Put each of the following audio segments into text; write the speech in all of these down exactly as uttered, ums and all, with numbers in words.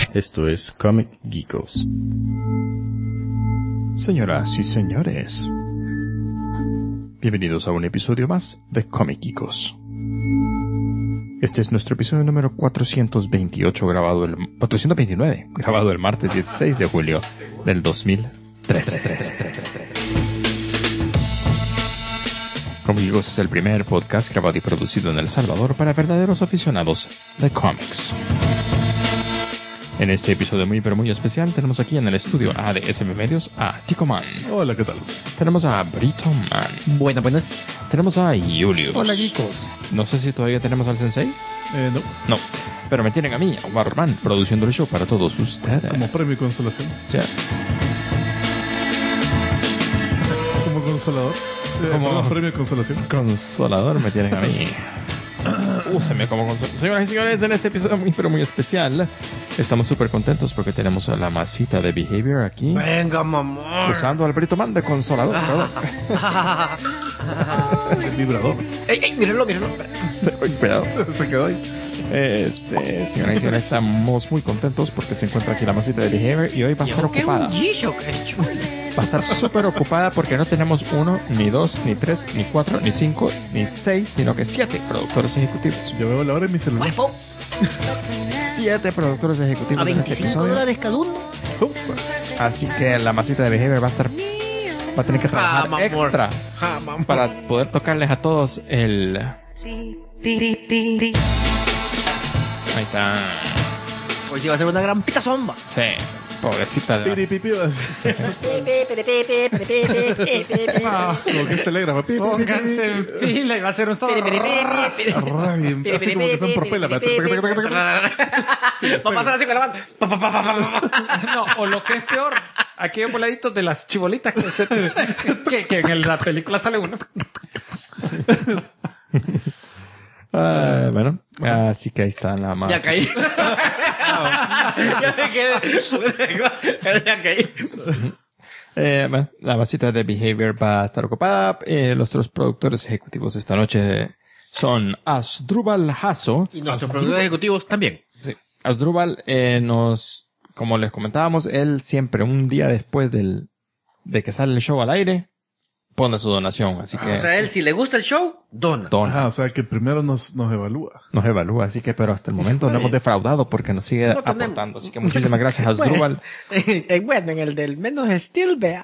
Esto es Comic Geekos. Señoras y señores, bienvenidos a un episodio más de Comic Geekos. Este es nuestro episodio número cuatrocientos veintiocho, grabado el cuatrocientos veintinueve, grabado el martes dieciséis de julio del dos mil trece. Comic Geekos es el primer podcast grabado y producido en El Salvador para verdaderos aficionados de cómics. En este episodio muy pero muy especial tenemos aquí en el estudio A de S M Medios a Chico Man. Hola, ¿qué tal? Tenemos a Brito Man. Buenas, buenas. Tenemos a Julius. Hola, geekos. No sé si todavía tenemos al Sensei. Eh, no. No, pero me tienen a mí, a Omar Man, produciendo el show para todos ustedes. Como premio y consolación. Yes. Como consolador. Eh, Como- Como premio y consolación. Consolador me tienen a mí. Úseme como consolador. Señoras y señores, en este episodio muy pero muy especial estamos súper contentos porque tenemos a la masita de Behavior aquí. Venga, mamá. Usando al Brito Man de consolador. perdón. El vibrador. ¡Ey, ey! Míralo, míralo. Ay, cuidado. Se quedó ahí. Este, señoras y señores, estamos muy contentos porque se encuentra aquí la masita de Behavior y hoy va a estar ocupada. Va a estar súper ocupada porque no tenemos uno, ni dos, ni tres, ni cuatro, ni cinco, ni seis, sino que siete productores ejecutivos. Yo veo la hora en mi celular. Guapo. Siete productores ejecutivos A en este veinticinco episodio. dólares cada uno. Así que la masita de Behavior va a estar, va a tener que trabajar Ah, mamor. extra Ja, mamá. para poder tocarles a todos el. Ahí está. Hoy sí va a ser una gran picazomba. Sí, pobrecita. de- Piri, pipi, así. Como que es telégrafo. Pi, pi, pi, pi, Pónganse en fila y va a ser un solo. Ray, así como que son por pela. Va a pasar así con la mano. Pa, pa, pa, pa, pa, pa. No, o lo que es peor, aquellos voladitos de las chibolitas que, se te- que, que en la película sale uno. Ah, bueno, así que ahí está la más. Ya caí. Ya se quedé. Ya caí. Eh, bueno, la masita de Behavior va a estar ocupada. Eh, los otros productores ejecutivos esta noche son Asdrúbal Hasso. Y nuestros productores ejecutivos también. Sí. Asdrúbal eh, nos, como les comentábamos, él siempre un día después del de que sale el show al aire, pone su donación. Así que O sea, él, si le gusta el show, dona. dona, Ajá, o sea que primero nos, nos evalúa. nos evalúa. Así que, pero hasta el momento no hemos defraudado porque nos sigue No tenemos. aportando. Así que muchísimas gracias a Asdrúbal. Eh, Bueno, en el del menos estilo, vea.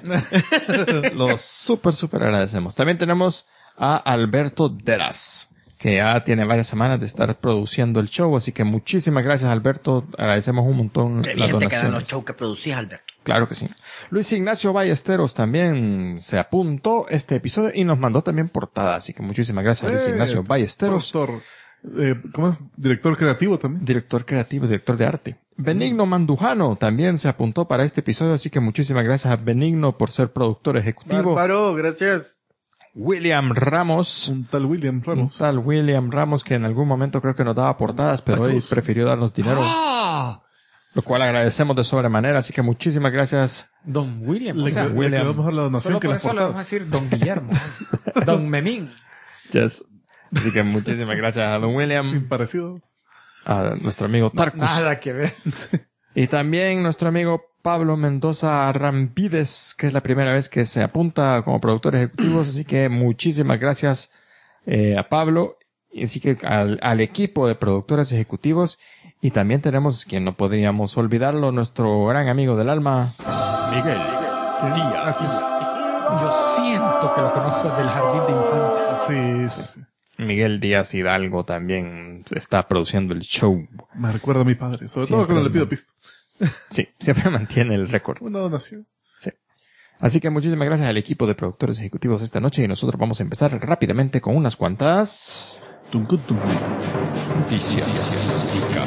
Lo súper, súper agradecemos. También tenemos a Alberto Deras, que ya tiene varias semanas de estar produciendo el show, así que muchísimas gracias, Alberto. Agradecemos un montón Qué las bien te quedan los donaciones. shows que producías, Alberto. Claro que sí. Luis Ignacio Ballesteros también se apuntó este episodio y nos mandó también portada, así que muchísimas gracias a Luis Eh, Ignacio Ballesteros, Productor. Eh, ¿Cómo es? Director creativo también. director creativo, director de arte. Benigno Mandujano también se apuntó para este episodio, así que muchísimas gracias a Benigno por ser productor ejecutivo. Bárbaro, gracias. William Ramos. Un tal William Un Ramos. tal William Ramos que en algún momento creo que nos daba portadas, pero hoy Tacos. prefirió darnos dinero, ¡Ah! lo cual agradecemos de sobremanera, así que muchísimas gracias. Don William. Le, O sea, le William. quedó mejor la donación solo que por las eso le vamos a portadas. decir Don Guillermo. Don Memín. Yes. Así que muchísimas gracias a Don William, Sin parecido. a nuestro amigo Tarkus, Nada que ver. y también nuestro amigo Pablo Mendoza Rampides, que es la primera vez que se apunta como productor ejecutivo, así que muchísimas gracias eh, a Pablo, y así que al, al equipo de productores ejecutivos. Y también tenemos, quien no podríamos olvidarlo, nuestro gran amigo del alma, Miguel Díaz. Yo siento que lo conozco desde el jardín de infantes. Sí, sí, sí. Miguel Díaz Hidalgo también está produciendo el show. Me recuerda a mi padre. Sobre Siempre todo cuando le el pido man. pisto. Sí, siempre mantiene el récord. Una donación. Sí. Así que muchísimas gracias al equipo de productores ejecutivos esta noche y nosotros vamos a empezar rápidamente con unas cuantas Tuncu, tuncu. noticias.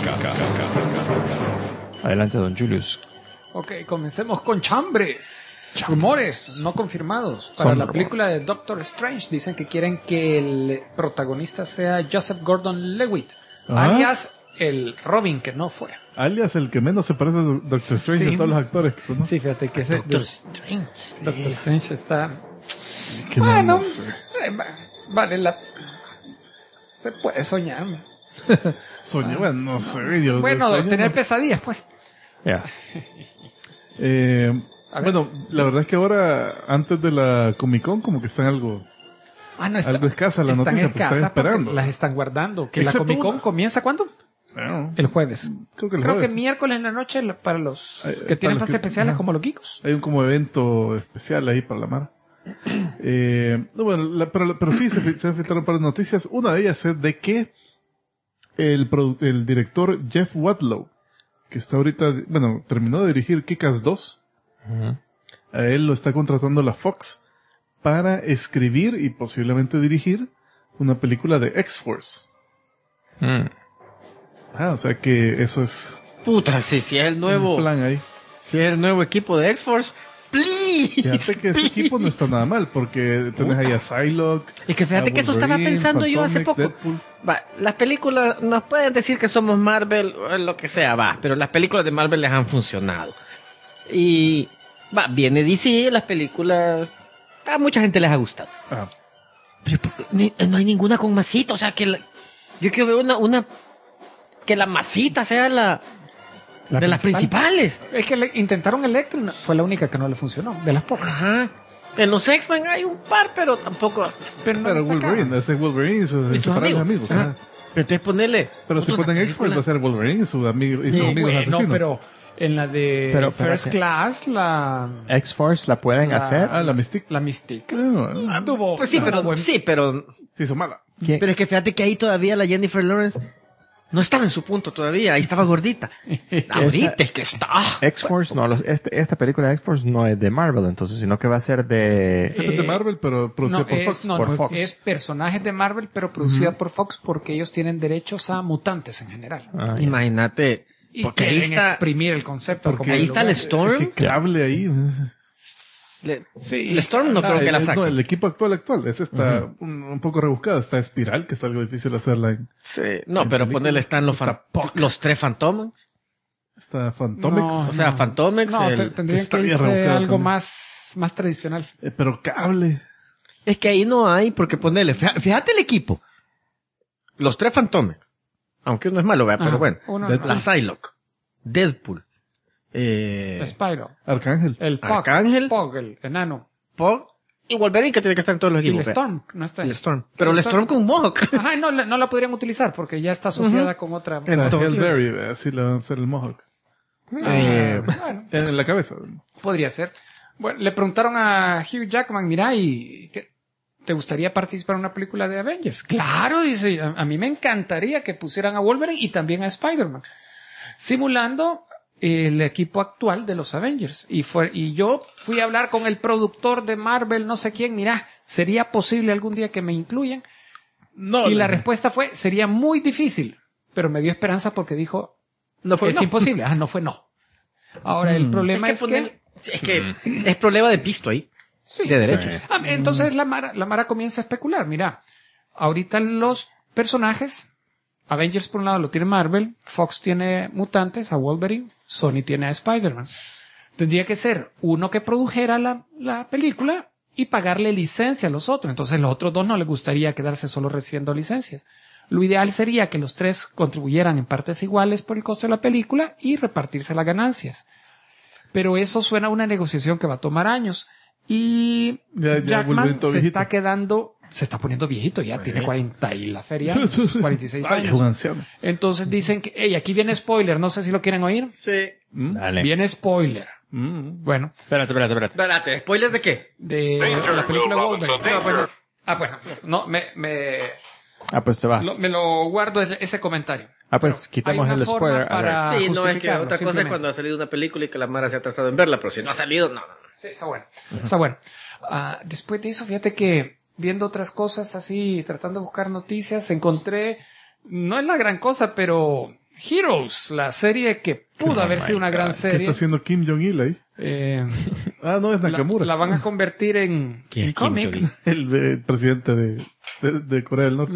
Adelante, don Julius. Ok, comencemos con chambres. Rumores no confirmados. Para Son la rumores. película de Doctor Strange dicen que quieren que el protagonista sea Joseph Gordon-Levitt, Ah. alias el Robin que no fue. Alias el que menos se parece a Doctor Strange Sí. de todos los actores que conozco. Sí, fíjate que ese Doctor de- Strange. Doctor Strange está... Que no, Bueno, no sé. eh, va- vale la... Se puede soñar. Soñé, bueno, no sé. Yo Bueno, de sueño, tener no. pesadillas, pues. Ya. Eh, A ver. bueno, la verdad es que ahora, antes de la Comic Con, como que están algo... Ah, no, está, Algo escasa la están noticia, pues, están escasas porque esperando. las están guardando. Que Excepto la Comic Con una. comienza ¿cuándo? Bueno, El jueves. creo que el Creo jueves. que miércoles en la noche la- para los Ay, que para tienen los pases que- especiales ajá. como los geekos. Hay un como evento especial ahí para la Mara. Eh, no, bueno, la- pero, pero sí se, fi- se filtraron un par de noticias. Una de ellas es de que el, produ- el director Jeff Wadlow, que está ahorita, bueno, terminó de dirigir Kick-Ass dos, Ujú. a él lo está contratando la Fox para escribir y posiblemente dirigir una película de X-Force. Mm. Ah, o sea que eso es Puta, si, si es el nuevo, un plan ahí. si es el nuevo equipo de X-Force, please. Fíjate que ese please. equipo no está nada mal, porque tenés ahí a Psylocke. Y que fíjate a que eso estaba Wolverine, pensando yo hace Fantomex, poco. Deadpool. Va, las películas nos pueden decir que somos Marvel o lo que sea, va, pero las películas de Marvel les han funcionado. Y va, viene D C, las películas a mucha gente les ha gustado. Ah, Pero ¿por qué ni- no hay ninguna con masita, o sea que la- yo quiero ver una una que la masita sea la, La de las principal. principales. Es que le intentaron Electro, no- fue la única que no le funcionó, de las pocas. Ajá. En los X-Men hay un par, pero tampoco. Pero no pero destacaban. Wolverine, ese es Wolverine y sus, Y sus inseparables amigos. amigos. Ajá. ajá. Pero entonces ponerle. Pero si otra ponen película. X-Force va a ser Wolverine y sus amigos, y sus Sí, amigos Bueno, asesinos. pero en la de Pero, First espérate. Class, la, X-Force la pueden La- hacer. Ah, la Mystique. la Mystique. Ah, bueno. Tuvo- Pues sí, tuvo pero buen- sí, pero Sí, hizo mala. ¿Quién? pero es que fíjate que ahí todavía la Jennifer Lawrence no estaba en su punto todavía, ahí estaba gordita. Ahorita es que está. X-Force, no, los- este, esta película de X-Force no es de Marvel, entonces, sino que va a ser de... Siempre es de Eh, Marvel, pero producida No, por es, Fox. no, por no, Fox. es personajes de Marvel, pero producida por Fox porque ellos tienen derechos a mutantes en general. Ah, ya. Imagínate, Y porque ahí quieren está, exprimir el concepto. Porque como ahí el está el lugar. Storm. Qué cable ahí. Le- Sí. el Storm no Ah, creo que la el, saque. no, el equipo actual actual. Ese está un, un poco rebuscado. Está Espiral, que es algo difícil hacerla en... Sí, no, en pero película. ponerle están los, fan- Está Puck. los tres Fantomas. Está Fantomex. No, O sea, no. Fantomex, No, el- te- tendrían está que bien irse rebuscado algo también. más, más tradicional. Eh, pero cable. Es que ahí no hay, porque ponerle, fija- fíjate el equipo. Los tres Fantomas. Aunque uno es malo, ¿verdad? Pero Ajá. bueno. Uno- Deadpool. La Psylocke. Deadpool. Eh, Spyro. Arcángel. El Puck. Arcángel. Pog, el enano. Pog. Y Wolverine, que tiene que estar en todos los Y el equipos. ¿verdad? Storm. No está ahí. El Storm. Pero el El Storm Storm. con Mohawk. Ajá, no, la- no la podrían utilizar porque ya está asociada con otra. Era Entonces- Hellberry, así le van a hacer el Mohawk. Eh, Bueno, En la cabeza. podría ser. Bueno, le preguntaron a Hugh Jackman, mira, ¿y qué, te gustaría participar en una película de Avengers? Claro, dice, a, a mí me encantaría que pusieran a Wolverine y también a Spider-Man, simulando el equipo actual de los Avengers. Y fue, y yo fui a hablar con el productor de Marvel, no sé quién, mira, ¿sería posible algún día que me incluyan? No, Y la respuesta fue, sería muy difícil, pero me dio esperanza porque dijo, no fue es no. imposible. Ah, no fue no. Ahora, el Mm. problema es Es que, que, poner- sí, es que es problema de pisto ahí. sí, De derechos. Sí. Ah, entonces la Mara, la Mara comienza a especular. Mira, ahorita los personajes, Avengers por un lado lo tiene Marvel, Fox tiene mutantes, a Wolverine, Sony tiene a Spider-Man. Tendría que ser uno que produjera la, la película y pagarle licencia a los otros. Entonces los otros dos no les gustaría quedarse solo recibiendo licencias. Lo ideal sería que los tres contribuyeran en partes iguales por el costo de la película y repartirse las ganancias. Pero eso suena a una negociación que va a tomar años. Y Ya- ya Jackman Wolverine todo se viejito. está quedando, se está poniendo viejito ya, tiene cuarenta y la feria, cuarenta y seis Ay, es años. un anciano. Entonces dicen que, hey, aquí viene spoiler, no sé si lo quieren oír. Sí. ¿Mm? Dale. Viene spoiler. Mm. Bueno, Espérate, espérate, espérate. Espérate, ¿spoilers de qué? de la película Wolverine. Ah, bueno, ah, bueno, no, me, me, Ah, pues te vas. lo, me lo guardo ese, ese comentario. Ah, pues quitemos hay una el forma spoiler. A para- ver. Sí, no es que justificarlo, otra cosa es simplemente. cuando ha salido una película y que la Mara se ha atrasado en verla, pero si no ha salido, no, no, no. Sí, está bueno. Está bueno. Ah, después de eso, fíjate que viendo otras cosas así, tratando de buscar noticias, encontré, no es la gran cosa, pero Heroes, la serie que pudo Oh haber my sido una gran God. ¿Qué serie. está haciendo Kim Jong-il ahí? eh, Ah, no, es la, Nakamura. la van a convertir en, ¿Quién- en quién cómic. Jong-il? El, de- presidente de, de, de Corea del Norte.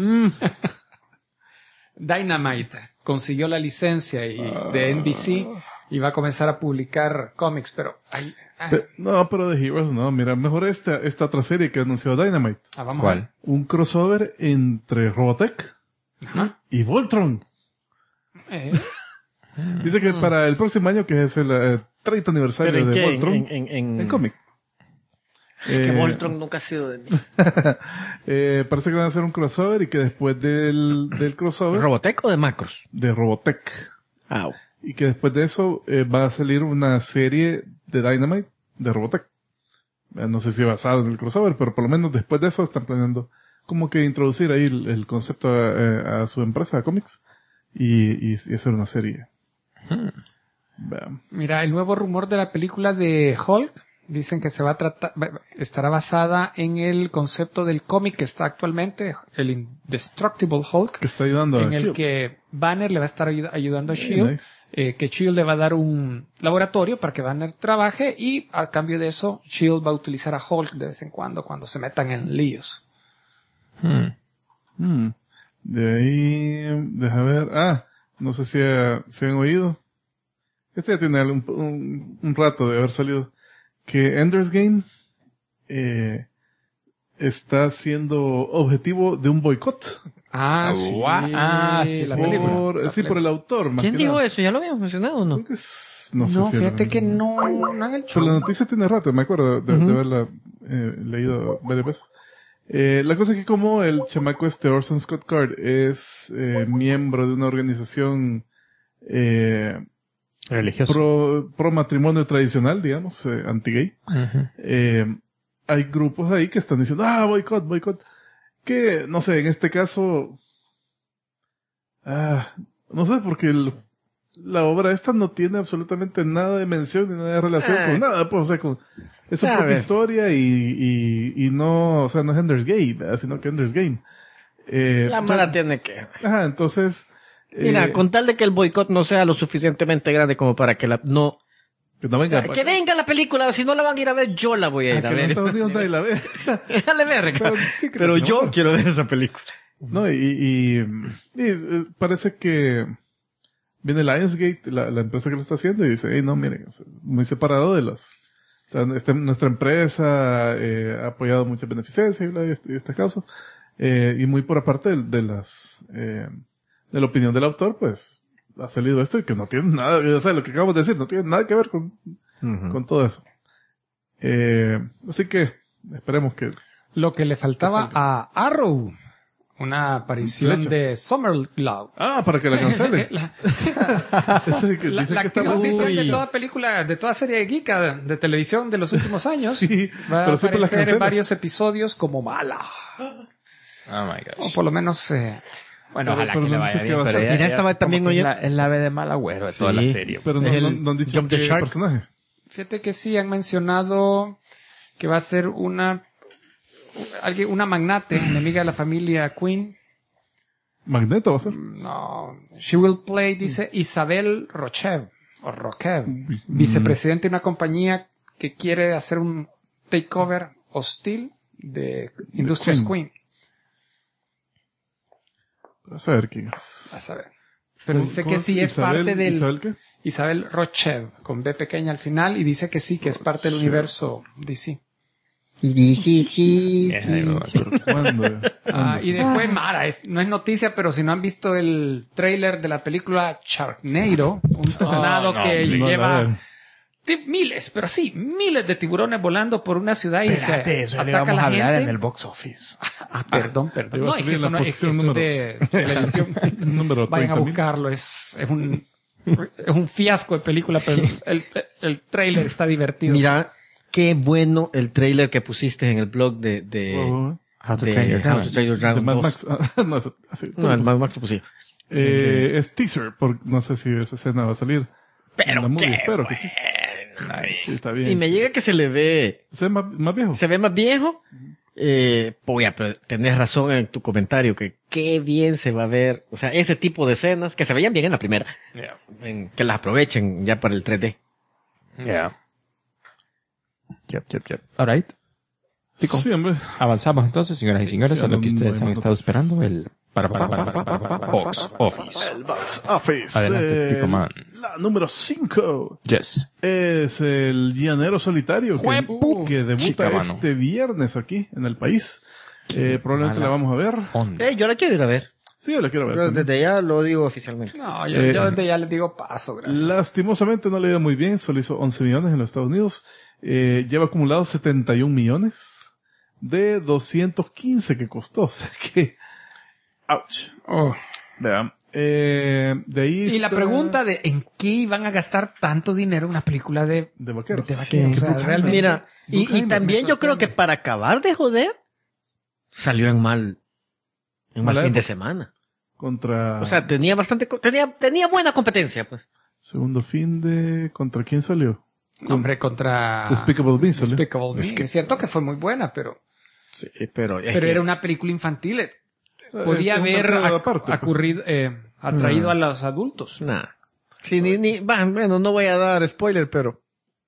Dynamite consiguió la licencia y, de N B C y va a comenzar a publicar cómics, pero ahí, ah, Pe- No, pero de Heroes no. Mira, mejor esta, esta otra serie que anunció Dynamite. ah, vamos a ¿Cuál? ver. Un crossover entre Robotech Ajá. y Voltron. Eh, Dice que para el próximo año, que es el eh, treinta aniversario ¿Pero en de qué? Voltron, En, en, en, el cómic. Que Eh, Voltron nunca ha sido de mí. eh, parece que van a hacer un crossover y que después del, del crossover ¿Robotech o de Macros? de Robotech Ah, y que después de eso eh, va a salir una serie de Dynamite de Robotech. Eh, No sé si basado en el crossover, pero por lo menos después de eso están planeando como que introducir ahí el, el concepto a, eh, a su empresa de cómics y, y, y hacer una serie. Vean. Mira, el nuevo rumor de la película de Hulk, dicen que se va a tratar, va- estará basada en el concepto del cómic que está actualmente, el Indestructible Hulk, Que está ayudando a en el Shield. que Banner le va a estar ayu- ayudando a Eh, Shield, nice. eh, que Shield le va a dar un laboratorio para que Banner trabaje y a cambio de eso Shield va a utilizar a Hulk de vez en cuando cuando se metan en líos. Hmm. Mm. De ahí, deja ver. Ah, no sé si, eh, si han oído. Este ya tiene un, un, un rato de haber salido. Que Ender's Game eh, está siendo objetivo de un boicot. Ah, Ah, sí, gua- ah, sí, la sí. película. Por, La sí, por película. el autor. Más ¿quién que dijo nada. eso? ¿Ya lo habíamos mencionado o no? Creo que es- no, No, sé si fíjate era- que no, no han hecho. Pero la noticia tiene rato, me acuerdo de, de Ujú. haberla eh, leído varias veces. Eh, la cosa es que como el chamaco este Orson Scott Card es eh, miembro de una organización eh, Religioso. pro, pro matrimonio tradicional, digamos, eh, anti-gay, Ujú. eh, hay grupos ahí que están diciendo, ah, boicot, boicot. Que, no sé, en este caso, ah, no sé, porque el, la obra esta no tiene absolutamente nada de mención ni nada de relación Ah. con nada, pues, o sea, con, es su A propia ver. historia y, y, y no, o sea, no es Ender's Game, ¿verdad? Sino que Ender's Game. Eh, La o sea, mala tiene que... ajá, entonces, Mira, eh, con tal de que el boicot no sea lo suficientemente grande como para que la... No... que no venga, que venga la película, si no la van a ir a ver, yo la voy a ah, ir a que en ver. Estados Unidos nadie la ve. Dale verga. Pero sí que Pero la yo tengo. quiero ver esa película. No, y, y, y, eh, parece que viene Lionsgate, la, la empresa que lo está haciendo, y dice, hey, no, miren, o sea, muy separado de las... O sea, este- nuestra empresa eh, ha apoyado muchas beneficencias y, bla, y este, y esta causa. Eh, y muy por aparte de, de las... Eh, de la opinión del autor, pues, ha salido esto y que no tiene nada, o sea, lo que acabamos de decir, no tiene nada que ver con, con todo eso. Eh, así que, esperemos que... Lo que le faltaba a Arrow, una aparición Flechas. de Summerglow. Ah, para que la cancelen. La, Ese que la, dicen la que está actriz muy- oficial de Uy. toda película, de toda serie geeka de televisión de los últimos años, Sí, va a pero siempre la aparecer en cancelan. varios episodios como mala. Oh my gosh. O por lo menos, eh, bueno, Pero- ojalá pero que le no han vaya dicho qué bien. va a pero ser. ella- Mira, ella estaba como también que- Es oye- la, es la ave de mal agüero de toda la Sí. serie. Pero no, El no, no han dicho Jump the qué Shark. personaje. Fíjate que sí, han mencionado que va a ser una, alguien, una magnate, enemiga de la familia Queen. Magneto va a ser. No, she will play, dice Isabel Rochev, o Rochev, Uy, vicepresidente de una compañía que quiere hacer un takeover hostil de Industrias Queen. Queen. mm, A saber quién es. A saber. Pero dice ¿Cómo que sí es Isabel- parte del ¿Isabel qué? Isabel Rochev, con B pequeña al final, y dice que sí, que es parte del universo D C. Sí, sí, sí. Esa es la- ¿Pero cuándo? Ah, y después, Mara, es- no es noticia, pero si no han visto el tráiler de la película Sharknado, un tornado no, que hombre. No la lleva veo. ti- miles, pero sí, miles de tiburones volando por una ciudad y Espérate, se eso ya le ataca a vamos la a hablar gente. en el box office. Ah, perdón, perdón. iba a No, es salir que en eso la no es que posición esto es número- de televisión. Número Vayan a treinta mil. buscarlo, es, es un es un fiasco de película, pero el, el trailer está divertido. Mira, qué bueno el trailer que pusiste en el blog de... de Oh, How to de Train Your How Dragon. to Train Your de Dragon Mad dos. Max. Ah, no, eso- así, No, el todo. Mad Max lo puse. Eh, es teaser, porque no sé si esa escena va a salir. Pero en la movie, qué espero que sí. bueno. Sí, está bien. Y me llega que se le ve... ¿Se ve más, más viejo? Se ve más viejo. Eh, oye, pero tenés razón en tu comentario, que qué bien se va a ver. O sea, ese tipo de escenas que se veían bien en la primera. Yeah. en- que las aprovechen ya para el tres D. Yeah. Yep, yep, yep. Alright. Pico. Sí, hombre. Avanzamos entonces, señoras y señores, Sí, a lo no- que no ustedes hay han más estado noticias. esperando, el para para para para para para para box office. El Box Office. Adelante, Eh, Tico Man. La número cinco Yes. es el Llanero Solitario que, Juepu. que debuta Chica, mano. este viernes aquí en el país. Eh, probablemente mala la vamos a ver. Onda. Eh, yo la quiero ir a ver. Sí, yo la quiero ver. Yo también. desde ya lo digo oficialmente. No, yo, Eh, yo desde ya les digo paso, gracias. Lastimosamente no le ha ido muy bien, solo hizo once millones en los Estados Unidos. Eh, lleva acumulados setenta y un millones de doscientos quince que costó. O sea que... Ouch. Oh. Vean. Eh, de ahí Y la está- pregunta de en qué iban a gastar tanto dinero en una película de, De vaqueros. de vaqueros. Sí. O sea, realmente. Mira, y, y Bruckheimer, también me yo creo que sorprende. para acabar de joder, salió en mal, en mal Mala fin de época. semana. Contra... O sea, tenía bastante, co- tenía, tenía buena competencia, pues. Segundo fin de... ¿Contra quién salió? No, hombre, contra Despicable Me salió. Despicable Me. Es que- Es cierto que fue muy buena, pero, Sí, pero, pero era una película infantil. eh. O sea, Podía es un haber mercado ac- aparte, pues. acurrido, eh, atraído Mm. a los adultos. Nah. Sí, ni, ni, bah, bueno, no voy a dar spoiler, pero.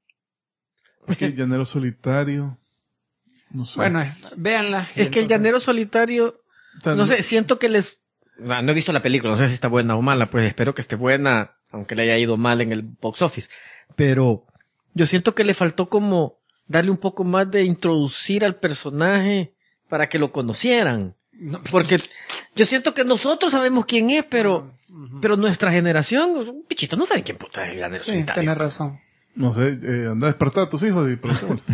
Aquí, Llanero Solitario. No sé. Bueno, eh, véanla. Es que el Llanero Solitario, O sea, no sé, siento que les, no, no he visto la película, no sé si está buena o mala, pues espero que esté buena, aunque le haya ido mal en el box office. Pero yo siento que le faltó como darle un poco más de introducir al personaje para que lo conocieran. No, Porque yo siento que nosotros sabemos quién es, pero, Ujú. pero nuestra generación, pichito, no saben quién puta es el Llanero Sí, Solitario. tenés razón. No sé, eh, anda a despertar a tus hijos y preguntémosles.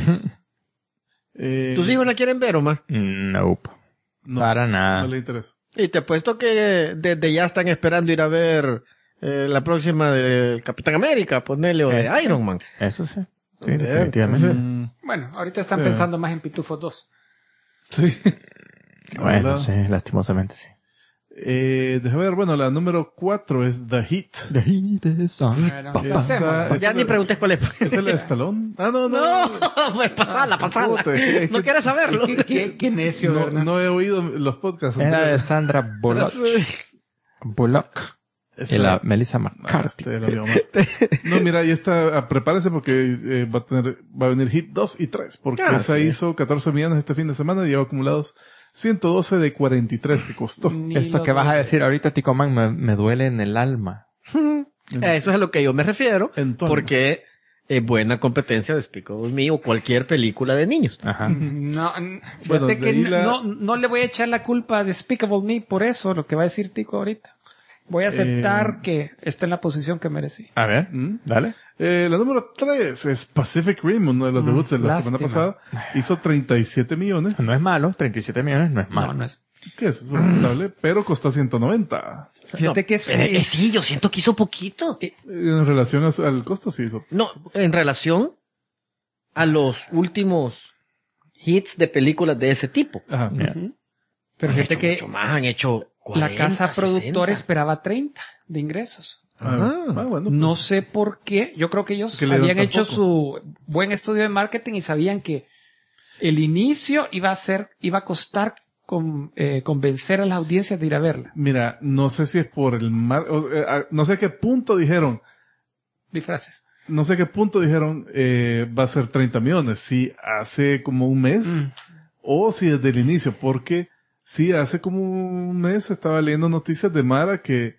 eh, ¿Tus hijos la quieren ver, Omar? Nope. no, Para nada. no le interesa. Y te apuesto que desde ya están esperando ir a ver eh, la próxima de Capitán América, ponele, o de Ese. Iron Man. Eso sí. Sí, Bien, definitivamente. Mm, Bueno, ahorita están Sí. pensando más en Pitufos dos. sí. Bueno, Hola. sí, lastimosamente sí. Eh, déjame ver, bueno, la número cuatro es The Heat. The heat is on. Bueno, Papá. esa- Esa- Ya esa ni la- preguntes cuál es. ¿Esa es la de Stallone? Ah, no, no. No, pues pasala, pasala. Puta, es que- es No que- quieres saberlo. ¿Qué, qué, qué necio, No, ¿verdad? no he oído los podcasts. Era de anteriores. Sandra Bullock. Bullock. Esa- Y la Melissa Ah, McCarthy. este era mi mamá. No, mira, ahí está, ah, prepárense porque eh, va a tener, va a venir Hit dos y tres, porque Ah, esa sí. hizo catorce millones este fin de semana y lleva acumulados ciento doce de cuarenta y tres que costó. Ni Esto lo que vas a dudes. decir ahorita, Ticoman, me, me duele en el alma. A eso es a lo que yo me refiero, En tono. porque es buena competencia de Despicable Me o cualquier película de niños. Ajá. No, n- fíjate Bueno, de que ahí n- la- no, no le voy a echar la culpa a Despicable Me por eso, lo que va a decir Tico ahorita. Voy a aceptar Eh, que está en la posición que merecí. A ver, ¿Mm? dale. Eh, la número tres es Pacific Rim, uno de los Mm, debuts de la lástima. semana pasada. Hizo treinta y siete millones. No es malo, treinta y siete millones no es malo. No, no es. ¿Qué es? Es respetable, pero costó ciento noventa. Fíjate que es, Eh, eh, es- sí, yo siento que hizo poquito. eh, En relación a su- al costo, sí hizo. No, en relación a los últimos hits de películas de ese tipo. Ajá. Ya. ujú. Pero Han fíjate hecho que mucho más, han hecho cuarenta, la casa productora sesenta. esperaba treinta de ingresos. Ah, Ajá. ah, bueno, No pues, sé por qué. Yo creo que ellos Que le dieron habían tan hecho poco. su buen estudio de marketing y sabían que el inicio iba a ser, iba a costar con, eh, convencer a las audiencias de ir a verla. Mira, no sé si es por el mar, o, eh, ah, no sé a qué punto dijeron, Disfraces. no sé a qué punto dijeron eh, va a ser treinta millones, si hace como un mes Mm. o si desde el inicio, porque sí, hace como un mes estaba leyendo noticias de Mara que,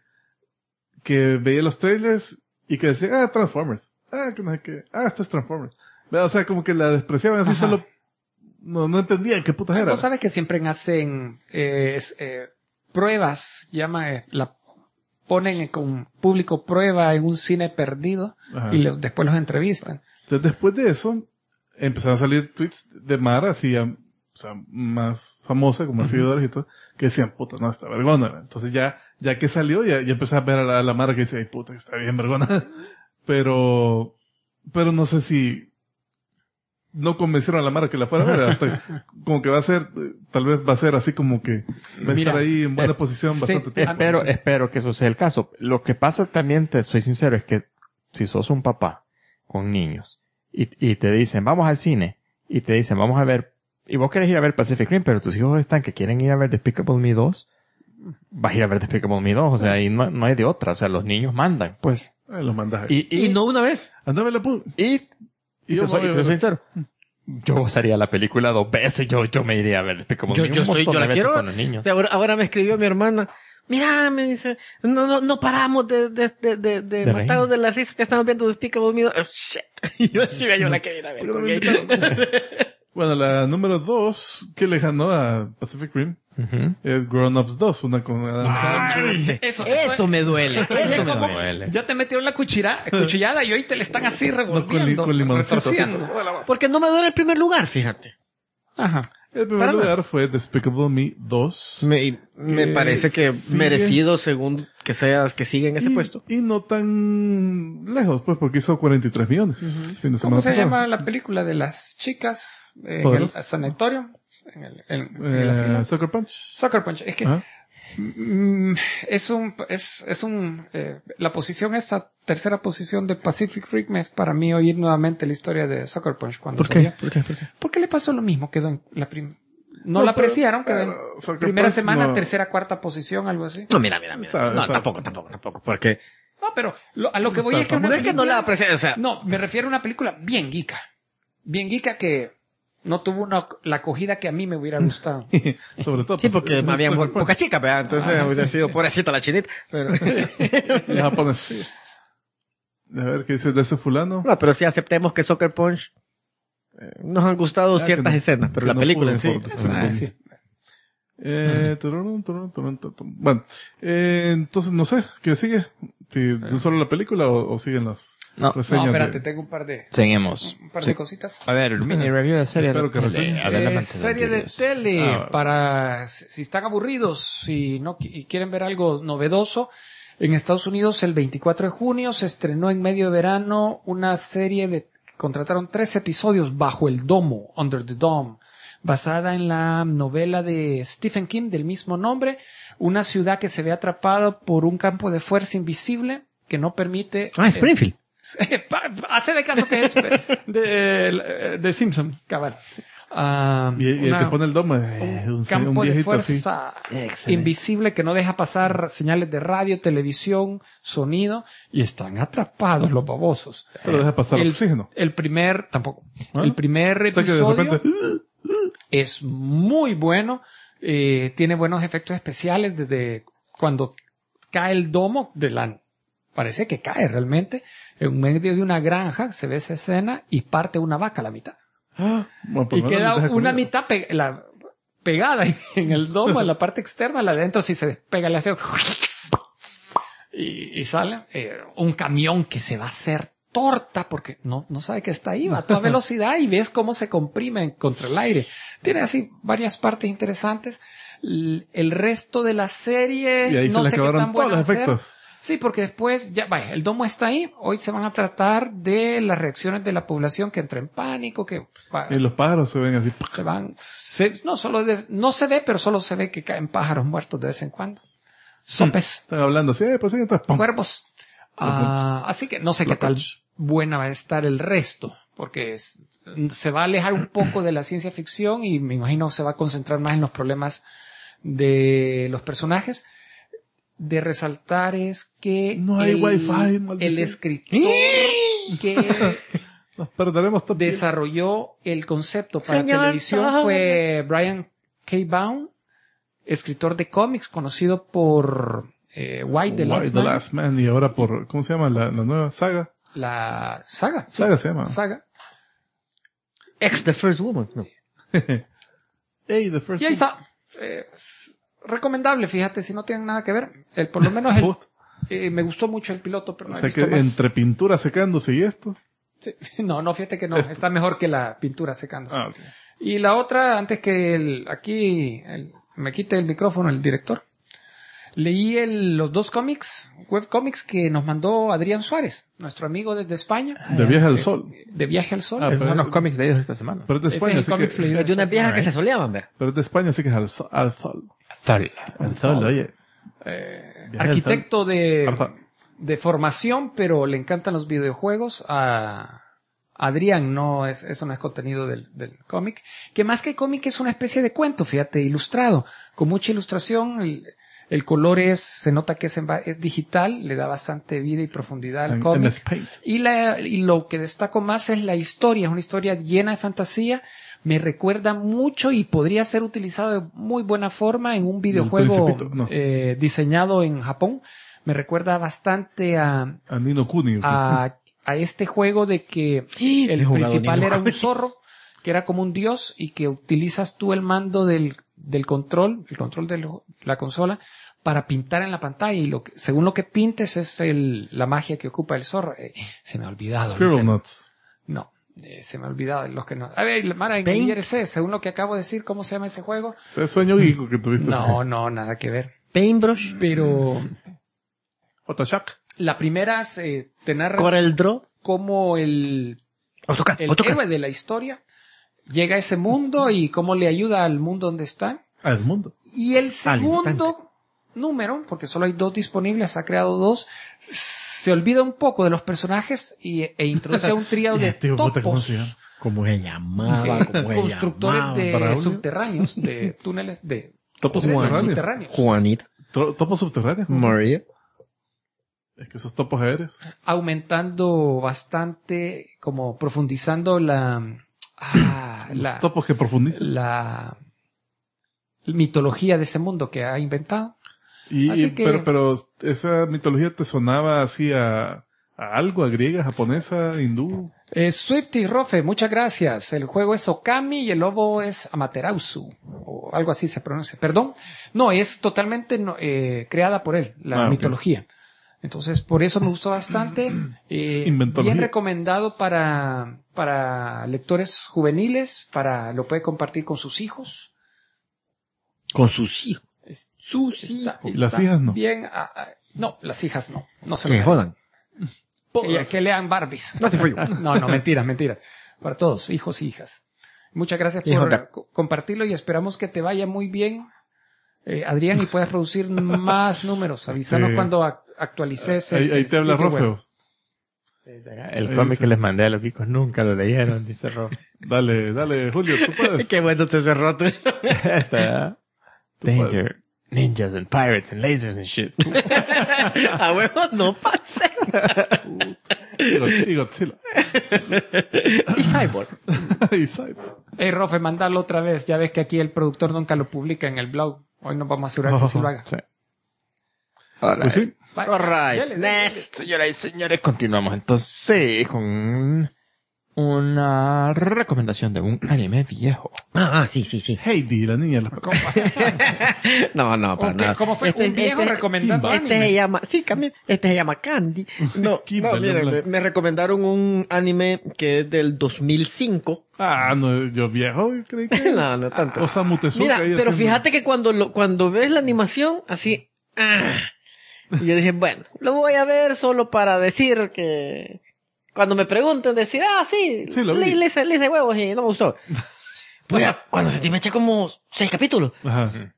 que veía los trailers y que decía, ah, Transformers, ah, que no sé qué, ah, esto es Transformers. O sea, como que la despreciaban así Ajá. solo, no, no entendían qué putas era. Vos sabes que siempre hacen eh, es, eh, pruebas, llama, eh, la ponen con público prueba en un cine perdido Ajá. y los- después los entrevistan. Entonces, después de eso, empezaron a salir tweets de Mara, así, ya, o sea, más famosa, con más seguidores y todo, que decían, puta, no, está vergona. Entonces ya, ya que salió, ya, ya empecé a ver a la, a la Mara que dice, ay, puta, está bien vergona. Pero, pero no sé si no convencieron a la Mara que la fuera a ver, hasta como que va a ser, eh, tal vez va a ser así como que va a Mira, estar ahí en buena eh, posición sí, bastante tiempo. Espero, espero que eso sea el caso. Lo que pasa también, te soy sincero, es que si sos un papá con niños y, y te dicen, vamos al cine, y te dicen, vamos a ver, y vos querés ir a ver Pacific Rim, pero tus hijos están que quieren ir a ver Despicable Me dos, vas a ir a ver Despicable Me dos, o sea, y no, no hay de otra, o sea, los niños mandan, pues. Ahí lo mandas ahí. Y, y, Y no una vez. Andame la pu- y, y Y te yo soy, voy a y te ver- soy sincero. Yo gozaría la película dos veces, yo, yo me iría a ver Despicable Yo, Me yo un estoy, montón yo de la veces quiero. con los O niños. sea, ahora, ahora me escribió mi hermana. Mira, me dice, no, no, no paramos de, de, de, de, de, De matarnos reír. de la risa que estamos viendo Despicable Me. Oh, shit. Y yo sí, yo la quería ir a ver. ¿Por qué no me ok. invitaron? Bueno, la número dos que le ganó a Pacific Rim Ujú. es Grown Ups dos, una con Adam Sandler. Eso, Eso me duele. Eso me ¿Cómo? duele. Ya te metieron la cuchira, cuchillada y hoy te le están así revolviendo, con limoncito, retorciendo. Porque no me duele el primer lugar, fíjate. Ajá. El primer Para lugar fue Despicable Me dos. Me, me Que parece que sigue- merecido según que seas que sigue en ese y, puesto. y no tan lejos, pues, porque hizo cuarenta y tres millones. Fin de ¿Cómo semana se pasado. llama la película de las chicas en el Poderosas. sanatorio? En el, en- en el asilo. Eh, Sucker Punch. Sucker Punch. Es que Ajá. mm, es un, es, es un, eh, la posición, esa tercera posición de Pacific Rim es para mí oír nuevamente la historia de Sucker Punch cuando salió. ¿Por qué? ¿Por qué? ¿Por qué le pasó lo mismo? Quedó en la prim no, No, la pero- apreciaron, quedó en pero Sucker primera Punch semana, no- tercera, cuarta posición, algo así. No, mira, mira, mira. Está- no, está- tampoco, tampoco, tampoco. Porque No, pero lo- a lo que voy Está es que una no es que no película- la aprecié, o sea, No, me refiero a una película bien geeka. Bien geeka que no tuvo una, la acogida que a mí me hubiera gustado. Sobre todo. sí, pues, porque eh, había Sucker po- Punch. poca chica, ¿verdad? Entonces hubiera sido pobrecita la chinita. Pero... Y japonés. Sí. A ver qué dices de ese fulano. no, pero sí aceptemos que Soccer Punch eh, nos han gustado Ah, ciertas que no- escenas, pero que la no película pudo en sí. por Despicable Ah, Me. sí. Eh, tururún, tururún, tururún, tururún. Bueno, eh, entonces no sé, ¿qué sigue? Si solo la película o, o siguen las No, reseñas. No, de- espérate, tengo un par de, seguimos. un par Sí. de cositas. A ver, mini review de serie. Espero que de reseñe. tele. Adelante, Eh, serie de Dios. tele Ah. para si si están aburridos si no qui- y quieren ver algo novedoso. En Estados Unidos el veinticuatro de junio se estrenó en medio de verano una serie de contrataron tres episodios bajo el domo, Under the Dome, basada en la novela de Stephen King del mismo nombre, una ciudad que se ve atrapada por un campo de fuerza invisible que no permite Ah, Springfield. Pa- hace de caso que es de, de Simpson, cabal. Ah, Y, y el una- que pone el domo es un un, campo un de viejito así. fuerza Excelente. invisible que no deja pasar señales de radio, televisión, sonido, y están atrapados los babosos. Pero deja pasar el, oxígeno. el primer, tampoco. ¿Ah? El primer O sea que de episodio repente. es muy bueno, eh, tiene buenos efectos especiales desde cuando cae el domo de la, parece que cae realmente, en medio de una granja, se ve esa escena y parte una vaca a la mitad. Ah, bueno, por Y lo menos queda les deja una comida. mitad pe- la- pegada en el domo, en la parte externa, la de adentro si se despega le hace y, y sale eh, un camión que se va a hacer torta porque no, no sabe que está ahí, va a toda velocidad y ves cómo se comprime contra el aire. Tiene así varias partes interesantes. L- El resto de la serie Y ahí no se le sé qué acabaron tan todos bueno los va a ser. efectos. Sí, porque después, ya, vaya, el domo está ahí. Hoy se van a tratar de las reacciones de la población que entra en pánico, que va- Y los pájaros se ven así. se van, se- no solo de- no se ve, pero solo se ve que caen pájaros muertos de vez en cuando. Sopes, Están hablando así, eh, pues sí, entonces, pum. cuervos. Ah, así que no sé La qué tal punch. buena va a estar el resto, porque es- se va a alejar un poco de la ciencia ficción y me imagino se va a concentrar más en los problemas de los personajes. De resaltar es que No hay el, wifi, maldición. el escritor que Nos perderemos también. desarrolló el concepto para Señor televisión Tom. fue Brian K. Vaughan, escritor de cómics conocido por eh, White the Last Why the Man, Last Man. Y ahora por, ¿cómo se llama? La, la nueva saga. la saga. sí, Saga se llama. saga. Ex The First Woman. No. Hey, the first Y ahí está. Eh, es recomendable, fíjate, si no tienen nada que ver. El, por lo menos el, Put. eh, me gustó mucho el piloto, pero no O he sea visto que más. entre pintura secándose y esto. Sí. No, no, fíjate que no. Esto. Está mejor que la pintura secándose. Ah, ok. Y la otra, antes que el, aquí el- me quite el micrófono el director, leí el, los dos cómics, webcómics que nos mandó Adrián Suárez, nuestro amigo desde España, De viaje al sol. de Viaje al Sol. Ah, Esos pero- son los cómics leídos esta semana. Pero es de Ese España, es el así cómics que, leído De una esta vieja semana. que se soleaban, ver. pero es de España, así que es al sol. Al sol. Sol. Al sol, oye. Eh, Viaje al arquitecto de, Al sol. de formación, pero le encantan los videojuegos. A Adrián, no es, eso no es contenido del, del cómic. Que más que cómic es una especie de cuento, fíjate, ilustrado. Con mucha ilustración. El, el color es, se nota que es, en va- es digital, le da bastante vida y profundidad al En cómic. M S Paint. Y, la, y lo que destaco más es la historia, es una historia llena de fantasía. Me recuerda mucho y podría ser utilizado de muy buena forma en un videojuego Principito, no. eh, diseñado en Japón. Me recuerda bastante a, A Nino Kuni. a, a este juego de que He el jugado principal Nino era un Kuni. zorro que era como un dios y que utilizas tú el mando del, del control, el control de lo- la consola, para pintar en la pantalla y lo que, según lo que pintes es el, la magia que ocupa el zorro. Eh, se me ha olvidado. Squirrel ahorita. Nuts. No, eh, se me ha olvidado los que no. A ver, Mara, en Paint. I R C, según lo que acabo de decir, ¿cómo se llama ese juego? Ese sueño geeko que tuviste. No, no, nada que ver. Paintbrush, Pero Photoshock. la primera se te narra Corel Draw, cómo el, AutoCAD, el AutoCAD. héroe de la historia llega a ese mundo y cómo le ayuda al mundo donde está. Al mundo. Y el Al instante. segundo número, porque solo hay dos disponibles, ha creado dos, se olvida un poco de los personajes y, e introduce a un trío de Este hijo de puta, ¿cómo topos, se llama? como se llamaba, sí, como se constructores llamaba. de ¿Para audio? subterráneos, de túneles, de Topos Juan. subterráneos. subterráneos, Juanita, To- Topos subterráneos. María. Es que esos topos aéreos. aumentando bastante, como profundizando la, ah, Los la, topos que profundizan. la mitología de ese mundo que ha inventado. Y, Así y- que- pero, pero esa mitología te sonaba así a, a algo, a griega, japonesa, hindú. Eh, Swift y Rofe, muchas gracias. El juego es Okami y el lobo es Amaterasu, o algo así se pronuncia. Perdón. No, es totalmente no, eh, creada por él, la Ah, ok. mitología. Entonces, por eso me gustó bastante. Eh, Inventología. bien recomendado para, para lectores juveniles, para, lo puede compartir con sus hijos. Con sus hijos. Es- Sus está- hijos. Las está hijas no. Bien, ah, ah, no, las hijas no. No se lo Que merecen. jodan. Que, que lean Barbies. No se fue. No, no, mentiras, mentiras. Para todos, hijos y hijas. Muchas gracias Hijo por de- co- compartirlo y esperamos que te vaya muy bien, eh, Adrián, y puedas producir más números. Avísanos Sí. cuando ac- actualices el, Ahí, ahí el te habla sitio web. Rofeo. El Ahí cómic dice. que les mandé a los chicos nunca lo leyeron, dice Rob. Dale, dale, Julio, tú puedes. Qué bueno te cerró tú. Está. Danger. Ninjas and pirates and lasers and shit. A huevo no pasé. Y Go- y Godzilla. Y Cyborg. Y Cyber. Hey, Rofe, mandalo otra vez. Ya ves que aquí el productor nunca lo publica en el blog. Hoy nos vamos a asegurar que sí lo haga. Sí. Pues sí. Bye. All right. Dale, dale, dale. Next. Señoras y señores, continuamos entonces con una recomendación de un anime viejo. Ah, ah, sí, sí, sí. Heidi, la niña. La... No, no, para Ok, nada. ¿cómo fue? Un viejo recomendando Este anime. se llama, sí, cambié. Este se llama Candy. No, no, Kimberly miren, me, Blanc. me recomendaron un anime que es del dos mil cinco. Ah, no, yo viejo, creí que. No, no tanto. Osamu Tezuka Mira, ahí pero haciendo- fíjate que cuando lo, cuando ves la animación, así, ah, y yo dije, bueno, lo voy a ver solo para decir que, cuando me pregunten, decir, ah, sí, Sí, lo vi. le, le hice, le hice huevos y no me gustó. Pues ya, cuando se te me eché como seis capítulos. Ajá.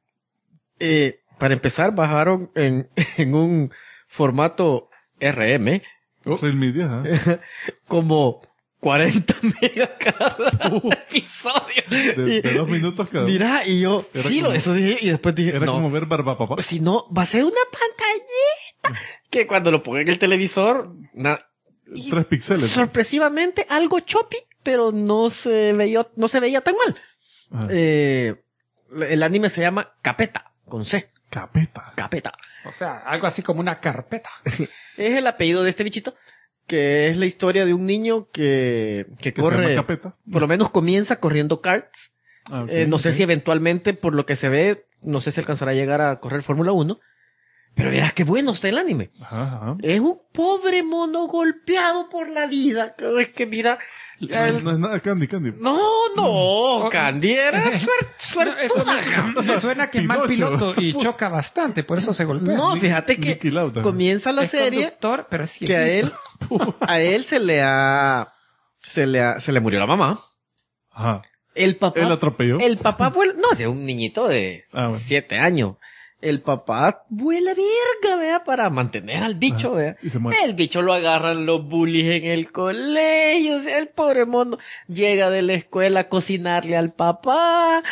Eh, para empezar, bajaron en, en un formato R M Real Media, ajá. como cuarenta megas cada episodio. De, Y- de dos minutos cada uno. Mira, y yo, Era sí, lo, como- eso dije, y después dije, Era no, como ver Barba Papá. si no, va a ser una pantallita que cuando lo ponga en el televisor, na- y Tres píxeles. sorpresivamente algo choppy, pero no se veía, no se veía tan mal. Ajá. Eh, el anime se llama Capeta, con C, Capeta. Capeta. O sea, algo así como una carpeta. Es el apellido de este bichito, que es la historia de un niño que, que Que se llama corre, Capeta. por lo menos comienza corriendo karts. Ah, ok, Eh, no sé ok. si eventualmente, por lo que se ve, no sé si alcanzará a llegar a correr Fórmula uno. Pero verás qué bueno está el anime. Ajá, ajá. Es un pobre mono golpeado por la vida. Es que mira. el- No es nada Candy, Candy. No, no, Candy era suer- No, eso me, suertuda. me suena que es mal Pinocho. piloto y choca bastante, por eso se golpea. No, Ni- fíjate que Niki Lauda. comienza la es serie conductor, pero es que a él, a él se le ha, se le ha, se le murió la mamá. Ajá. El papá, Él atropelló. el papá vuela, no, es un niñito de Ah, bueno. siete años. El papá vuela verga, vea, para mantener al bicho, Ajá. vea. Y se muere. El bicho lo agarran los bullies en el colegio, o sea, el pobre mono llega de la escuela a cocinarle al papá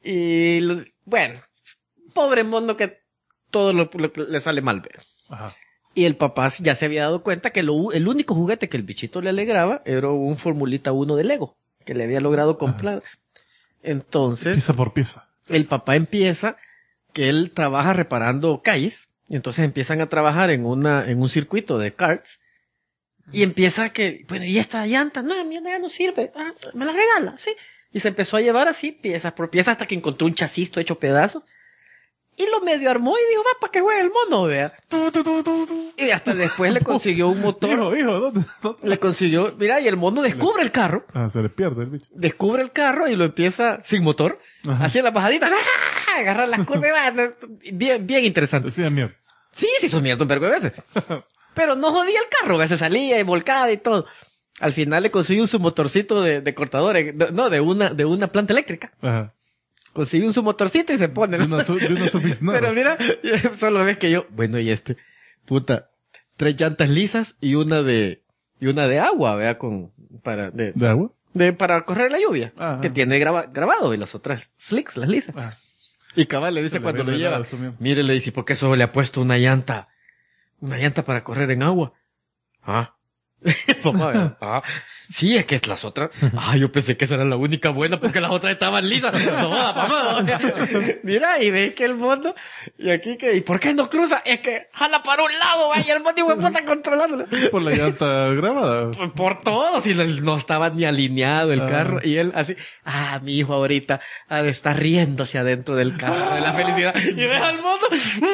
y lo- bueno, pobre mono que todo lo, lo que le sale mal, vea. Ajá. Y el papá ya se había dado cuenta que lo, el único juguete que el bichito le alegraba era un Formulita uno de Lego que le había logrado comprar. Entonces, Pieza por pieza. el papá empieza que él trabaja reparando calles, y entonces empiezan a trabajar en una, en un circuito de karts, y empieza que, bueno, ¿y esta llanta? No, mi llanta ya no sirve, ah, me la regala, sí. Y se empezó a llevar así, piezas por piezas, hasta que encontró un chasis todo hecho pedazos. Y lo medio armó y dijo, va, para que juegue el mono, vea. Y hasta después le consiguió un motor. Hijo, hijo, ¿dónde? dónde? Le consiguió, mira, y el mono descubre el carro. Ah, se le pierde el bicho. Descubre el carro y lo empieza sin motor. Ajá. Así en las bajaditas. ¡Ah! Agarrar las curvas. y va. Bien, bien interesante. Decía mierda. Sí, sí, hizo mierda un vergo de veces. Pero no jodía el carro, a veces salía y volcaba y todo. Al final le consiguió su motorcito de, de cortadores, de- no, de una, de una planta eléctrica. Ajá. Consiguió su motorcito y se pone. De ¿no? una, su, de una Sufix Nova. Pero mira, solo ves que yo, bueno, y este, puta, tres llantas lisas y una de, y una de agua, vea, con, para, de, ¿De agua? de, para correr la lluvia, Ajá. que tiene graba- grabado, y las otras slicks, las lisas. Ah, Y cabal le dice se le cuando ve lo de lleva, lado, eso mismo. mire, le dice, ¿por qué solo le ha puesto una llanta? Una llanta para correr en agua. Ah. Papá, ¿verdad? Ah. Sí, es que es las otras. Ah, yo pensé que esa era la única buena porque las otras estaban lisas. No, papá. Mira, y ve que el mundo, y aquí que, ¿y por qué no cruza? Es que jala para un lado, vaya, el mundo y puta controlándolo. Por la llanta grabada. Por, por todo, si no, no estaba ni alineado el Ah. carro. Y él así, ah, mi hijo ahorita ha de estar riéndose adentro del carro de la felicidad. Y ve al mundo.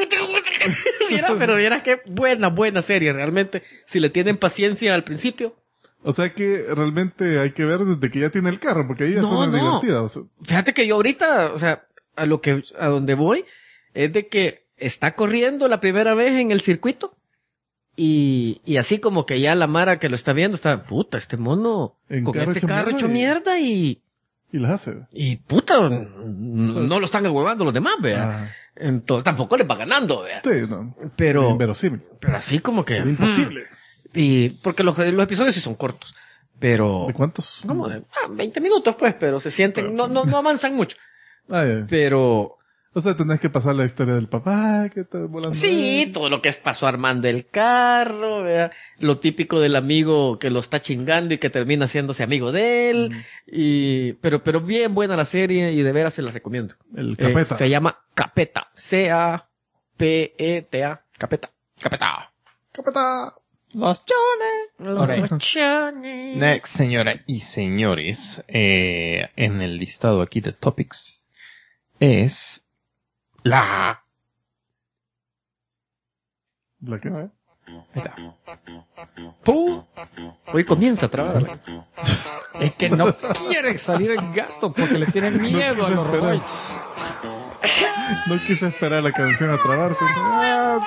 Mira, pero mira qué buena, buena serie. Realmente, si le tienen paciencia al principio. O sea que realmente hay que ver desde que ya tiene el carro, porque ahí ya No, suena no. divertida. O sea, Fíjate que yo ahorita, o sea, a lo que, a donde voy, es de que está corriendo la primera vez en el circuito. Y, y así como que ya la Mara que lo está viendo está, puta, este mono, En con carro este hecho carro mierda hecho y- mierda y, y las hace. y puta, n- no lo están ahuevando los demás, vea. Ah, Entonces tampoco les va ganando, vea. sí, no. Pero, Inverosímil. pero así como que, Sería imposible. y, porque los, los episodios sí son cortos, pero, ¿De cuántos? ¿cómo? de- Ah, veinte minutos pues, pero se sienten, no, no, no avanzan mucho, Ah, ya. pero, O sea, tenés que pasar la historia del papá que está volando. sí, él. todo lo que pasó armando el carro, vea, lo típico del amigo que lo está chingando y que termina haciéndose amigo de él, Mm. y, pero, pero bien buena la serie y de veras se la recomiendo. El Eh, capeta. se llama Capeta, C A P E T A, Capeta. Capeta. Capeta. Los chones. Alright. Chones. Next, señora y señores, eh, en el listado aquí de topics es la... ¿La qué? Ahí está. Pu- Hoy comienza a trabajar. Es que no quiere salir el gato porque le tiene miedo quise a los esperar. robots. No quise esperar la canción a trabarse. Ah.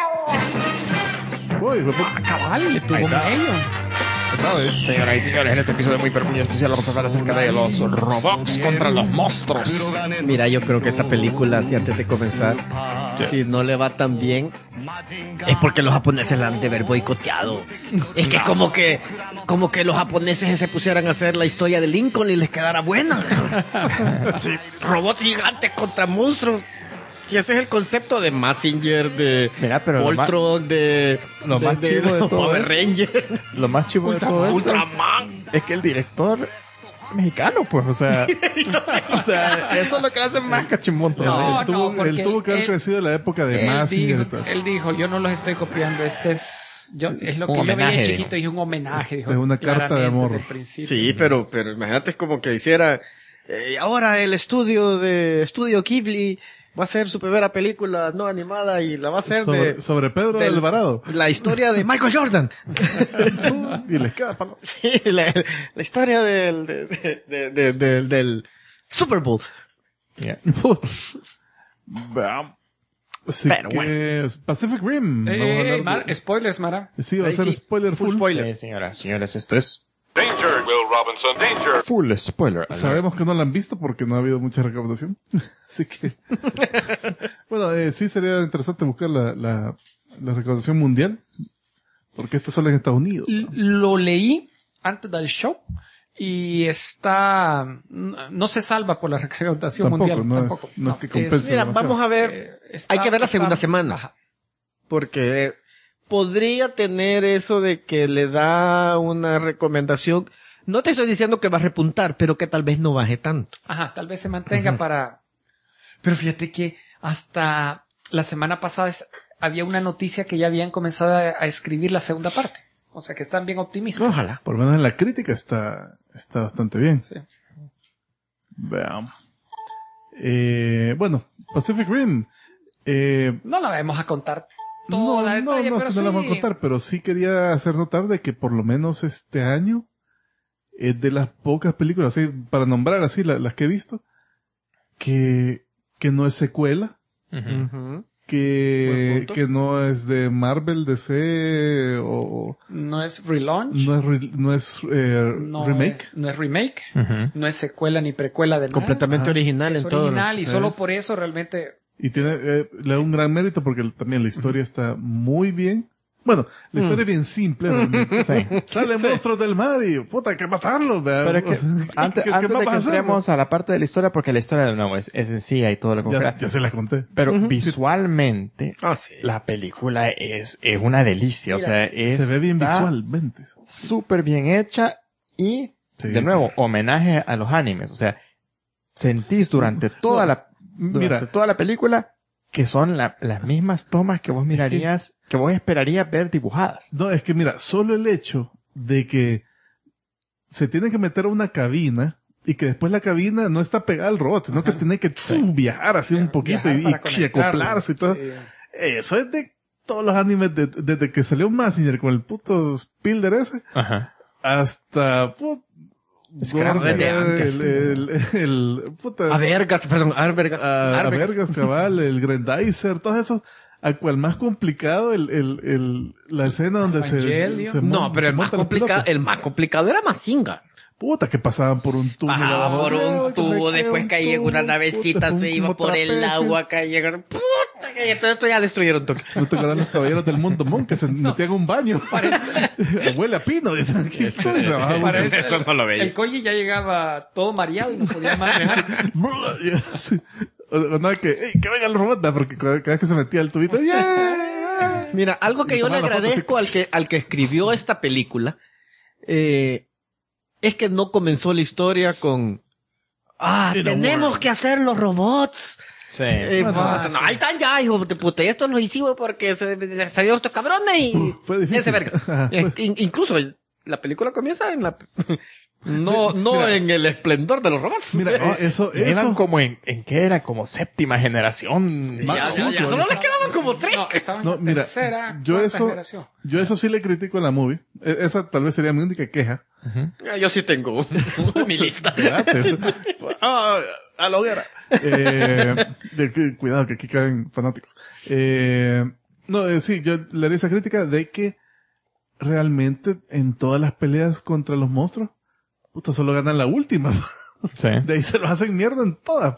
Uy, fue por- Cabal, le tuvo Ahí está. medio. Señoras y señores, en este episodio muy pero muy especial vamos a hablar acerca de los robots contra los monstruos. Mira, yo creo que esta película, si antes de comenzar, si no le va tan bien, es porque los japoneses la han de haber boicoteado. Es que es como que, como que los japoneses se pusieran a hacer la historia de Lincoln y les quedara buena. Sí, robots gigantes contra monstruos. Si ese es el concepto de Mazinger, de Mira, pero lo más, Voltron, de, lo más chivo de los todo Power esto- Rangers, lo más chivo de todo esto Ultraman. es que el director es mexicano, pues, o sea, o sea, eso es lo que hace más cachimbón No, todavía. él, tuvo, porque él tuvo que haber él- crecido en la época de Él Mazinger y dijo, todo eso. él dijo, yo no los estoy copiando, este es, yo, es lo un que yo homenaje, veía dijo. chiquito, dije un homenaje, dijo. Es una carta de claramente amor. desde el principio. Sí, pero, pero imagínate es como que hiciera, eh, ahora el estudio de Estudio Ghibli va a hacer su primera película no animada y la va a hacer Sobre, de sobre Pedro del- Alvarado. la historia de Michael Jordan. Y les queda palo. Sí, la, la historia del, de- de- de- de- del- del Super Bowl. Yeah. Bam. Así Pero que Pacific Rim. Vamos a Eh, hablar de- Mar- spoilers, Mara. Sí, va a Ahí ser sí, spoiler full full. spoiler. Sí, señoras y señores, esto es Danger, Will Robinson, danger. full spoiler. alert. Sabemos que no la han visto porque no ha habido mucha recaudación. Así que... bueno, eh, sí sería interesante buscar la, la, la recaudación mundial. Porque esto solo en Estados Unidos. L- Lo leí antes del show y está, no se salva por la recaudación Tampoco, mundial. no es- tampoco. no es que compense. Mira, demasiado. vamos a ver. Eh, está- Hay que ver la está- segunda semana. Ajá. Porque eh, podría tener eso de que le da una recomendación. No te estoy diciendo que va a repuntar, pero que tal vez no baje tanto. Ajá, tal vez se mantenga para... Pero fíjate que hasta la semana pasada es- había una noticia que ya habían comenzado a, a escribir la segunda parte. O sea que están bien optimistas. Ojalá. Por lo menos en la crítica está, está bastante bien. Sí. Veamos. Eh, bueno, Pacific Rim. Eh, No la vamos a contar no, toda la no, detalle, no, pero sí sí. no la vamos a contar, pero sí quería hacer notar de que por lo menos este año es de las pocas películas, así, para nombrar así la- las que he visto, que, que no es secuela, Ujú. Ujú. Buen que, punto. que no es de Marvel, D C, o No es relaunch. no es, re- no es eh, no remake. Es, no es remake. Ujú. No es secuela ni precuela de nada. Completamente Ajá. original Es en todo. original y ¿no? solo Es- por eso realmente... Y tiene, eh, le da un gran mérito porque también la historia está muy bien. Bueno, la historia es bien simple, realmente. Sí. Salen monstruos del mar y, puta, hay que matarlos, ¿verdad? Pero es que O sea, antes, ¿qué- qué antes más de que vas a hacer, entremos a la parte de la historia, porque la historia de nuevo es, es sencilla y todo lo que Ya, quiera, ya se la conté. pero visualmente Ah, sí. la película es, es una delicia. O sea, es Se ve bien visualmente. súper bien hecha y, Sí. de nuevo, homenaje a los animes. O sea, sentís durante toda la, durante Mira, toda la película que son la- las mismas tomas que vos mirarías, que vos esperarías ver dibujadas. no, es que mira, solo el hecho de que se tiene que meter a una cabina y que después la cabina no está pegada al robot, sino que tiene que ¡zum! Viajar así un poquito Viajar y, para y conectarlo. acoplarse y todo. Sí. Eso es de todos los animes de- desde que salió Mazinger con el puto Spilder ese Ajá. hasta put, Scrap Gorga, de antes. el, el, el, el- puta, A vergas, perdón, a vergas. a, a a vergas. vergas, cabal, el Grandizer, todos esos, a cual más complicado el, el, el, la escena donde se, Evangelion. se No, mon- pero se el más monta el complicado, piloto. el más complicado era Mazinga. Puta, que pasaban por un túnel. Bajaba abajo. por Ay, un que me tubo, quedo después un caía en tubo, una navecita, puta, se un- iba como por el trapecio. agua, caía. Puta, que todo esto ya destruyeron toque. ¿No te acuerdas los caballeros del mundo Mon que se metían en un baño? Huele a pino, dicen. ¿Qué cosa? Ah, Para bueno, eso, Eso no lo veía. El Koji ya llegaba todo mareado y no podía manejar. Sí. O, o nada que, ¡ey, que vengan los robots! ¿verdad? Porque cada cada vez que se metía el tubito, ¡yeah! Mira, algo que Y yo le tomaba la foto agradezco al así. que, al que escribió esta película, eh, es que no comenzó la historia con, ah, In a tenemos world. que hacer los robots. Sí. Eh, Bueno, puta, ah, no, sí. ahí están ya, hijo de puta. Y esto lo hicimos porque se salieron estos cabrones y Fue difícil. ese verga. Ajá. Eh, in- incluso la película comienza en la, no, no Mira. en el esplendor de los robots. Mira, eh, eso, Eran eso. como en, ¿en qué era? Como séptima generación. ya, Max ya, ya, cinco, solo ¿no? les quedaban como tres. No, estaba en No, la mira, tercera, yo cuarta eso, generación. yo eso sí le critico en la movie. E- Esa tal vez sería mi única queja. Ah, Yo sí tengo mi lista. Espérate. Ah, a la hoguera. Eh, de que- cuidado, que aquí caen fanáticos. Eh, no, eh, sí, yo le haría esa crítica de que realmente en todas las peleas contra los monstruos, puta, solo ganan la última. Sí. De ahí se los hacen mierda en todas.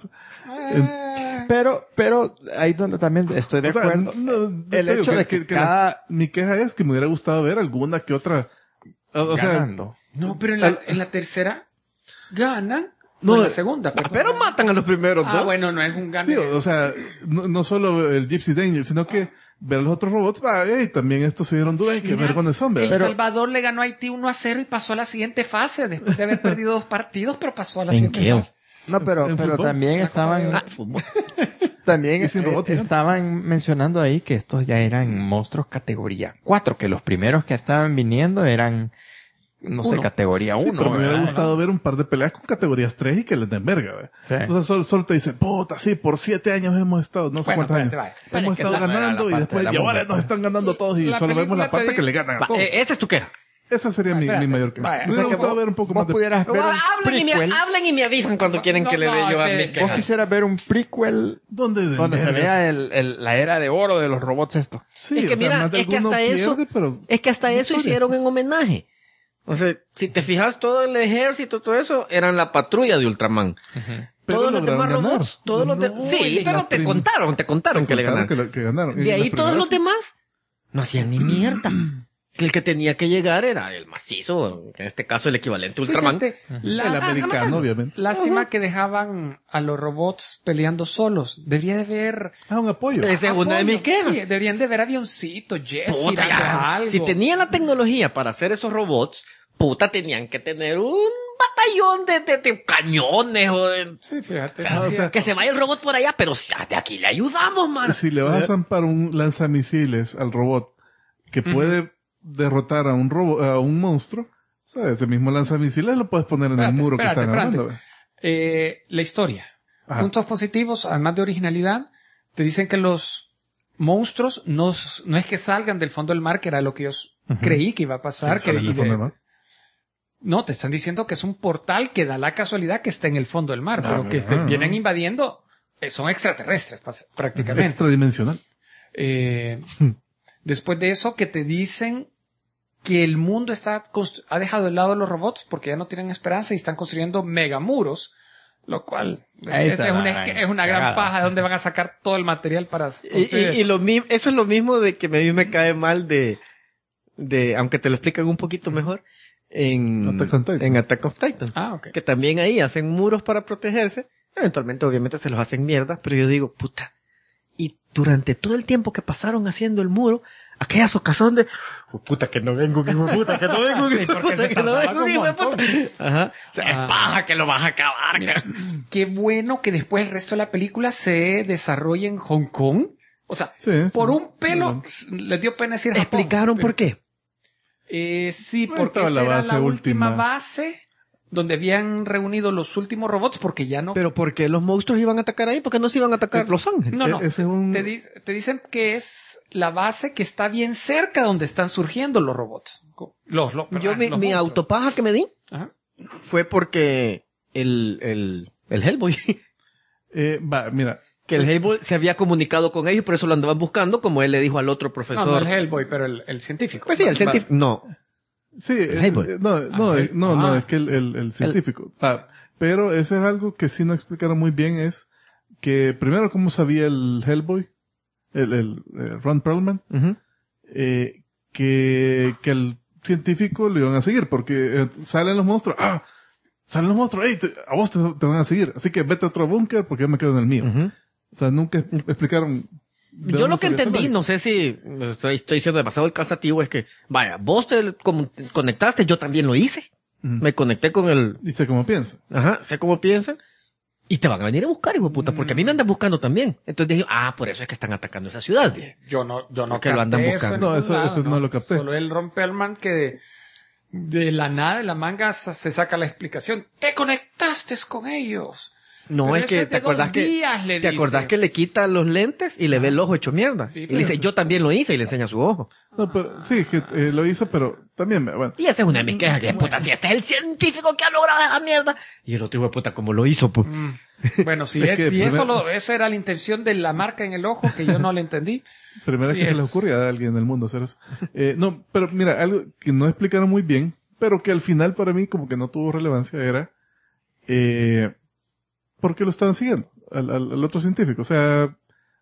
Eh, Pero, pero ahí donde también estoy de O sea, acuerdo. no, te el digo hecho que- de que, que- que cada la- mi queja es que me hubiera gustado ver alguna que otra. O, o sea, ganando. no, pero en la, en la tercera ganan. No, No, en la eh, segunda, Ah, perdón. pero matan a los primeros Ah, dos. bueno, no es un gane. sí, o, o sea, no, no solo el Gypsy Danger, sino que ver a los otros robots, va, hey, también estos se dieron duda, hay que Mira, ver cuáles son, El ¿verdad? Salvador le ganó a Haití uno a cero y pasó a la siguiente fase después de haber perdido dos partidos, pero pasó a la ¿En siguiente qué? fase. No, pero, en pero fútbol. también estaban, Ah, fútbol. también Y sin eh, robot, ¿no? estaban mencionando ahí que estos ya eran monstruos categoría cuatro, que los primeros que estaban viniendo eran, no sé, Uno. categoría Sí, uno. pero me hubiera ¿verdad? gustado ver un par de peleas con categorías tres y que les den verga, ¿verdad? Sí. O sea, solo, solo te dicen, puta, sí, por siete años hemos estado, no sé Bueno, cuántos espérate, años. vaya. Hemos que estado esa no era ganando la y parte después, de la y ahora movie, nos pues. están ganando todos y La solo vemos película la parte te que le digo- ganan a Va, todos. eh, esa es tu queja. Esa sería mi, espérate. mi mayor queja. Vaya, Me o hubiera sea que gustado vos- ver un poco vos más de... pudieras ver un Hablen y, me, prequel. hablen y me avisan cuando quieren No, que le no, dé yo a que- mis que- Vos quejas. quisieras ver un prequel ¿Dónde? de donde se verga? vea el, el- la era de oro de los robots estos. Sí, Es que o sea, mira, más de es que alguno hasta eso- pierde, pero... Es que hasta Una eso historia. hicieron en homenaje. O sea, si te fijas, todo el ejército, todo eso, eran la patrulla de Ultraman. Pero todos los lograron demás ganar. robots, todos los de- No, sí, en pero la te prim- contaron, te contaron que le Contaron ganaron. que, lo- que ganaron. En De ahí las todos los primeras- demás no hacían ni mierda. El que tenía que llegar era el macizo, en este caso el equivalente a Ultraman. Fíjate, El lástima- americano, obviamente. Lástima que dejaban a los robots peleando solos. Debería de ver... Ah, un apoyo. Esa es una de mis quejas. Sí, deberían de ver avioncitos, jets, Puta, tirando ya. algo. Si tenían la tecnología para hacer esos robots, puta, tenían que tener un batallón de, de- de cañones o de... Sí, fíjate. Ah, o sí, sea, Que se vaya el robot por allá, pero ya de aquí le ayudamos, man. Si le vas a zampar un lanzamisiles al robot que puede derrotar a un robo, a un monstruo, o sea, ese mismo lanzamisiles lo puedes poner en Espérate, el muro espérate, que están espérate. hablando. Eh, la historia. Ajá. Puntos positivos, además de originalidad, te dicen que los monstruos no, no es que salgan del fondo del mar, que era lo que yo Ujú. creí que iba a pasar. Sí, que, salen y del fondo de- del mar. No, te están diciendo que es un portal que da la casualidad que está en el fondo del mar, Ah, pero que ah, se ah. vienen invadiendo, eh, son extraterrestres pas- prácticamente. Extradimensional. Eh, después de eso, que te dicen que el mundo está constru- ha dejado de lado los robots porque ya no tienen esperanza y están construyendo megamuros, lo cual Ahí esa está es la una, gran es una gran cagada. paja de donde van a sacar todo el material para Y, construir y- eso. y lo mismo, eso es lo mismo de que a mí me cae mal de, de, aunque te lo explican un poquito mejor, en Attack on Titan. en Attack of Titan. Ah, ok. Que también ahí hacen muros para protegerse. Eventualmente, obviamente, se los hacen mierda, pero yo digo, puta, y durante todo el tiempo que pasaron haciendo el muro, aquella socazón de, "Oh, puta, que no vengo, que hijo de puta, que no vengo, que Sí, porque puta, se que no tardaba vengo, que un hijo de puta". montón. Ajá. O sea, Ah. es paja que lo vas a acabar. Mira, cara. qué bueno que después el resto de la película se desarrolla en Hong Kong. O sea, Sí, por sí. un pelo les dio pena decir Japón. ¿Explicaron pero- por qué? Eh, sí, Bueno, porque estaba esa la era base la última. última base donde habían reunido los últimos robots porque ya no... Pero ¿por qué los monstruos iban a atacar ahí? ¿Por qué no se iban a atacar Los Ángeles? no, no. E- ese es un- Te, di- te dicen que es la base que está bien cerca donde están surgiendo los robots. Los, los, Yo, perdón, mi, los mi monstruos. autopaja que me di Ajá. fue porque el, el, el Hellboy, Eh, va, mira. que el Hellboy se había comunicado con ellos y por eso lo andaban buscando, como él le dijo al otro profesor. No, no el Hellboy, pero el, el científico. Pues sí, el científico. No. Sí, eh, Hellboy. eh, no, no, Ah, eh, no, no, ah. es que el, el, el científico. Ah, pero eso es algo que sí no explicaron muy bien, es que primero cómo sabía el Hellboy, el, el, eh, Ron Perlman, Ujú. eh, que, que el científico lo iban a seguir, porque eh, salen los monstruos, ah, salen los monstruos, ey, te- a vos te, te van a seguir, así que vete a otro búnker porque yo me quedo en el mío. Ujú. O sea, nunca es- explicaron. de Yo dónde lo que salió ese entendí, rollo. no sé si estoy, estoy siendo demasiado casativo, es que, vaya, vos te com- conectaste, yo también lo hice. Ujú. Me conecté con el, Dice cómo piensa. ajá, sé cómo piensan. Y te van a venir a buscar, hijo de puta, porque a mí me andan buscando también. Entonces dije, ah, por eso es que están atacando esa ciudad. Yo no, yo no Que lo andan capté buscando. en No, ningún eso- lado, eso no lo capté. Solo el Ron Perlman que de la nada, de la manga, sa- se saca la explicación. ¡Te conectaste con ellos! No, Pero es eso que es te de acordás dos que, días, le te acordás dice. que le quita los lentes y le ve Ah. el ojo hecho mierda. Sí, y pero le dice, eso- yo también lo hice y le enseña su ojo. No, pero sí, que eh, lo hizo, pero también, bueno. Y esa es una de mis quejas, que puta, si este es el científico que ha logrado la mierda. Y el otro hijo de puta, como lo hizo, pues. Mm. Bueno, si, Es es, que si eso primero- lo, esa era la intención de la marca en el ojo, que yo no le entendí. Primera Sí, que se es- les ocurre a alguien en el mundo hacer eso. Eh, no, pero mira, algo que no explicaron muy bien, pero que al final para mí como que no tuvo relevancia era, eh, ¿por qué lo estaban siguiendo? Al, al, al otro científico. O sea,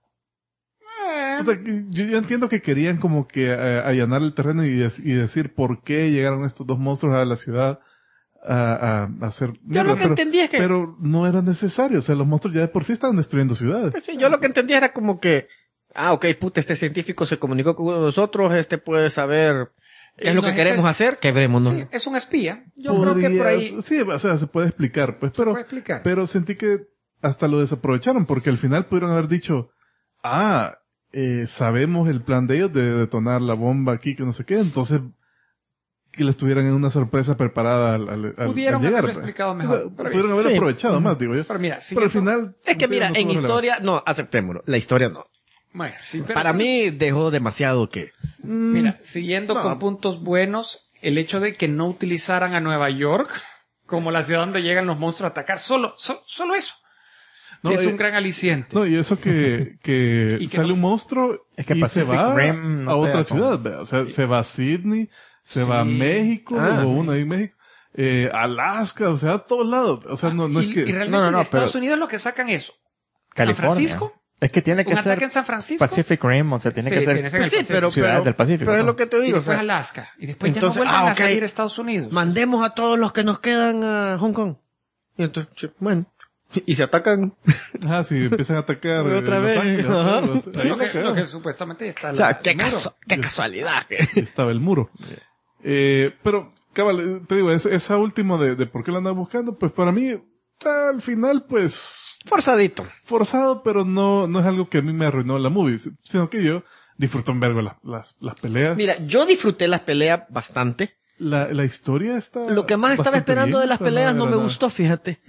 o sea, que yo, yo entiendo que querían como que eh, allanar el terreno y, des- y decir por qué llegaron estos dos monstruos a la ciudad a, a, a hacer Yo mierda, lo que pero, entendí es que, pero no era necesario. O sea, los monstruos ya de por sí estaban destruyendo ciudades. pues sí, yo lo que entendí era como que, ah, ok, puta, este científico se comunicó con uno de nosotros, este puede saber qué Eh, es lo no, que este- queremos hacer, quebrémonos. Sí, es un espía. Yo creo que por Podrías- ahí Sí, o sea, se puede explicar, pues, se pero, puede explicar. pero sentí que hasta lo desaprovecharon, porque al final pudieron haber dicho, ah, eh, sabemos el plan de ellos de detonar la bomba aquí, que no sé qué, entonces que les tuvieran una sorpresa preparada al, al, al- Pudieron al llegar. haberlo pues. explicado O mejor. sea, pero, pudieron haber Sí. aprovechado más, digo yo. pero mira, Pero al siguiendo- final... Es que mira, no en tuvo relevancia. historia, no, aceptémoslo, la historia no. bueno, sí, pero Para sí- mí dejó demasiado que... Mm, Mira, siguiendo no. con puntos buenos, el hecho de que no utilizaran a Nueva York como la ciudad donde llegan los monstruos a atacar, solo, so- solo eso. No, es eh, un gran aliciente. No, y eso que, que, Y que sale no- un monstruo Es que y se Pacific va Rim no a otra pega con- ciudad, vea. O sea, se va a Sydney, se Sí. va a México, Ah. o uno ahí en México, eh, Alaska, o sea, a todos lados. O sea, no, no y, es que... y realmente No, no, no, de Estados pero- Unidos lo que sacan eso. California. San Francisco, Es que tiene un que ataque ser en San Francisco. Pacific Rim, o sea, tiene Sí, que ser tiene que ser en el Sí, Pacífico. pero, ciudades pero, del Pacífico. pero es ¿no? lo que te Y digo, o después sea, Alaska. Y después entonces, ya no vuelven ah, a ok. salir a Estados Unidos. mandemos a todos los que nos quedan a Hong Kong. Y entonces, sí, bueno, y se atacan. Ajá, si empiezan a atacar eh, Otra Los vez. Ángeles, Ajá. pues, ahí lo, la que, cagaron. lo que supuestamente está O sea, la- qué, el muro. casu- qué casualidad. Estaba el muro. Eh, pero, cabal, te digo, es- esa última de, de por qué la andan buscando, pues para mí, o sea, al final, pues, Forzadito. forzado, pero no, no es algo que a mí me arruinó la movie, sino que yo disfruto un vergo las, las, las peleas. Mira, yo disfruté las peleas bastante. La, la historia está... Lo que más estaba bastante esperando bien, de las o sea, peleas no era me nada- gustó, fíjate. ¿El qué?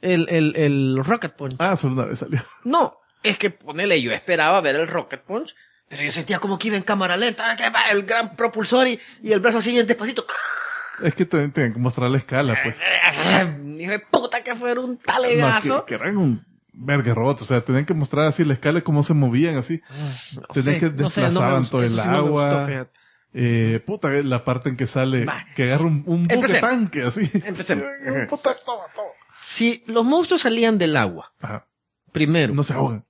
El, el, el Rocket Punch. Ah, solo una vez salió. No, es que ponele, yo esperaba ver el Rocket Punch, pero yo sentía como que iba en cámara lenta, que va el gran propulsor y, y el brazo así despacito. Es que también tienen que mostrar la escala, pues. Hijo de puta que fuera un No, talegazo. que, que eran un verga robot, o sea, tenían que mostrar así la escala, cómo se movían así. No tenían sé, que no sé, no me desplazaban gustó, todo eso el sí no me agua. gustó, fíjate. Eh, puta, la parte en que sale, Va. que agarra un, un buque Empecemos. tanque, así. Empecemos. Puta, toma, toma. Si los monstruos salían del agua, Ajá. primero, No se ahogan.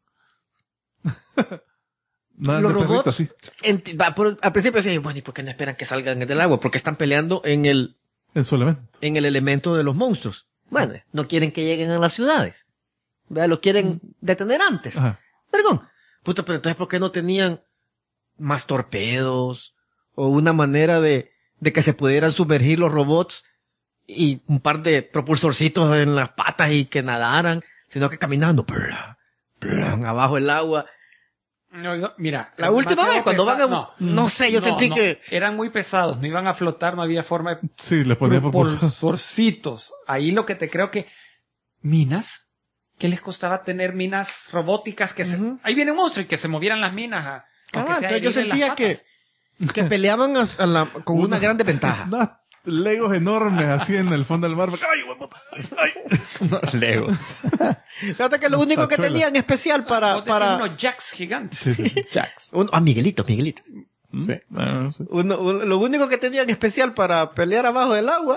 Nada los de perrito robots, así. enti- va, por- al principio decía, bueno, ¿y por qué no esperan que salgan del agua? Porque están peleando en el, En su elemento. en el elemento de los monstruos. Bueno, no quieren que lleguen a las ciudades. ¿Verdad? Lo quieren detener antes. Ajá. Vergón. Puta, pero entonces, ¿por qué no tenían más torpedos? O una manera de, de que se pudieran sumergir los robots y un par de propulsorcitos en las patas y que nadaran, sino que caminando plá, plá, abajo el agua. No, yo- mira, La es última demasiado vez, cuando van a... pesado. No, sé, yo no, sentí no, que... eran muy pesados, no iban a flotar, no había forma de Sí, le ponía propulsor. propulsorcitos. Ahí lo que te creo que minas, ¿qué les costaba tener minas robóticas que se... Ujú. Ahí viene un monstruo y que se movieran las minas. a- aunque Ah, sea entonces yo herirle las sentía que, patas. que peleaban a- a la- con una gran desventaja. Unos legos enormes así en el fondo del mar. ¡Ay, hueputa! ¡Ay! Unos Legos. Fíjate que lo único que Tachuelas. tenían especial para... Vos decís para... unos jacks gigantes. Sí, sí. Jacks. Un- ah, Miguelito, Miguelito. ¿Mm? Sí. Ah, no sé. Uno- un- lo único que tenían especial para pelear abajo del agua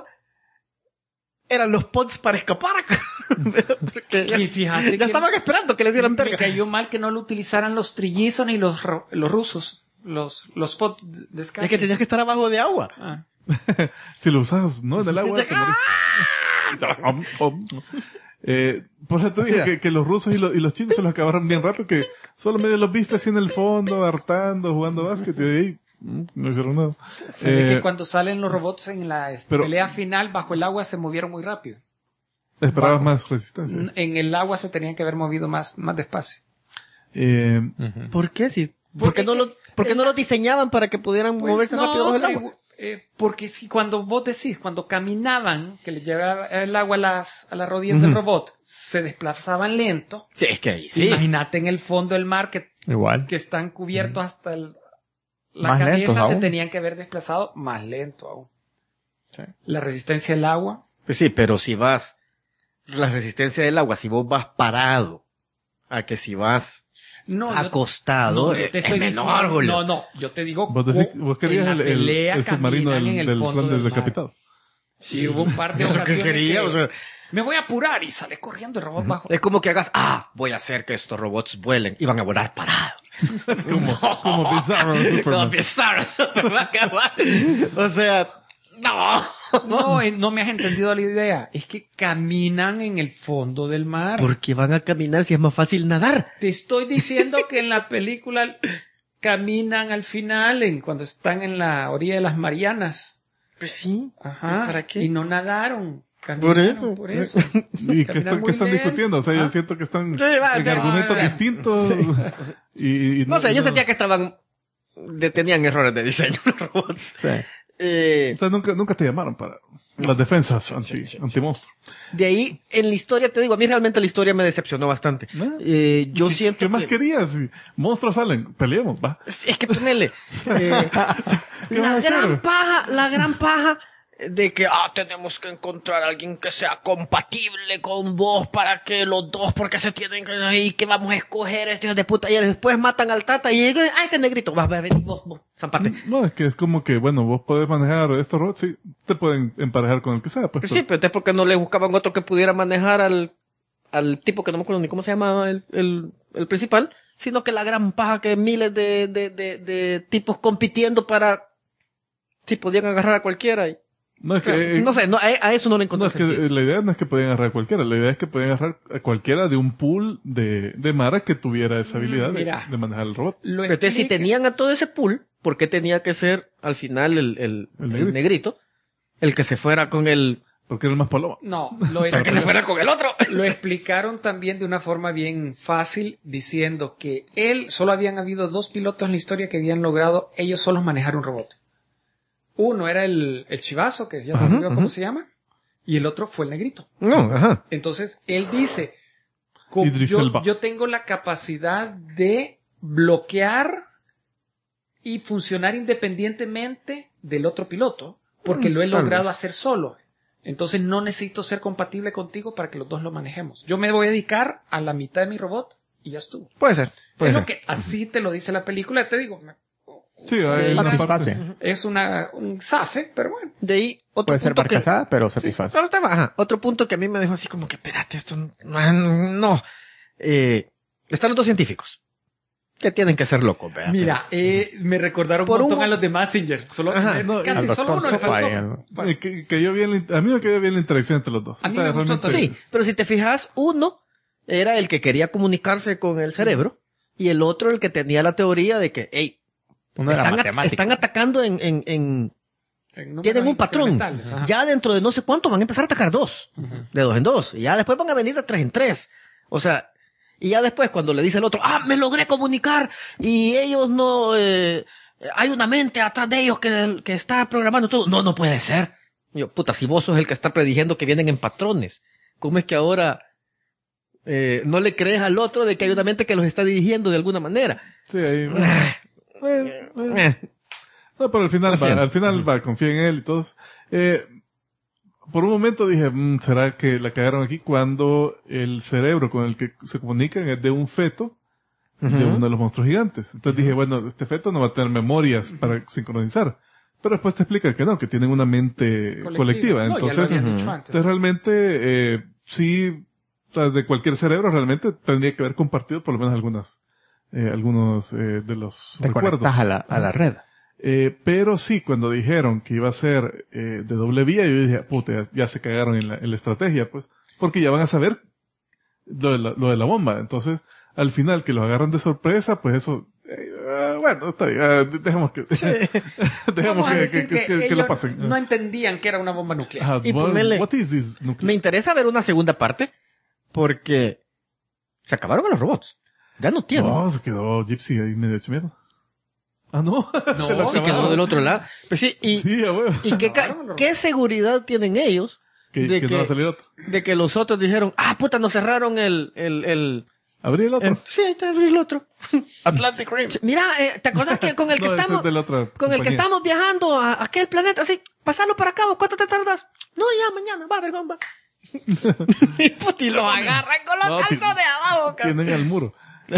eran los pods para escapar. Porque ya, Y fíjate ya que estaban esperando que les dieran me verga. cayó mal que no lo utilizaran los trillizos ni los, ro- los rusos. Los, los pods de escape. Es que tenías que estar abajo de agua. Ah. Si lo usas, ¿no? En el agua. te morís. eh, por eso te Así dije era. que, que los rusos y los, y los chinos se los acabaron bien rápido, que solo medio los viste así en el fondo, hartando, jugando básquet, y de ahí mm, no hicieron nada. Se ve Eh, que cuando salen los robots en la es- pero- pelea final bajo el agua se movieron muy rápido. Esperabas bajo. más resistencia. N- En el agua se tenían que haber movido más, más despacio. Eh, ¿Por qué? Si, ¿Por Porque qué no, que- lo, por qué no lo diseñaban para que pudieran Pues moverse no, rápido bajo el pero agua? igual, eh, porque si cuando vos decís, cuando caminaban, que les llegaba el agua a las, a las rodillas del Ujú. robot, se desplazaban lento. Sí, es que ahí sí. Imagínate en el fondo del mar que, Igual. que están cubiertos hasta el, la Más lentos cabeza, se aún. tenían que haber desplazado más lento aún. Sí. La resistencia del agua. Pues sí, pero si vas, la resistencia del agua, si vos vas parado, a que si vas No, yo- acostado, no, yo es, te es estoy menor, diciendo- Julio. No, no, yo te digo. vos, decís- co- vos querías en la el, el- pelea el submarino caminan del, en el del fondo del del mar. decapitado. Sí, hubo un par de Eso que ocasiones quería, que o sea, me voy a apurar y sale corriendo el robot bajo. es como que hagas, ah, voy a hacer que estos robots vuelen y van a volar parados. Como, como Bizarro en Como Superman. Pizarro, Superman, cabal. O sea, no. No, eh, no me has entendido la idea. Es que caminan en el fondo del mar. ¿Por qué van a caminar si es más fácil nadar? Te estoy diciendo que en la película caminan al final, en cuando están en la orilla de las Marianas. Pues sí. Ajá. ¿Para qué? Y no nadaron. Caminaron, eso. Por eso. ¿Y qué, Caminan están, muy qué están lento. discutiendo? O sea, yo Ah. siento que están Sí, va, en va, argumentos va. distintos. Y, y No sé, yo sentía que estaban, de- tenían errores de diseño los robots. Sí. Eh, O sea, nunca, nunca te llamaron para las defensas anti, anti-monstruo. de ahí, en la historia, te digo, a mí realmente la historia me decepcionó bastante. Ah. Eh, yo ¿Qué- siento ¿Qué más que... querías? Si monstruos salen, peleemos, va. Es que ponele. eh, ¿Qué la vas a gran hacer? paja, la gran paja de que, ah, tenemos que encontrar a alguien que sea compatible con vos para que los dos, porque se tienen que, y que vamos a escoger estos hijos de puta, y después matan al tata y llegan, ah, este negrito, vas a venir vos, vos, zampate. No, es que es como que, bueno, vos podés manejar estos robots, sí, te pueden emparejar con el que sea, pues. Pues sí, pero entonces, ¿por qué no le buscaban otro que pudiera manejar al, al tipo que no me acuerdo ni cómo se llamaba el, el, el principal, sino que la gran paja que miles de, de, de, de tipos compitiendo para, si podían agarrar a cualquiera y, No, es que, eh, no sé, no, a, a eso no le no, encontré es que sentido. eh, la idea no es que podían agarrar a cualquiera, la idea es que podían agarrar a cualquiera de un pool de, de Mara que tuviera esa habilidad de, Mira. de manejar el robot. Lo Pero entonces, si explica- tenían a todo ese pool, ¿por qué tenía que ser al final el, el, El el negrito. negrito el que se fuera con el, Porque era el más paloma. No, lo, el que se fuera con el otro? lo explicaron también de una forma bien fácil, diciendo que él, solo habían habido dos pilotos en la historia que habían logrado ellos solos manejar un robot. Uno era el, el chivazo, que ya se me olvidó cómo se llama. y el otro fue el negrito. No, ajá. Entonces, él dice, co- Idris yo, Elba. yo tengo la capacidad de bloquear y funcionar independientemente del otro piloto, porque Mm, lo he tal logrado vez. hacer solo. Entonces no necesito ser compatible contigo para que los dos lo manejemos. Yo me voy a dedicar a la mitad de mi robot y ya estuvo. Puede ser. Puede Es ser. lo que así te lo dice la película, te digo. me- Sí, hay una Satisface. parte. Es una, un zafe, pero bueno. De ahí, otro Puede ser punto que... barcazada, pero satisface. Solo estaba, ajá. Otro punto que a mí me dejó así como que, espérate, esto no, no. Eh, están los dos científicos. Que tienen que ser locos, ¿verdad? Mira, eh, me recordaron Por un montón un- a los de Messenger. Solo, Ajá, eh, no, casi al solo doctor uno le Sopa y faltó. al- Bueno, Eh, que- cayó bien la- a mí me cayó bien la interacción entre los dos. A mí me gustó realmente- también. Sí, pero si te fijas, uno era el que quería comunicarse con el cerebro y el otro el que tenía la teoría de que, hey, Uno era están, a- matemático. están atacando en, en, en- en números tienen un patrón. incrementales, ajá. Ya dentro de no sé cuánto van a empezar a atacar dos. Ujú. De dos en dos. Y ya después van a venir de tres en tres. O sea, y ya después cuando le dice el otro, ah, me logré comunicar y ellos no, eh, hay una mente atrás de ellos que, que está programando todo. No, no puede ser. Y yo, puta, si vos sos el que está prediciendo que vienen en patrones, ¿cómo es que ahora eh, no le crees al otro de que hay una mente que los está dirigiendo de alguna manera? Sí, ahí. Eh, eh. Eh, No, pero al final Lo va, siento. al final va, confía en él y todos. Eh, por un momento dije, "Mm, ¿será que la cagaron aquí cuando el cerebro con el que se comunican es de un feto de Ujú. uno de los monstruos gigantes? Entonces dije, bueno, este feto no va a tener memorias para sincronizar. Pero después te explican que no, que tienen una mente colectiva. No, ya lo Entonces, habían Ujú. dicho antes. entonces realmente, eh, sí, o sea, de cualquier cerebro realmente tendría que haber compartido por lo menos algunas, eh, algunos eh, de los Te recuerdos. conectas a la, a la red. Eh, pero sí, cuando dijeron que iba a ser eh, de doble vía, yo dije, puta, ya, ya se cagaron en la, en la estrategia, pues, porque ya van a saber lo de la, lo de la bomba. Entonces, al final, que los agarran de sorpresa, pues eso, eh, ah, bueno, está bien, ah, dejemos que, dejemos Vamos a que, decir que, que, que ellos lo pasen. no entendían que era una bomba nuclear. Ajá, Y what, ponerle- what is this nuclear? Me interesa ver una segunda parte porque se acabaron los robots. Ya no tienen. No, se quedó Gypsy ahí medio hecho mierda. Ah, no. No, se lo y Y quedó acabaron. del otro lado. Pues sí, y, Sí, a huevo. y qué, ca- qué seguridad tienen ellos Que, de que que- no va a salir otro. de que los otros dijeron, ah, puta, nos cerraron el, el, el, Abrí el otro. el- sí, ahí está el otro. Atlantic Rim. Mira, eh, ¿te acordás que con el que No, ese estamos, es de la otra con el que compañía. estamos viajando a aquel planeta, así, pasarlo para acá, ¿cuánto te tardas? No, ya, mañana, va, vergón, va. y, puta, y lo agarran con los No, ti- calzones abajo, cabrón. Tienen al muro.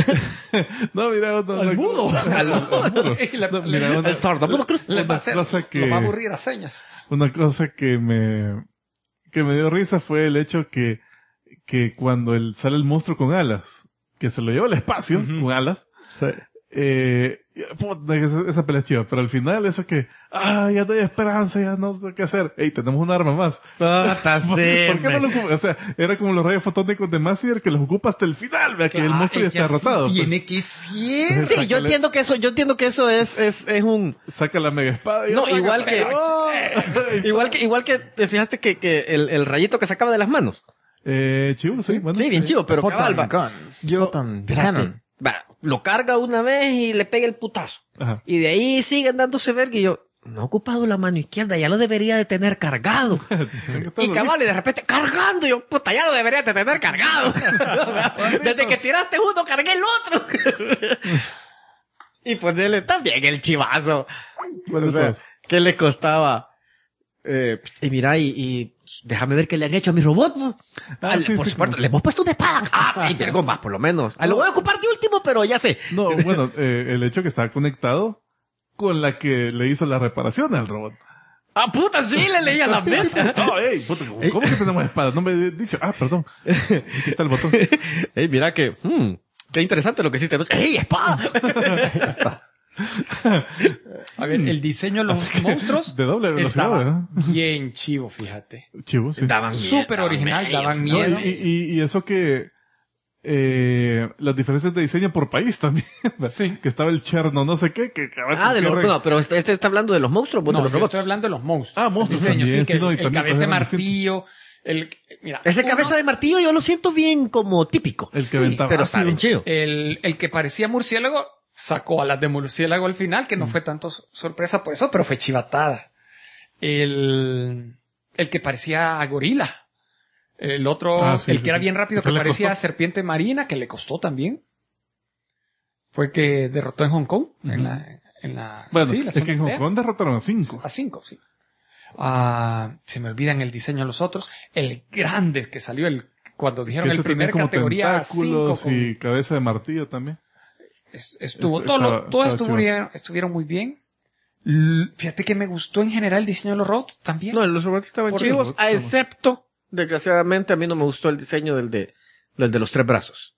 no, mira, otra, ¿Al una- mudo? Al, al muro. Y la- No, le- mira, una, El sordo, mudo cruz. Le va a una hacer- cosa que, Lo va a aburrir a señas. una cosa que me, que me dio risa fue el hecho que, que cuando el, sale el monstruo con alas, que se lo lleva al espacio, Ujú. con alas, eh, puta, esa, esa pelea es chiva, pero al final eso que, ah, ya no hay esperanza, ya no sé qué hacer. Ey, tenemos un arma más. Puta, ¿Por, por qué no lo ocupa? O sea, era como los rayos fotónicos de Massinger que los ocupa hasta el final, vea que el monstruo ya está derrotado. pues. Tiene que ser. Sí, yo Sácale- entiendo que eso, yo entiendo que eso es, es, es un, Saca la mega espada y no, arranca, igual que, pero- Ahí está. igual que, igual que, te fijaste que, que el, el rayito que sacaba de las manos. Eh, chivo, sí, bueno. Sí, bien chivo, pero cabal, va. Gun. Yo, Photon espérate, Cannon. va, lo carga una vez y le pega el putazo. Ajá. Y de ahí siguen dándose verga y yo, no he ocupado la mano izquierda, ya lo debería de tener cargado. Y cabal, y de repente, cargando, y yo, puta, ya lo debería de tener cargado. Desde que tiraste uno, cargué el otro. Y ponerle también el chivazo. Bueno, O sea, todos. ¿qué le costaba? Eh, y mira, y, y déjame ver qué le han hecho a mi robot. ¿No? Ah, Ah, sí, por sí, supuesto, como- le hemos puesto una espada. Ah, ay, vergón, va, por lo menos. Ah, lo voy a ocupar de último, pero ya sé. No, bueno, eh, el hecho que está conectado con la que le hizo la reparación al robot. Ah, puta, sí, le leía la mente. No, ey, puta, ¿cómo que tenemos espadas? No me he dicho. Ah, perdón. Aquí está el botón. Ey, mira que, hmm, qué interesante lo que hiciste anoche. ¡Ey, espada! A ver, el diseño de los monstruos De doble velocidad, estaba ¿verdad? bien chivo, fíjate. Chivo, sí. Daban miedo, Súper daban original, miedo. daban No, miedo. y, y, y eso que eh, las diferencias de diseño por país también. Sí. Que estaba el Cherno, no sé qué. Que, que Ah, de los, que- no, pero este, este está hablando de los monstruos, vos No, de los yo robots. estoy hablando de los monstruos. Ah, monstruos El diseño, también, sí, que sí, no, y el, el también cabeza de eran martillo, el, mira, Ese uno- cabeza de martillo yo lo siento bien como típico. El que Sí, aventaba Pero está ácido. bien chido. el, el que parecía murciélago sacó a las de murciélago al final, que no fue tanto so- sorpresa por eso, pero fue chivatada. El, el que parecía gorila. El otro, Ah, sí, el sí, que era sí. bien rápido, Ese que le parecía costó. serpiente marina, que le costó también. Fue el que derrotó en Hong Kong. En la, en la, Bueno, sí, la es zona que en de Hong pelea. Kong derrotaron a cinco. A cinco, sí. Ah, se me olvidan el diseño de los otros. El grande que salió el, cuando dijeron Que el ese tenía primer como categoría cinco. tentáculos Con, y cabeza de martillo también. es- estuvo, Est- todo, lo- estaba- todo estaba estuvo chido. bien- estuvieron muy bien. L- Fíjate que me gustó en general el diseño de los robots también. No, los robots estaban Por chivos, los robots a estaban- excepto, desgraciadamente, a mí no me gustó el diseño del de, del de los tres brazos.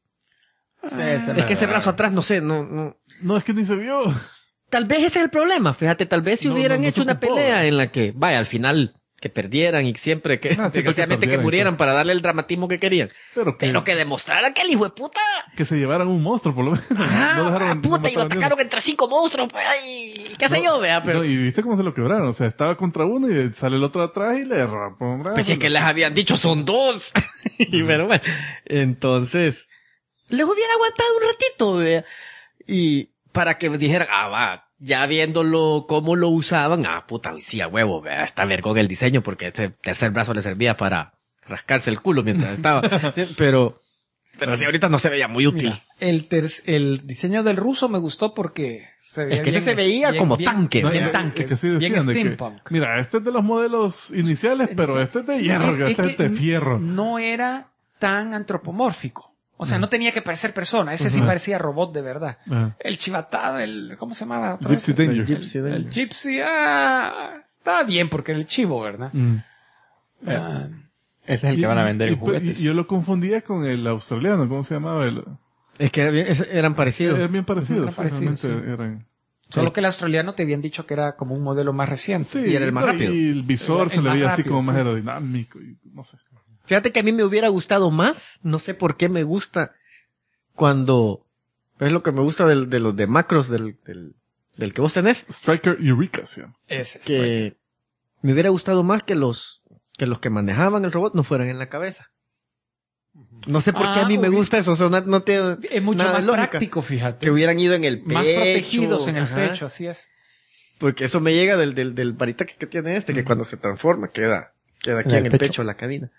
Es que ese brazo atrás, no sé, no, no. No, es que ni se vio. Tal vez ese es el problema, fíjate, tal vez si No, hubieran no, no hecho se una ocupó, pelea ¿verdad? en la que, vaya, al final, que perdieran y siempre que, Ah, siempre que desgraciadamente, que, perdieran y murieran todo. para darle el dramatismo que querían. Pero que, Pero que demostraran que el hijo de puta. que se llevaran un monstruo, por lo menos. Ah, no dejaron, no puta, y lo mataron ni atacaron entre cinco monstruos, pues, ay, qué sé No, yo, vea, pero. uno. No, y viste cómo se lo quebraron. O sea, estaba contra uno y sale el otro atrás y le rapó un brazo. Pues si es que les habían dicho son dos. Y pero bueno, entonces, les hubiera aguantado un ratito, vea. Y para que dijeran, ah, va, ya viéndolo cómo lo usaban, ah, puta, sí, a huevo, vea, está vergón el diseño porque ese tercer brazo le servía para rascarse el culo mientras estaba. Sí, pero, pero sí, ahorita no se veía muy útil. Mira, el, ter- el diseño del ruso me gustó porque se veía Es que ese bien- se veía bien- como bien- tanque, bien eh, tanque, es que sí bien decían de que, steampunk. mira, este es de los modelos iniciales, pero este es de Sí, hierro, es- que es este es que de fierro. No era tan antropomórfico. O sea, no tenía que parecer persona. Ese sí Ujú. parecía robot de verdad. Ajá. El chivatado, el... ¿Cómo se llamaba? otra Gypsy vez? Danger. El Gypsy El, Danger. el Gypsy, ah, estaba bien porque era el chivo, ¿verdad? Mm. Ah, Ese es el que van a vender y, en juguetes. y yo lo confundía con el australiano, ¿cómo se llamaba? El, Es que era bien- es- eran parecidos. eran bien parecidos. Eran parecidos, sí, realmente sí. eran. solo que el australiano te habían dicho que era como un modelo más reciente. Sí, Y era el más no, rápido. Y el visor El- se el le más veía así rápido, como más sí. aerodinámico. Y no sé. Fíjate que a mí me hubiera gustado más, no sé por qué me gusta cuando, es lo que me gusta del, de los de macros del, del, del que vos tenés, Striker Eureka, sí. Ese es que me hubiera gustado más que los, que los que manejaban el robot no fueran en la cabeza. No sé por qué Ah, a mí me hubi- gusta eso, o sea, no, no tiene Es mucho nada más de lógica. práctico, fíjate. Que hubieran ido en el pecho. Más protegidos en el ajá. pecho, así es. Porque eso me llega del, del, del varita que, que tiene este, que cuando se transforma queda, queda aquí En en el el pecho. pecho la cabina.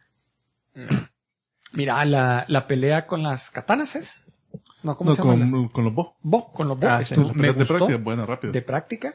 Mira, la, la pelea con las katanas es. No, ¿cómo No, se llama? con, con los bo. Bo, con los bo. Ah, sí, Estuvo- La me pelea de gustó. práctica, buena, rápido. De práctica.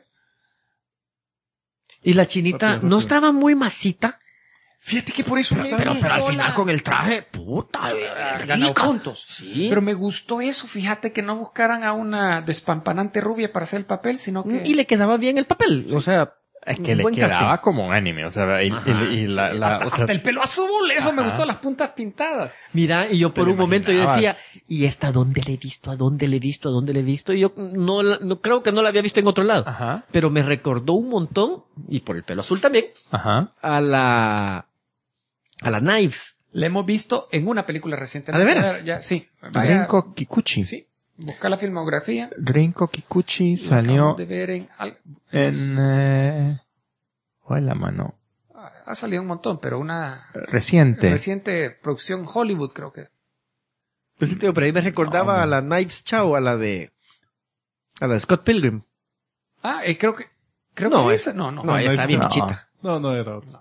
Y la chinita Rápido, no rápido. estaba muy masita, Fíjate que por eso me pero, pero al gustó final la- con el traje, puta, ha rica. ganado puntos. Sí. Pero me gustó eso, fíjate que no buscaran a una despampanante rubia para hacer el papel, sino que... Y le quedaba bien el papel, o sea, Es que le buen quedaba casting. como un anime, o sea, y, Ajá, y- y la, la- hasta, o sea, hasta el pelo azul, eso me Ajá. gustó, las puntas pintadas. Mira, y yo por Te lo un momento yo decía, imaginabas. ¿y esta dónde le he visto? ¿A dónde le he visto? ¿A dónde le he visto? Y yo no, la- no creo que no la había visto en otro lado. Ajá, Pero me recordó un montón, y por el pelo azul también, ajá. a la, a la Knives. La hemos visto en una película reciente. ¿Ah, de veras? Ya, sí. Vaya- Rinko Kikuchi. Sí. Busca la filmografía. Rinko Kikuchi Lo salió acabamos de ver en... al- en... Eh, ¿cuál es la mano? Ha salido un montón, pero una Reciente. reciente producción Hollywood, creo que. Pues sí, tío, pero ahí me recordaba No, a la Knives Chow, a la de, a la de Scott Pilgrim. Ah, eh, creo que... Creo No, que es- esa... No, no. No, ahí está bien no. bichita. No, no era otro.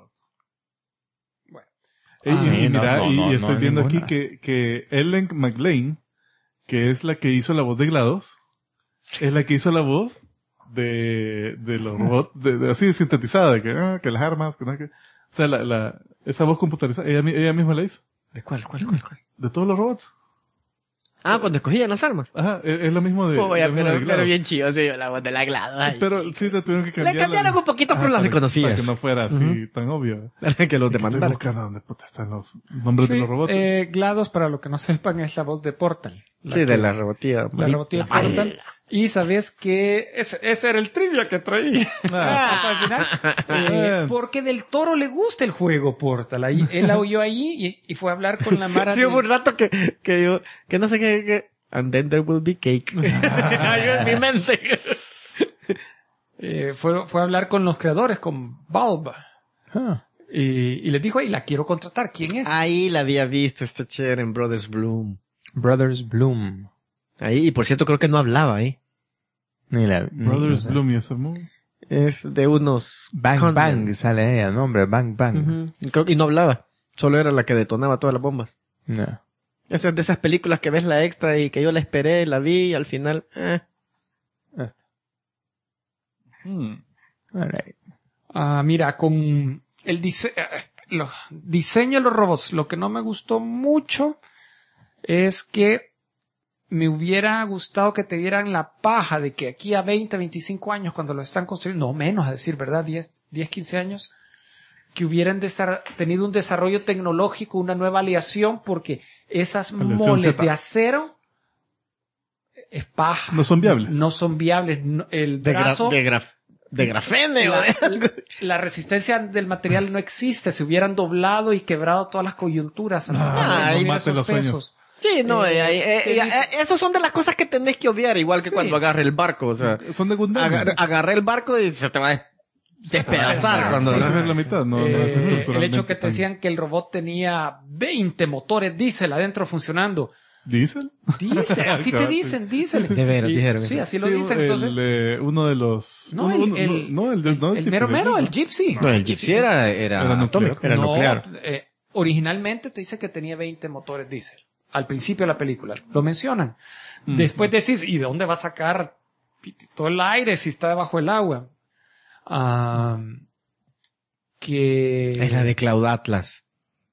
Bueno. Y, Ah, sí, y no, mira, no, y, no, y no estoy hay viendo ninguna. aquí que, que Ellen McLean, que es la que hizo la voz de GLaDOS, es la que hizo la voz de, de los robots, de, de- así sintetizada, de que, ah, que las armas, que no, que, o sea, la, la, esa voz computarizada, ella, mi- ella misma la hizo, ¿De cuál, cuál, cuál, cuál? de todos los robots. Ah, cuando escogían las armas. Ajá, es, es lo mismo de, Oh, ya, lo mismo pero, de GLaDOS. pero bien chido, sí, la voz de la Glado. ay. Pero sí le tuvieron que cambiar. Le cambiaron un poquito, pero la para, reconocías. para que no fuera así Ujú. tan obvio. que los Es que estoy demandaron. buscando dónde puta están los nombres Sí, de los robots. eh, GLaDOS, para lo que no sepan, es la voz de Portal. La Sí, que- de la robotía. La robotía de Portal. Y sabes que ese, ese era el trivia que traía. Ah. Hasta el final. Eh, porque del Toro le gusta el juego Portal. Ahí, él la oyó ahí y, y fue a hablar con la Mara. Sí, de- hubo un rato que, que yo, que no sé qué, que, and then there will be cake. Ay, en mi mente. eh, fue, fue a hablar con los creadores, con Valve. Ah. Y, y les dijo, ay, la quiero contratar. ¿Quién es? Ahí la había visto esta chévere en Brothers Bloom. Brothers Bloom. Ahí, y por cierto, creo que no hablaba, ¿eh? Ni la, ni- Brothers o sea, Bloom y ese movie. Es de unos... Bang conmen. Bang sale ella, nombre, Bang Bang. Ujú. Y creo que no hablaba. Solo era la que detonaba todas las bombas. No. Esa es de esas películas que ves la extra y que yo la esperé, la vi y al final... Eh. Hmm. Alright. Ah, mira, con el dise eh, lo- diseño de los robots, lo que no me gustó mucho es que me hubiera gustado que te dieran la paja de que aquí a veinte, veinticinco años, cuando lo están construyendo, no menos, a decir verdad, diez, diez, quince años, que hubieran desar- tenido un desarrollo tecnológico, una nueva aleación, porque esas Aleación moles Z. de acero es paja. No son viables. No son viables. No- el De, gra- brazo, de, graf- de grafene o de algo. la resistencia del material no existe. Se hubieran doblado y quebrado todas las coyunturas. al- No, al no asumir mate esos los sueños. pesos. Sí, no, Eh, eh, eh, te eh, dice- eh, esos son de las cosas que tenés que odiar, igual que Sí. cuando agarre el barco, o sea, Son de Gundam. agar- agarré el barco y se te va a des- despedazar Ah, cuando sí. No lo- es la mitad, no, no es Eh, el estructuralmente hecho que te tan- decían que el robot tenía veinte motores diésel adentro funcionando. ¿Diésel? Diésel, así te Claro, dicen, diésel. De veras, Y- dijeron Sí, eso. así lo Sí, dicen. Entonces, el, eh, uno de los... no, uno- el, uno- el, no, el, de- no, el Gypsy, mero el mero, el Gypsy. Gypsy. No, el Gypsy era, era, Era nuclear. atómico. Era No, nuclear. eh, originalmente te dice que tenía veinte motores diésel. Al principio de la película. Lo mencionan. Mm. Después decís, ¿y de dónde va a sacar todo el aire si está debajo del agua? Ah, que... Es la de Cloud Atlas.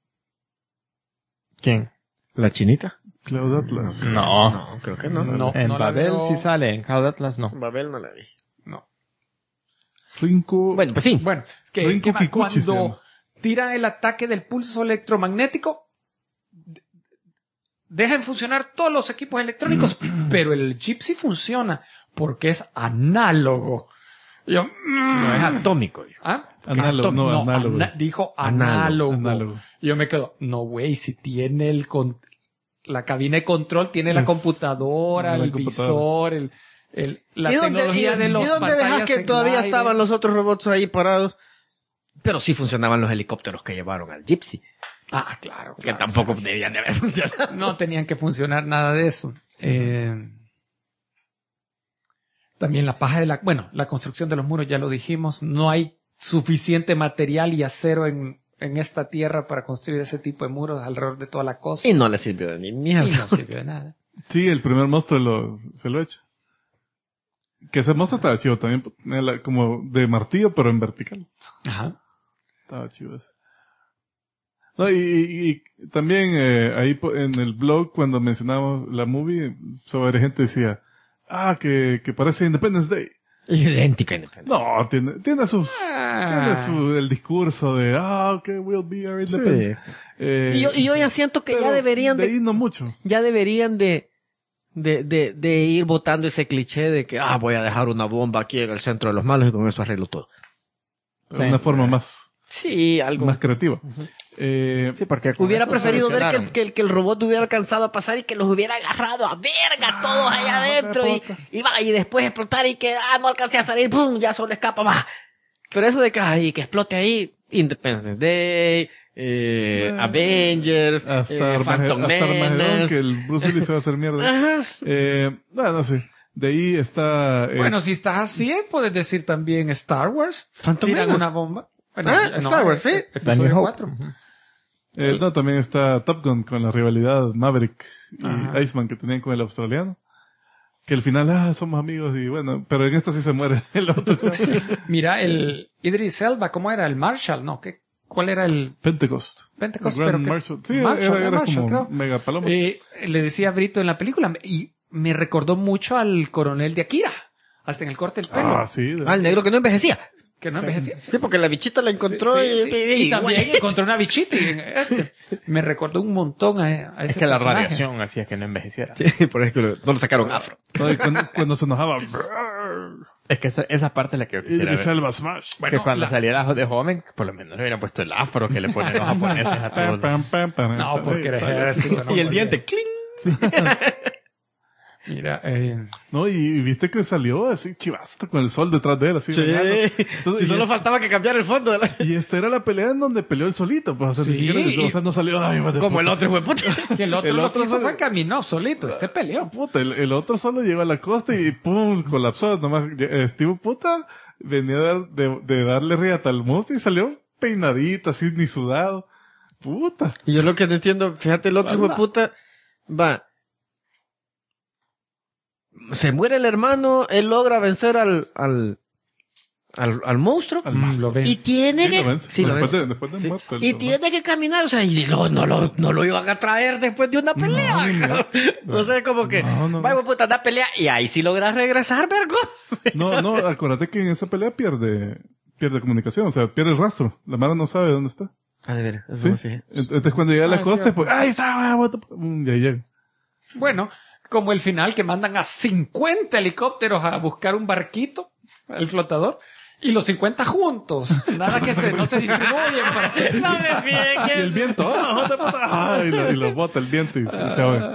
¿Quién? ¿La chinita? Cloud Atlas. No. No, creo que no. No, en no la Babel veo. sí sale, en Cloud Atlas no. Babel no la vi. No. Rinko... Bueno, pues sí. Bueno, es que, Rinko que va- Kikuchi se cuando llama. tiran el ataque del pulso electromagnético, de- dejan funcionar todos los equipos electrónicos, pero el Gypsy funciona porque es análogo. Y yo, mm, No, es atómico. hijo. ¿ah? Análogo, no, análogo. ana- dijo Análogo, análogo. análogo. Y yo me quedo, no, güey, si tiene el con- la cabina de control, tiene la Es- computadora, la el computadora. visor, el, el- la ¿Y dónde, tecnología y- de los ¿y dónde dejas pantallas que en todavía el aire? estaban los otros robots ahí parados? Pero sí funcionaban los helicópteros que llevaron al Gypsy. Ah, claro. Que claro, tampoco sí. debían de haber funcionado. No tenían que funcionar nada de eso. Eh, también la paja de la... Bueno, la construcción de los muros, ya lo dijimos. No hay suficiente material y acero en, en esta tierra para construir ese tipo de muros alrededor de toda la costa. Y no le sirvió de ni mierda. Y no sirvió de nada. Sí, el primer monstruo lo, se lo echa. Que ese monstruo estaba chido también, tenía la- como de martillo, pero en vertical. Ajá. Estaba chido ese. No, y, y- y también eh, ahí po- en el blog, cuando mencionamos la movie, sobre gente decía, ah, que, que parece Independence Day. Idéntica Independence. No, tiene, tiene su, tiene su, el discurso de, ah, ok, we'll be our independence. Sí. Eh, Y yo, y yo ya siento que ya pero deberían de de, ahí no mucho. ya deberían de, de, de, de ir botando ese cliché de que, ah, voy a dejar una bomba aquí en el centro de los malos y con eso arreglo todo. De una forma más, Sí, algo. más creativa. Eh, Sí, porque con Hubiera eso preferido ver que, solucionaron. el- que, el, que el robot hubiera alcanzado a pasar y que los hubiera agarrado a verga todos allá adentro y, y va, y después explotar y que, ah, no alcancé a salir, pum, ya solo escapa, va. Pero eso de que, ay, que explote ahí, Independence Day, eh, Bueno, Avengers, hasta, eh, Armage- Phantom hasta Armagedón, Menace. que el Bruce Willis se va a hacer mierda. Ajá. Eh, no, no sé. De ahí está... eh, Bueno, si estás así, puedes decir también Star Wars. Phantom Tiran Menace. una bomba. Bueno, Ah, no, Star Wars, eh, sí. Daniel Episodio Hope. cuatro. eh, no, también está Top Gun con la rivalidad Maverick y Ajá. Iceman que tenían con el australiano. Que al final, ah, somos amigos y bueno, pero en esta sí se muere el otro chavo. Mira, el Idris Elba, ¿cómo era? El Marshall, ¿no? ¿Qué, ¿Cuál era el Pentecost. Pentecost? Grand Pero que- Marshall. Sí, Marshall, era, era era Marshall, como creo. mega paloma. Eh, le decía a Brito en la película y me recordó mucho al coronel de Akira. Hasta en el corte del pelo. ah, sí. de- Ah, el negro que no envejecía. Que no envejecía. Sí, porque la bichita la encontró Sí, y, sí, sí. y- Y también encontró una bichita. Y este. Me recordó un montón a, a ese Es que la personaje. radiación hacía que no envejeciera. Sí, por eso que lo- no lo sacaron afro. No, y cuando, cuando se enojaba. Es que eso- esa parte es la que yo quisiera Idris ver. Elba Smash. Bueno, que cuando la- saliera de joven, por lo menos le hubieran puesto el afro que le ponen los japoneses a Pam, todos. pam, pam, pam, No, pam. porque Eh, era sale así. ejército. no y el podía. diente, ¡cling! Mira, eh, No, y, y viste que salió así chivasta con el sol detrás de él, así. Sí. bregando. Entonces, Y y, solo es- faltaba que cambiara el fondo de la... y esta era la pelea en donde peleó el solito, pues, o sea, ni Sí, siquiera, y- o sea, no salió, ay, hijo de Como el puta. otro, güey, puta. que el otro, El lo otro que hizo sale- fue caminó solito. Este peleó. Puta, el, el otro solo llegó a la costa y pum, colapsó, nomás, eh, Steve puta, venía de, dar- de, de darle riata al monstruo y salió peinadito, así, ni sudado. Puta. Y yo lo que no entiendo, fíjate, el otro hijo de puta, va. Se muere el hermano, él logra vencer al, al, al, al monstruo. Al Mm, monstruo. lo ven. Y tiene Sí, lo que, vence. sí, lo después, vence. de, después de Sí. muerto. el Y hermano. tiene que caminar, o sea, y no, no, lo, no lo iban a traer después de una pelea. ni cabrón. O sea, como que, No, no, vaya no. puta, anda a pelea y ahí sí logras regresar, vergo. No, no, acuérdate que en esa pelea pierde, pierde comunicación, o sea, pierde el rastro. La mano no sabe dónde está. Ah, de ver, eso ¿Sí? me fijé. Entonces cuando llega a la Ah, costa, cierto. pues, ¡ahí está! what the- mm, Y ahí llega. Bueno, como el final que mandan a cincuenta helicópteros a buscar un barquito, el flotador, y los cincuenta juntos. Nada que se, no se distribuyen para No me fijé Y que el viento, ¡ah, what the puta! Ah, y, lo, y lo bota el viento y se, se ahoga.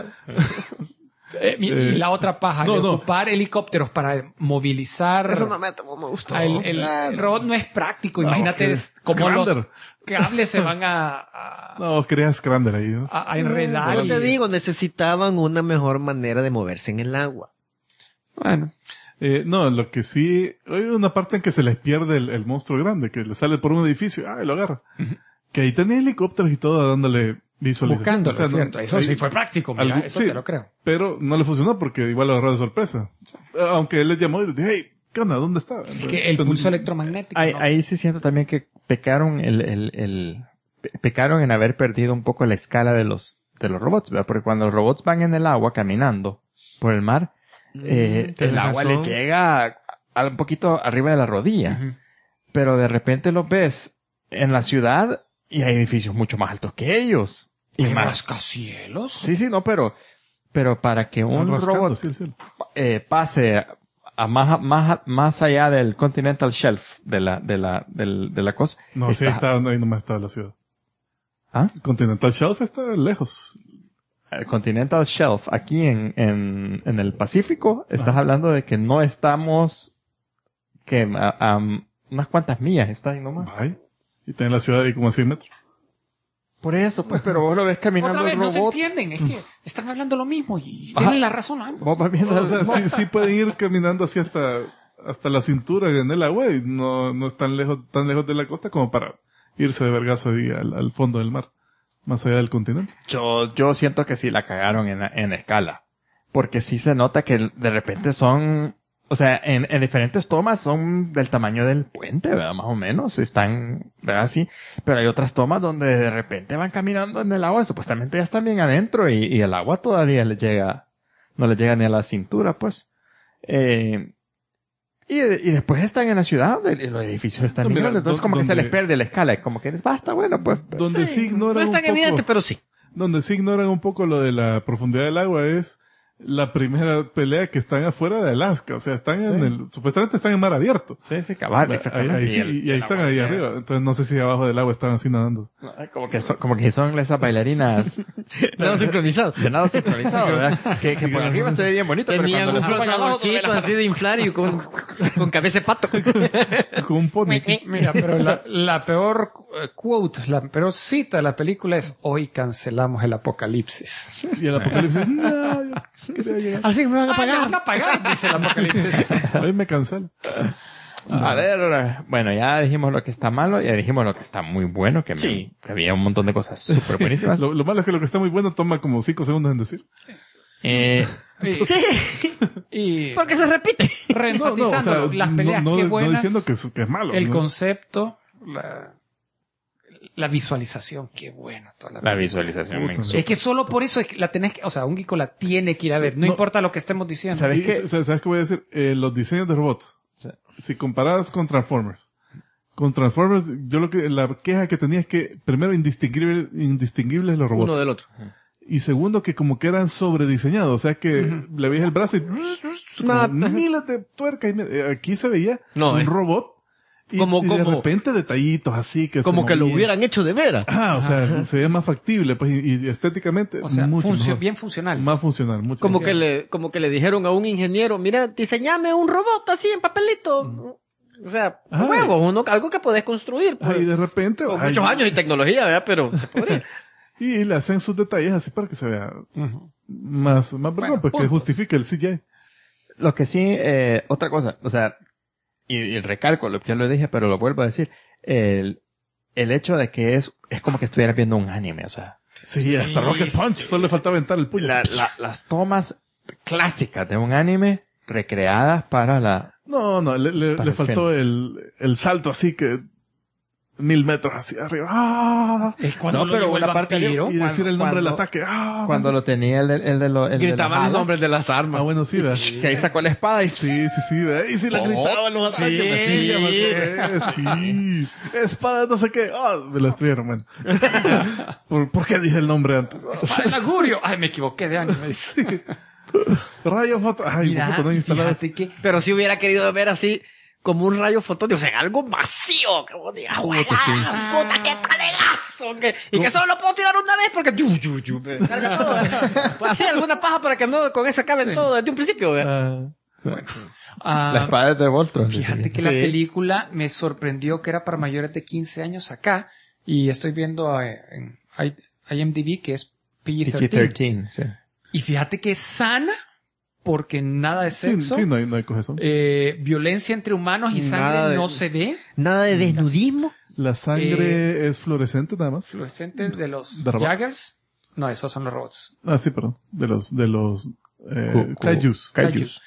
Eh, y, y Eh, la otra paja, no, de no. ocupar helicópteros para movilizar. eso no me, no me gustó. el, el- el robot no es práctico. No, Imagínate que es como los Scrander. cables se van a, a, No, querías Scrander ahí, ¿no? a- a enredar. Yo y- te digo, necesitaban una mejor manera de moverse en el agua. Bueno, Eh, no, lo que sí, hay una parte en que se les pierde el, el monstruo grande, que le sale por un edificio, ah, y lo agarra. Que ahí tenía helicópteros y todo dándole visualización. buscándolo, O sea, no- ¿cierto? Eso ahí- sí fue práctico, mira, algo- eso sí, te lo creo. Pero no le funcionó porque igual lo agarró de sorpresa. Aunque él le llamó y le dijo, hey, ¿qué onda? ¿Dónde está? Es que el pulso electromagnético. Ahí, ¿no? ahí sí siento también que pecaron el, el, el, pe- pecaron en haber perdido un poco la escala de los, de los robots, ¿verdad? Porque cuando los robots van en el agua caminando por el mar, eh, Mm, tienes el agua razón. le llega a- a un poquito arriba de la rodilla. Ujú. Pero de repente los ves en la ciudad y hay edificios mucho más altos que ellos. Y ¿Hay más. rascacielos? Sí, sí, no, pero, pero para que un rascando, robot sí, el cielo. eh, pase a, a más, más, más allá del Continental Shelf de la, de la, del, de la cosa. No, sí, ahí está, no, ahí nomás está la ciudad. ¿Ah? Continental Shelf está lejos. El Continental Shelf, aquí en, en, en el Pacífico, estás Ajá. hablando de que no estamos, que a, a unas cuantas millas está ahí nomás. Ay. Y tiene la ciudad ahí como a cien metros. Por eso, pues, pero vos lo ves caminando Otra vez, el no se robot. entienden. Es que están hablando lo mismo y Ajá. tienen la razón ambos. Vos vas viendo O el sea, robot. sí, sí pueden ir caminando así hasta, hasta la cintura en el agua y no, no es tan lejos, tan lejos de la costa como para irse de vergazo ahí al, al fondo del mar. Más allá del continente. Yo, yo siento que sí la cagaron en, en escala. Porque sí se nota que de repente son, o sea, en, en diferentes tomas son del tamaño del puente, ¿verdad? Más o menos. Están, ¿verdad? Así. Pero hay otras tomas donde de repente van caminando en el agua, supuestamente ya están bien adentro y, y el agua todavía les llega, no les llega ni a la cintura, pues. Eh, y, y después están en la ciudad, y los edificios están No, bien mira, grandes, entonces do- como que se donde- les pierde la escala, y como que basta, bueno, pues. Donde sí, ignoran No es tan un poco, evidente, pero sí. donde sí ignoran un poco lo de la profundidad del agua es la primera pelea que están afuera de Alaska. O sea, están en Sí. el, supuestamente están en mar abierto. Sí, sí, cabal, Ahí, exactamente. ahí sí, el- y ahí el están agua ahí que- arriba. Entonces no sé si abajo del agua están así nadando. Como que son, como que son esas bailarinas No sincronizado. de nado sincronizado, ¿verdad? Que, que por arriba se ve bien bonito, pero Tenían cuando un les suben abajo, se ve flotadorcito la- así de inflar y con, con cabeza de pato. Con un pony. Mira, pero la, la peor eh, quote, la peor cita de la película es hoy cancelamos el apocalipsis. Y el apocalipsis, no, yo quería llegar. Al fin me van a Ah, me pagar. van a pagar, dice el apocalipsis. Hoy me cancelo. A ver, bueno, ya dijimos lo que está malo, ya dijimos lo que está muy bueno, que, me- Sí. que había un montón de cosas súper buenísimas. Lo, lo malo es que lo que está muy bueno toma como cinco segundos en decir. Eh, Y, Sí, y porque se repite. reenfatizando las peleas, no, qué no buenas. diciendo que es, que es malo. el ¿no? concepto, la, la visualización, qué bueno. Toda la la visualización me Puta, insulta. Es que solo por eso es que la tenés que, o sea, un geeko la tiene que ir a ver, no, No. importa lo que estemos diciendo. ¿Sabes Y, qué? ¿sabes, ¿Sabes qué voy a decir? Eh, los diseños de robots. Sí. Si comparas con Transformers. Con Transformers, yo lo que, la queja que tenía es que, primero, indistinguible, indistinguibles los robots. Uno del otro. Y segundo, que como que eran sobrediseñados. O sea que le veías el brazo y como Ah, miles de tuercas. y me- eh, Aquí se veía No, un es- robot. Y, Como- y de como- repente detallitos así que se Como que lo movían. hubieran hecho de veras. Ah, o sea, se veía más factible, pues, y, y estéticamente O sea, mucho funcio- mejor. bien funcional. Más funcional, mucho Como mejor. que le, como que le dijeron a un ingeniero, mira, diseñame un robot así en papelito. O sea, Ay. huevos, uno, algo que podés construir. Ah, y Pues, de repente, con ay, muchos años y tecnología, ¿verdad? Pero se podría. y le hacen sus detalles así para que se vea Ujú. más, más Bueno, vergón, pues que puntos. justifique el C G I. Lo que sí, eh, otra cosa, o sea, y, y recalco, lo- ya lo dije, pero lo vuelvo a decir, el, el hecho de que es, es como que estuvieras viendo un anime, o sea, Sí, hasta Rocket Punch. Solo le faltaba aventar el puño. la- la- las tomas clásicas de un anime recreadas para la... No, no, le, le, Para le el faltó el, el salto así que mil metros hacia arriba. ¡Ah! Es cuando No, lo pero llegó el una parte de- vampiro. Y decir cuando- el nombre del cuando- ataque. ¡Ah! Cuando lo tenía el de, el de, lo- el de Gritaban las los alas, nombres de las armas. Ah, bueno, sí, ¿verdad? que ahí sacó la espada y... Sí, sí, sí, ¿verdad? Y si la Oh, gritaban los ataques, sí. me sí, ya me acordé, sí. Espada, no sé qué. Ah, me la destruyeron, man. ¿Por, ¿Por qué dije el nombre antes? Espada del augurio. Ay, me equivoqué de anime. Sí. Rayo foto. Ay, Mira, foto no instalada. fíjate que Pero si hubiera querido ver así como un rayo fotónico, o sea, algo vacío, que vos digas, Puta, "Juela, sí. puta, qué talegazo", que- y que solo lo puedo tirar una vez porque yu, yu, yu, me carga todo. Pues así alguna paja para que no con eso acaben todo desde un principio, ¿verdad? Ah, ah, La espada es de Voltron. fíjate que Sí. la película me sorprendió que era para mayores de quince años acá. Y estoy viendo eh, en I- IMDb que es P G P G trece. trece, sí. Y fíjate que es sana porque nada de sí, sexo. sí, no hay, no hay cogezón. Eh, violencia entre humanos y sangre Nada de- no se ve. Nada de desnudismo. La sangre es fluorescente nada más. Fluorescente de los ¿De robots? Jaggers. No, esos son los robots. Ah, sí, perdón. De los, de los, eh, Cu- cu- kaijus. Kaijus.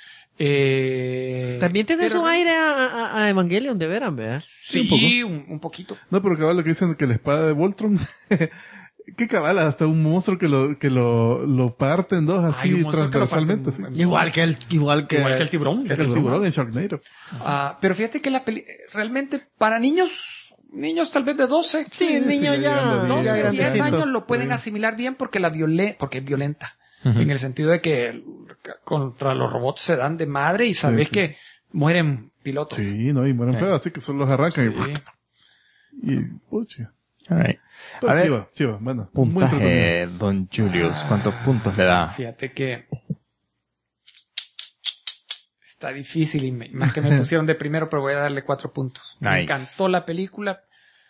Eh, También tiene pero- su aire a, a, a Evangelion, de veras, ¿verdad? Sí, un, un poquito. No, pero cabal lo que dicen que la espada de Voltron, qué cabal, hasta un monstruo que lo, que lo, lo parte en dos Hay así un monstruo que lo transversalmente, parte en- sí. Igual que el, igual que, Igual que el tiburón. El tiburón en Sharknado. Ah, pero fíjate que la peli realmente para niños, niños tal vez de doce, Sí, Sí, niño sí, ya, ya llegando a doce, ya diez grandecito. años lo pueden Sí. asimilar bien porque la viole, porque es violenta. Ujú. En el sentido de que el- contra los robots se dan de madre y sabes sí. que mueren pilotos. Sí, no, y mueren Sí. feos, así que solo los arrancan Sí. y, y, pucha. All right. Pero A ver, chiva, chiva, bueno. muy entretenido. puntaje, don Julius, ¿cuántos puntos le da? Fíjate que está difícil y me- más que me pusieron de primero, pero voy a darle cuatro puntos. Me Nice. encantó la película,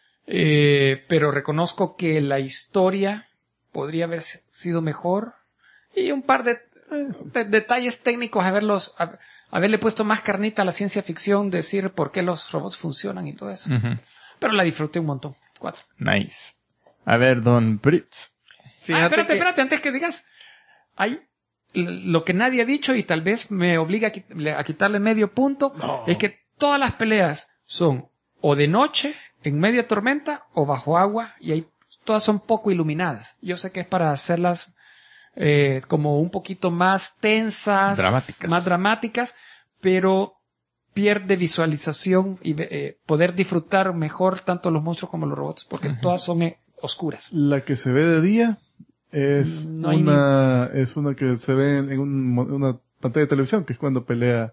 eh, pero reconozco que la historia podría haber s- sido mejor y un par de, de- detalles técnicos, haberlos, a- haberle puesto más carnita a la ciencia ficción, decir por qué los robots funcionan y todo eso. Ujú. Pero la disfruté un montón. Cuatro. Nice. A ver, don Britz. Fíjate ah, espérate, que- espérate, antes que digas. Hay l- lo que nadie ha dicho y tal vez me obliga a, qui- le- a quitarle medio punto, es que todas las peleas son o de noche, en media tormenta, o bajo agua, y hay, todas son poco iluminadas. Yo sé que es para hacerlas eh, como un poquito más tensas, Dramáticas. más dramáticas, pero pierde visualización y eh, poder disfrutar mejor tanto los monstruos como los robots, porque todas son eh, oscuras. La que se ve de día es No hay una, es una que se ve en, en un mo- una pantalla de televisión, que es cuando pelea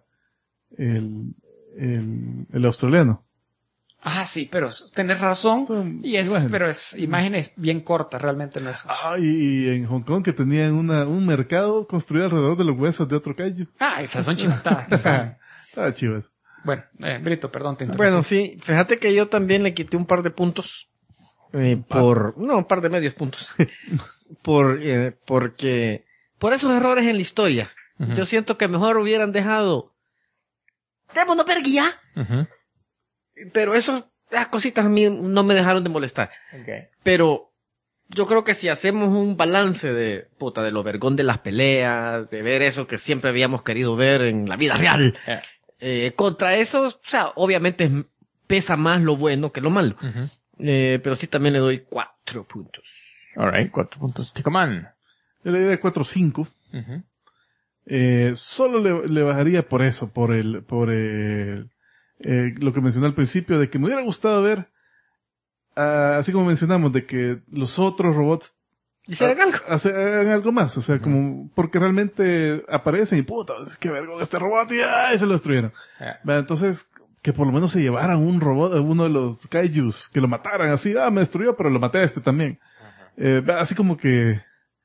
el, el, el australiano. Ah, sí, pero s- tenés razón. Son Y es, imágenes. pero es imágenes bien cortas, realmente no es. Ah, y, y en Hong Kong que tenían una, un mercado construido alrededor de los huesos de otro kaiju. Ah, esas son chivatadas. que están- Ah, chivas. Bueno, eh, Brito, perdón, te interrumpí. Bueno, sí, fíjate que yo también le quité un par de puntos eh, por, no, un par de medios puntos, por, eh, porque, por esos errores en la historia. Ujú. Yo siento que mejor hubieran dejado, démonos ver guía, Ujú. pero esas esas cositas a mí no me dejaron de molestar. Pero yo creo que si hacemos un balance de, puta, de lo vergón de las peleas, de ver eso que siempre habíamos querido ver en la vida real, Eh. eh, contra eso, o sea, obviamente es- pesa más lo bueno que lo malo. Ujú. Eh, pero sí también le doy cuatro puntos. All right, cuatro puntos. Ticoman. Yo le diría cuatro o cinco. Ujú. Eh, solo le, le bajaría por eso, por el, por el, eh, lo que mencioné al principio, de que me hubiera gustado ver, ah, así como mencionamos, de que los otros robots ¿Hicieron algo? hace- hagan algo más, o sea, como, porque realmente aparecen y puta, qué vergüenza este robot y ¡ay! Se lo destruyeron. Yeah. Va, entonces, que por lo menos se llevaran un robot, uno de los kaijus, que lo mataran así, ah, me destruyó, pero lo maté a este también. Eh, va, así como que,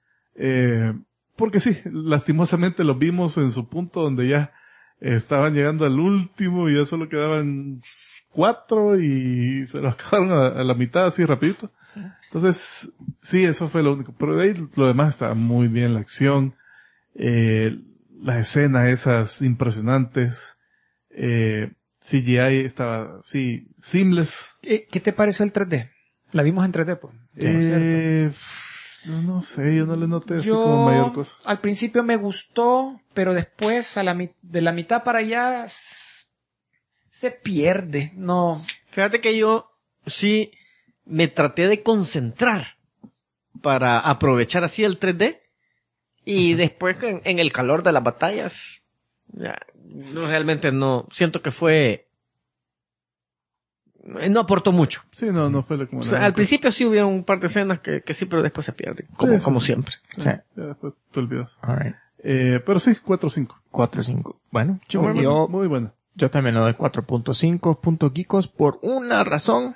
eh, porque sí, lastimosamente los vimos en su punto donde ya eh, estaban llegando al último y ya solo quedaban cuatro y se lo acabaron a, a la mitad así rapidito. Entonces, sí, eso fue lo único. Pero de ahí lo demás está muy bien, la acción, eh, las escenas esas impresionantes, eh, C G I estaba, sí, seamless. ¿Qué, qué te pareció el tres D? La vimos en tres D, pues. Sí, eh, no, no sé, yo no le noté así Yo, como mayor cosa. al principio me gustó, pero después, a la, mi- de la mitad para allá, s- se pierde. No. Fíjate que yo sí me traté de concentrar para aprovechar así el tres D y después en, en el calor de las batallas ya, no, realmente no siento que fue no aportó mucho. Sí, no, no fue lo como O sea, la- al principio sí hubieron un par de escenas que, que sí, pero después se pierden, como, Sí, sí, como sí. siempre. Sí. Ya después te olvidas. Alright. Eh, pero sí, cuatro o cinco. cuatro cinco. Bueno, yo, Muy, yo, muy bueno. yo también le doy cuatro punto cinco puntos geekos por una razón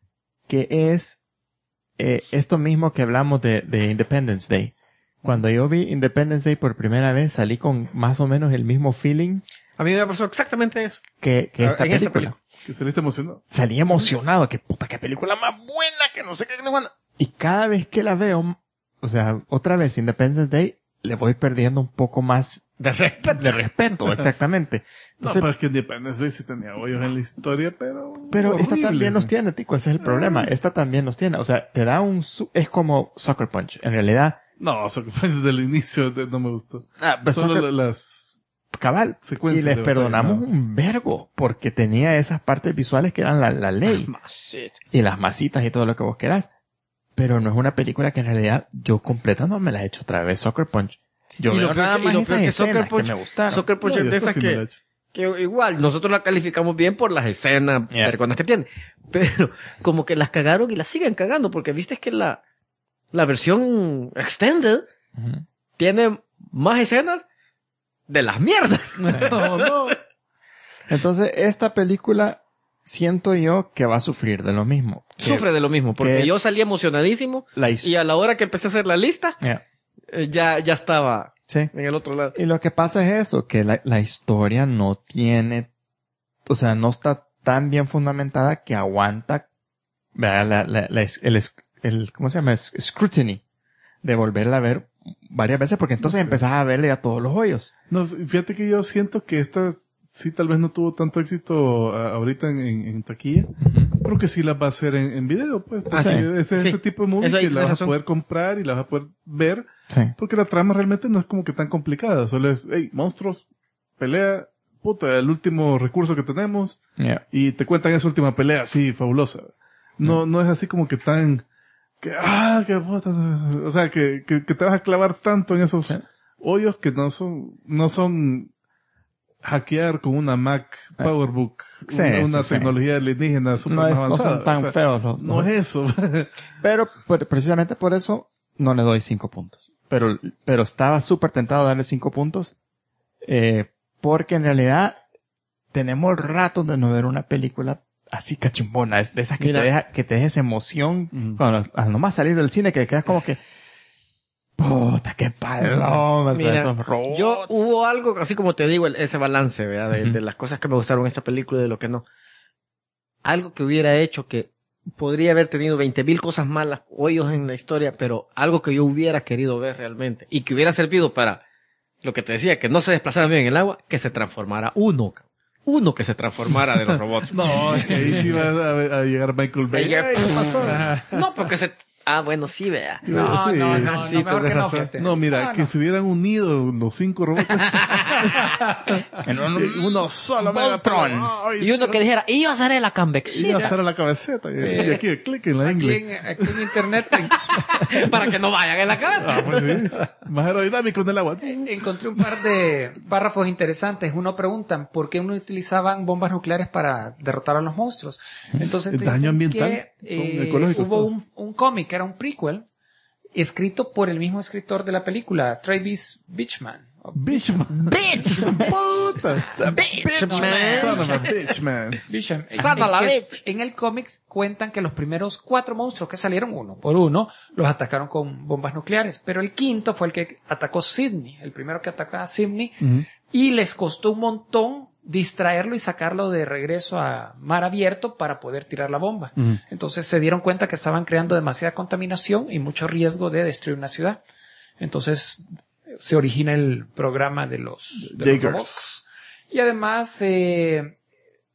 que es eh, esto mismo que hablamos de, de Independence Day. Cuando yo vi Independence Day por primera vez salí con más o menos el mismo feeling A mí me pasó exactamente eso. que, que Ah, esta en esta película. Que saliste emocionado. Salí emocionado, que puta, qué película más buena, que no sé qué, que no bueno. Y cada vez que la veo, o sea, otra vez Independence Day, le voy perdiendo un poco más De respeto. de respeto, exactamente. No, Entonces, pero es que Independence Day sí tenía hoyos en la historia, pero... pero esta horrible. también los tiene, Tico, ese es el problema. Esta también los tiene. O sea, te da un... su- es como Sucker Punch. En realidad... No, o sea, que fue desde el inicio de- no me gustó. Ah, pues Solo Sucker- la- las... cabal. secuencias Y les de perdonamos batalla, no. un vergo, porque tenía esas partes visuales que eran la, la ley. Y las masitas y todo lo que vos querás. Pero no es una película que en realidad yo completa no me la he hecho otra vez, Sucker Punch. Yo Y lo veo peor nada que- y más lo esas peor que escenas Sucker que Punch- me gustaron. Soccer Punch No, es yo de esta esas sí me la que, he hecho. que igual nosotros la calificamos bien por las escenas Yeah. vergonas que tiene. Pero como que las cagaron y las siguen cagando porque viste que la, la versión extended Ujú. tiene más escenas de las mierdas. No, no. Entonces, esta película siento yo que va a sufrir de lo mismo. Que Sufre de lo mismo porque que- yo salí emocionadísimo La his- y a la hora que empecé a hacer la lista Yeah. eh, ya, ya estaba Sí. en el otro lado. Y lo que pasa es eso, que la, la historia no tiene, o sea, no está tan bien fundamentada que aguanta, ¿verdad? La, la, la- es- el, es- el, ¿cómo se llama? Es- Scrutiny. De volverla a ver varias veces, porque entonces empezás a verle a todos los hoyos. No, fíjate que yo siento que esta sí tal vez no tuvo tanto éxito a- ahorita en, en, en taquilla, pero que sí las va a hacer en, en video, pues. Ah, porque sí. Ese, Sí. ese tipo de movie Eso ahí que la tienes vas razón. a poder comprar y la vas a poder ver, Sí. porque la trama realmente no es como que tan complicada. Solo es, hey, monstruos, pelea, puta, el último recurso que tenemos, Yeah. y te cuentan esa última pelea así, fabulosa. No, no es así como que tan, que, ah, que puta, o sea, que, que, que te vas a clavar tanto en esos Sí. hoyos que no son, no son hackear con una Mac PowerBook, Sí, una, una sí, sí. tecnología alienígena super No, más es- no avanzada. son tan O sea, feos los, no los- es eso. Pero por- precisamente por eso no le doy cinco puntos. Pero, pero estaba súper tentado a darle cinco puntos. Eh, porque en realidad tenemos rato de no ver una película así cachimbona. Es de esas que Mira. te deja, que te deja esa emoción. Ujú. Cuando, al nomás salir del cine que quedas como que, puta, qué palomas, Mira, esos robots. Yo hubo algo, así como te digo, el- ese balance, ¿verdad? De, Ujú. de las cosas que me gustaron en esta película y de lo que no. Algo que hubiera hecho que podría haber tenido veinte mil cosas malas, hoyos en la historia, pero algo que yo hubiera querido ver realmente y que hubiera servido para lo que te decía, que no se desplazara bien en el agua, que se transformara uno, cabrón. Uno que se transformara de los robots. No, es que ahí sí va a, a llegar Michael Bay. Ahí ya- Ay, ¿qué pasó? No, porque se... Ah, bueno, sí, vea. No, Sí, no, no, sí, no, mejor tenés que no, razón. fíjate. No, mira, No, que no. se hubieran unido los cinco robots. En un- Eh, uno solo Voltron. Megatron. Y uno que dijera, iba a hacer la comeback Y a hacer a la cabeceta. Y, y aquí, clic en la Aquí ingle. en, aquí en internet en- para que no vayan en la cabeza. Ah, pues sí. Más aerodinámico en el agua. encontré un par de párrafos interesantes. Uno preguntan por qué no utilizaban bombas nucleares para derrotar a los monstruos. Entonces El te daño dicen ambiental. que, Son eh, ecológicos hubo todos. un, un cómic, era un prequel, escrito por el mismo escritor de la película, Travis Beachman. Bitchman. ¡Bitch! Puta. ¡Bitch, Son man! of a bitch, man. Bisham. Son a la En- en- bitch. En el cómic cuentan que los primeros cuatro monstruos que salieron uno por uno los atacaron con bombas nucleares, pero el quinto fue el que atacó Sydney, el primero que atacó a Sydney, y les costó un montón distraerlo y sacarlo de regreso a mar abierto para poder tirar la bomba. Ujú. Entonces se dieron cuenta que estaban creando demasiada contaminación y mucho riesgo de destruir una ciudad. Entonces se origina el programa de los, de los Jaegers. robots. Y además, eh,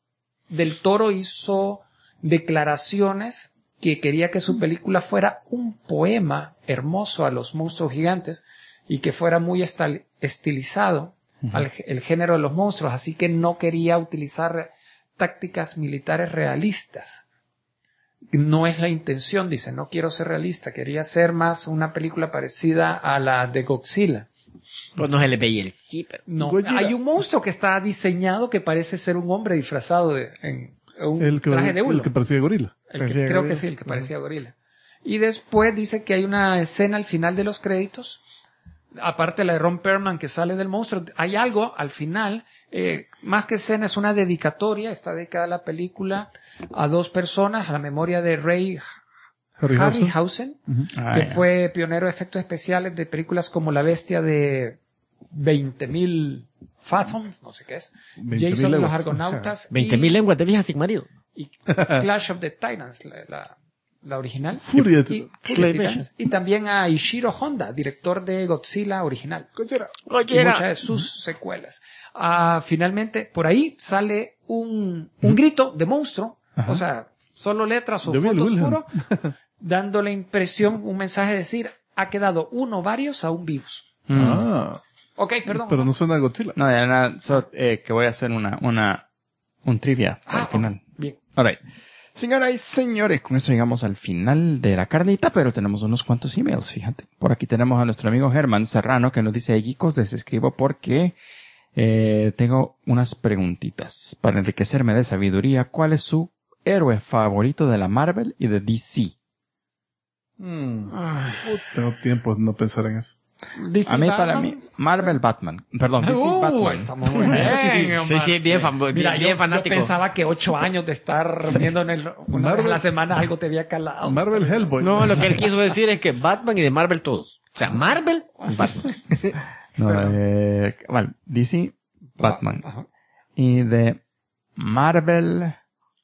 Del Toro hizo declaraciones que quería que su película fuera un poema hermoso a los monstruos gigantes y que fuera muy estal- estilizado uh-huh. al el género de los monstruos, así que no quería utilizar tácticas militares realistas. No es la intención, dice, no quiero ser realista, quería ser más una película parecida a la de Godzilla. Pues no se le veía el zipper. No, Gojira. hay un monstruo que está diseñado que parece ser un hombre disfrazado de en un El que, traje de hule. el que parecía gorila. El que, Parecía creo gorila. que sí, el que parecía gorila. Y después dice que hay una escena al final de los créditos, aparte la de Ron Perlman que sale del monstruo, hay algo al final, eh, más que escena es una dedicatoria, está dedicada la película a dos personas, a la memoria de Ray Harryhausen. Harryhausen, Uh-huh. Ah, que ya. fue pionero de efectos especiales de películas como La Bestia de veinte mil Fathoms, no sé qué es, veinte mil Jason y los leguas. Argonautas veinte mil lenguas de vieja sin marido. y, y Clash of the Titans, la, la, la original. Furia de Y, Titanes. Furia de Claymation. Titanes. Y también a Ishiro Honda, director de Godzilla original. Gojira. Y muchas de sus secuelas. Ah, finalmente, por ahí sale un, un grito de monstruo, o sea, solo letras o Yo vi el fondo Wilhelm. oscuro, dando la impresión, un mensaje de decir, ha quedado uno varios a un virus. Mm. Ah, Ok, perdón. pero no suena a Godzilla. No, ya nada, so, eh, que voy a hacer una, una, un trivia Ah, al final. ok, bien. Alright. Señoras y señores, con eso llegamos al final de la carnita, pero tenemos unos cuantos emails, fíjate. Por aquí tenemos a nuestro amigo Germán Serrano que nos dice, Geekos, les escribo porque eh, tengo unas preguntitas para enriquecerme de sabiduría. ¿Cuál es su héroe favorito de la Marvel y de D C? Mm, Ay, tengo tiempo de no pensar en eso. dice A mí, para Batman. mí, Marvel Batman. Perdón, D C Uh, Batman. estamos muy bien, Sí, Omar. sí, bien, fan- bien, Mira, bien yo, fanático. yo pensaba que ocho años de estar viendo en el, una vez a la semana algo te había calado. Marvel Hellboy. No, lo que él quiso decir es que Batman y de Marvel todos. O sea, Marvel, Batman. No, Perdón. eh, vale, D C Batman. Ajá. Y de Marvel...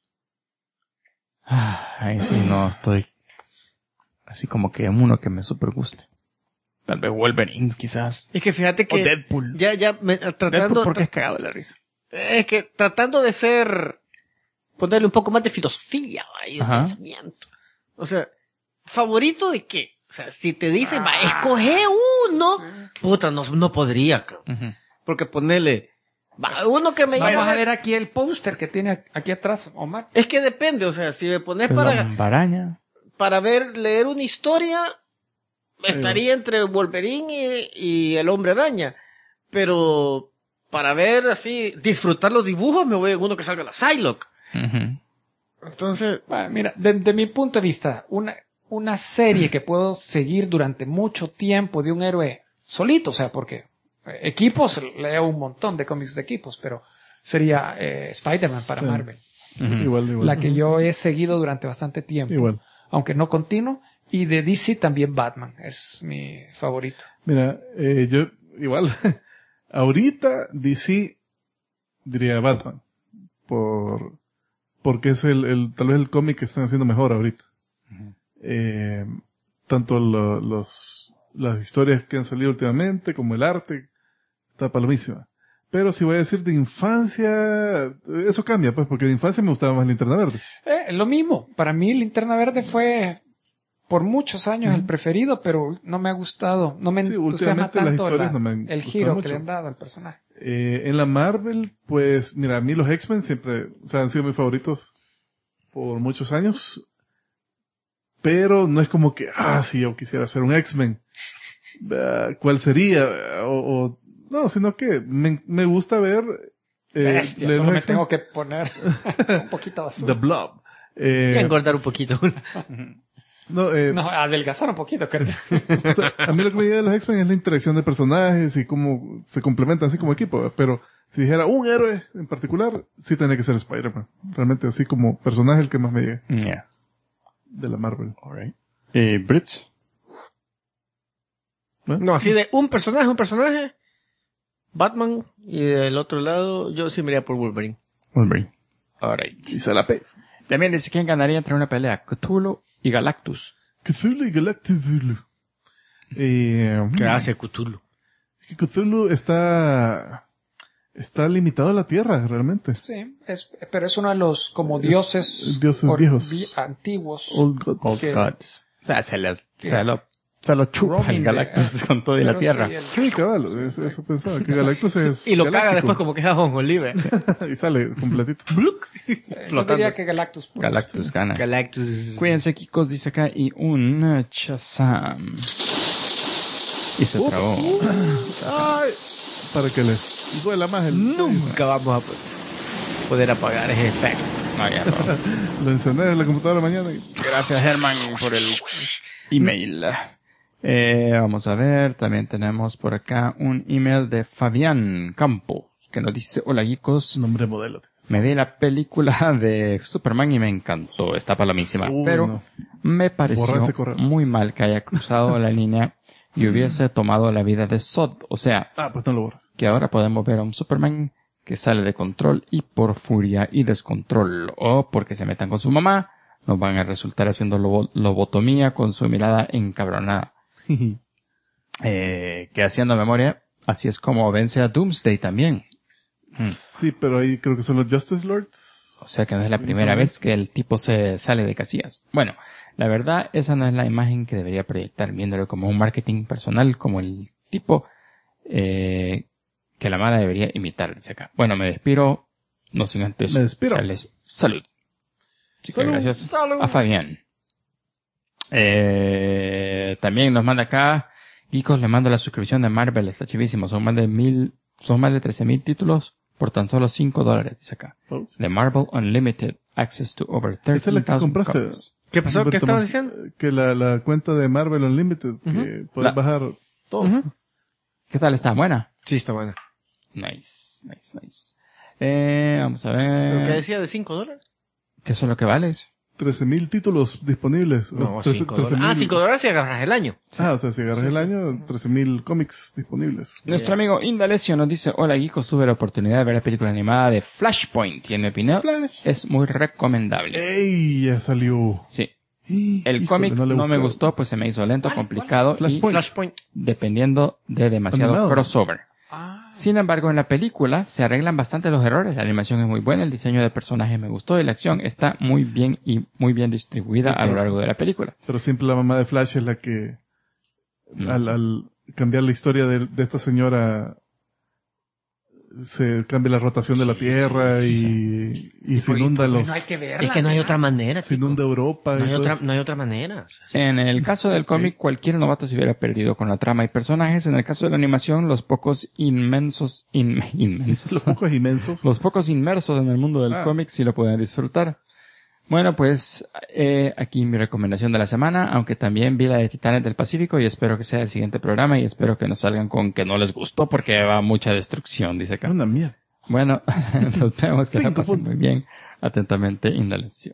Ah, ahí sí no estoy... Así como que uno que me super guste. Tal vez Wolverine, quizás. Es que fíjate O que Deadpool. ya, ya, me- Deadpool tratando, porque es cagado de la risa. es que tratando de ser, ponerle un poco más de filosofía ahí, de Ajá. pensamiento. O sea, ¿favorito de qué? O sea, si te dicen, va, escoge uno, puta, no, no podría, cabrón. Ujú. Porque ponerle, va, uno que me Vamos lleve- a ver aquí el póster que tiene aquí atrás, Omar. Es que depende, o sea, si me pones El para, Hombre-Araña. para ver, leer una historia, estaría entre Wolverine y, y el Hombre Araña. Pero para ver así, disfrutar los dibujos, me voy en uno que salga la Psylocke. Ujú. Entonces, Bueno, mira, desde mi punto de vista, una, una serie que puedo seguir durante mucho tiempo de un héroe solito, o sea, porque eh, equipos, leo un montón de cómics de equipos, pero sería eh, Spider-Man para Sí. Marvel, Ujú. Igual, igual. la que yo he seguido durante bastante tiempo, Igual. aunque no continuo, y de D C también Batman, es mi favorito. Mira, eh, yo, igual, ahorita D C diría Batman. Por, porque es el, el, tal vez el cómic que están haciendo mejor ahorita. Eh, tanto lo- los, las historias que han salido últimamente, como el arte, está palomísima. Pero si voy a decir de infancia, eso cambia, pues, porque de infancia me gustaba más Linterna Verde. Eh, lo mismo, para mí Linterna Verde fue por muchos años el preferido, pero no me ha gustado, no me Sí, entusiasma últimamente las tanto historias la- no me han el gustado giro mucho. que le han dado al personaje. Eh, en la Marvel, pues, mira, a mí los X-Men siempre, o sea, han sido mis favoritos por muchos años. Pero no es como que, ah, si yo quisiera ser un X-Men. Ah, ¿cuál sería? O, o- no, sino que me, me gusta ver, eh, Bestia, leer solo los me X-Men. tengo que poner un poquito de The azul. Blob. voy Eh, a engordar un poquito. no, eh, No, adelgazar un poquito, que o sea, a mí lo que me llega de los X-Men es la interacción de personajes y cómo se complementan así como equipo. Pero si dijera un héroe en particular, sí tendría que ser Spider-Man. Realmente así como personaje el que más me llega Yeah. de la Marvel. Alright. Eh, Brits. No, así de un personaje, un personaje, Batman, y del otro lado, yo sí me iría por Wolverine. Wolverine. Alright. Y se la pez. También dice quién ganaría entre una pelea, Cthulhu y Galactus. Cthulhu y Galactus. Eh, ¿Qué hace Cthulhu? que Cthulhu está, está limitado a la Tierra, realmente. Sí, es, pero es uno de los como dioses, Es- dioses or- viejos. vi- antiguos. Old gods. Old que- gods. O sea, se, les, que- se, lo, se lo chupa Roaming el de- Galactus con todo y la Pero Tierra. sí, el- Sí, cabal, eso, eso pensaba, que Galactus es Y lo caga galáctico. después como que es a Olive. y sale completito. Yo diría que Galactus. pues, Galactus gana. Galactus. Cuídense, Kikos, dice acá, y un uh, Shazam. Y se trabó. Ay, para que les duela más el... Nunca vamos a po- poder apagar ese efecto. No, ya, no. Lo encendés en la computadora mañana y... Gracias, Herman, por el email. Eh, vamos a ver, también tenemos por acá un email de Fabián Campos, que nos dice, hola, Geekos. Nombre modelo. Me vi la película de Superman y me encantó, está palomísima, Uy, pero no. me pareció Borra ese correo. muy mal que haya cruzado la línea y hubiese tomado la vida de Zod. O sea, Ah, pues no lo borras. que ahora podemos ver a un Superman que sale de control y por furia y descontrol, o porque se metan con su mamá, nos van a resultar haciendo lobo- lobotomía con su mirada encabronada. Eh, que haciendo memoria, así es como vence a Doomsday también. Sí, pero ahí creo que son los Justice Lords. O sea que no es la primera vez que el tipo se sale de casillas. Bueno, la verdad, esa no es la imagen que debería proyectar, viéndolo como un marketing personal, como el tipo eh, que la mala debería imitar, dice acá. Bueno, me despido, no sin antes Me despido. desearles salud. Así que Salud, gracias salud. a Fabián. Eh, también nos manda acá, Geekos, le mando la suscripción de Marvel, está chivísimo, son más de mil, son más de trece mil títulos por tan solo cinco dólares, dice acá. Oh. The Marvel Unlimited, access to over Esa es la thirteen que thousand compraste. copies. ¿Qué pasó? ¿Qué Humberto estabas Mon- diciendo? Que la, la cuenta de Marvel Unlimited, que puedes La- bajar todo. Ujú. ¿Qué tal? ¿Está buena? Sí, está bueno. Nice, nice, nice. Eh, vamos a ¿Lo que ver. decía de cinco dólares? ¿Qué es lo que vales? trece mil títulos disponibles. No, trece- cinco trece dólares. Ah, mil- cinco dólares si agarras el año. Ah, o sea, si agarras el año, trece mil cómics disponibles. Nuestro amigo Indalecio nos dice, hola Geekos, tuve la oportunidad de ver la película animada de Flashpoint y en mi opinión Flash. es muy recomendable. ¡Ey! Ya salió. Sí. El Híjole, cómic no, le me busqué. gustó, pues se me hizo lento, complicado y Flashpoint. Flashpoint. dependiendo de demasiado Animado. crossover. Ah, Sin embargo, en la película se arreglan bastante los errores. La animación es muy buena, el diseño de personajes me gustó y la acción está muy bien y muy bien distribuida a lo largo de la película. Pero siempre la mamá de Flash es la que, No al, sé. al cambiar la historia de, de esta señora, se cambia la rotación de la Tierra y, y se por- inunda por- los, no hay que verla. Es que no hay ¿verdad? otra manera, se chico. inunda Europa No y hay todo otra, eso. no hay otra manera. O sea, sí. En el caso del cómic, cualquier novato se hubiera perdido con la trama y personajes. En el caso de la animación, los pocos inmensos, in- inmensos, Los pocos inmensos. los pocos inmersos en el mundo del Ah. cómic sí lo pueden disfrutar. Bueno, pues eh, aquí mi recomendación de la semana, aunque también vi la de Titanes del Pacífico y espero que sea el siguiente programa y espero que no salgan con que no les gustó porque va mucha destrucción, dice acá. Una mierda. Bueno, nos vemos, que la Cinco pasen puntos. muy bien. Atentamente, Indalecio.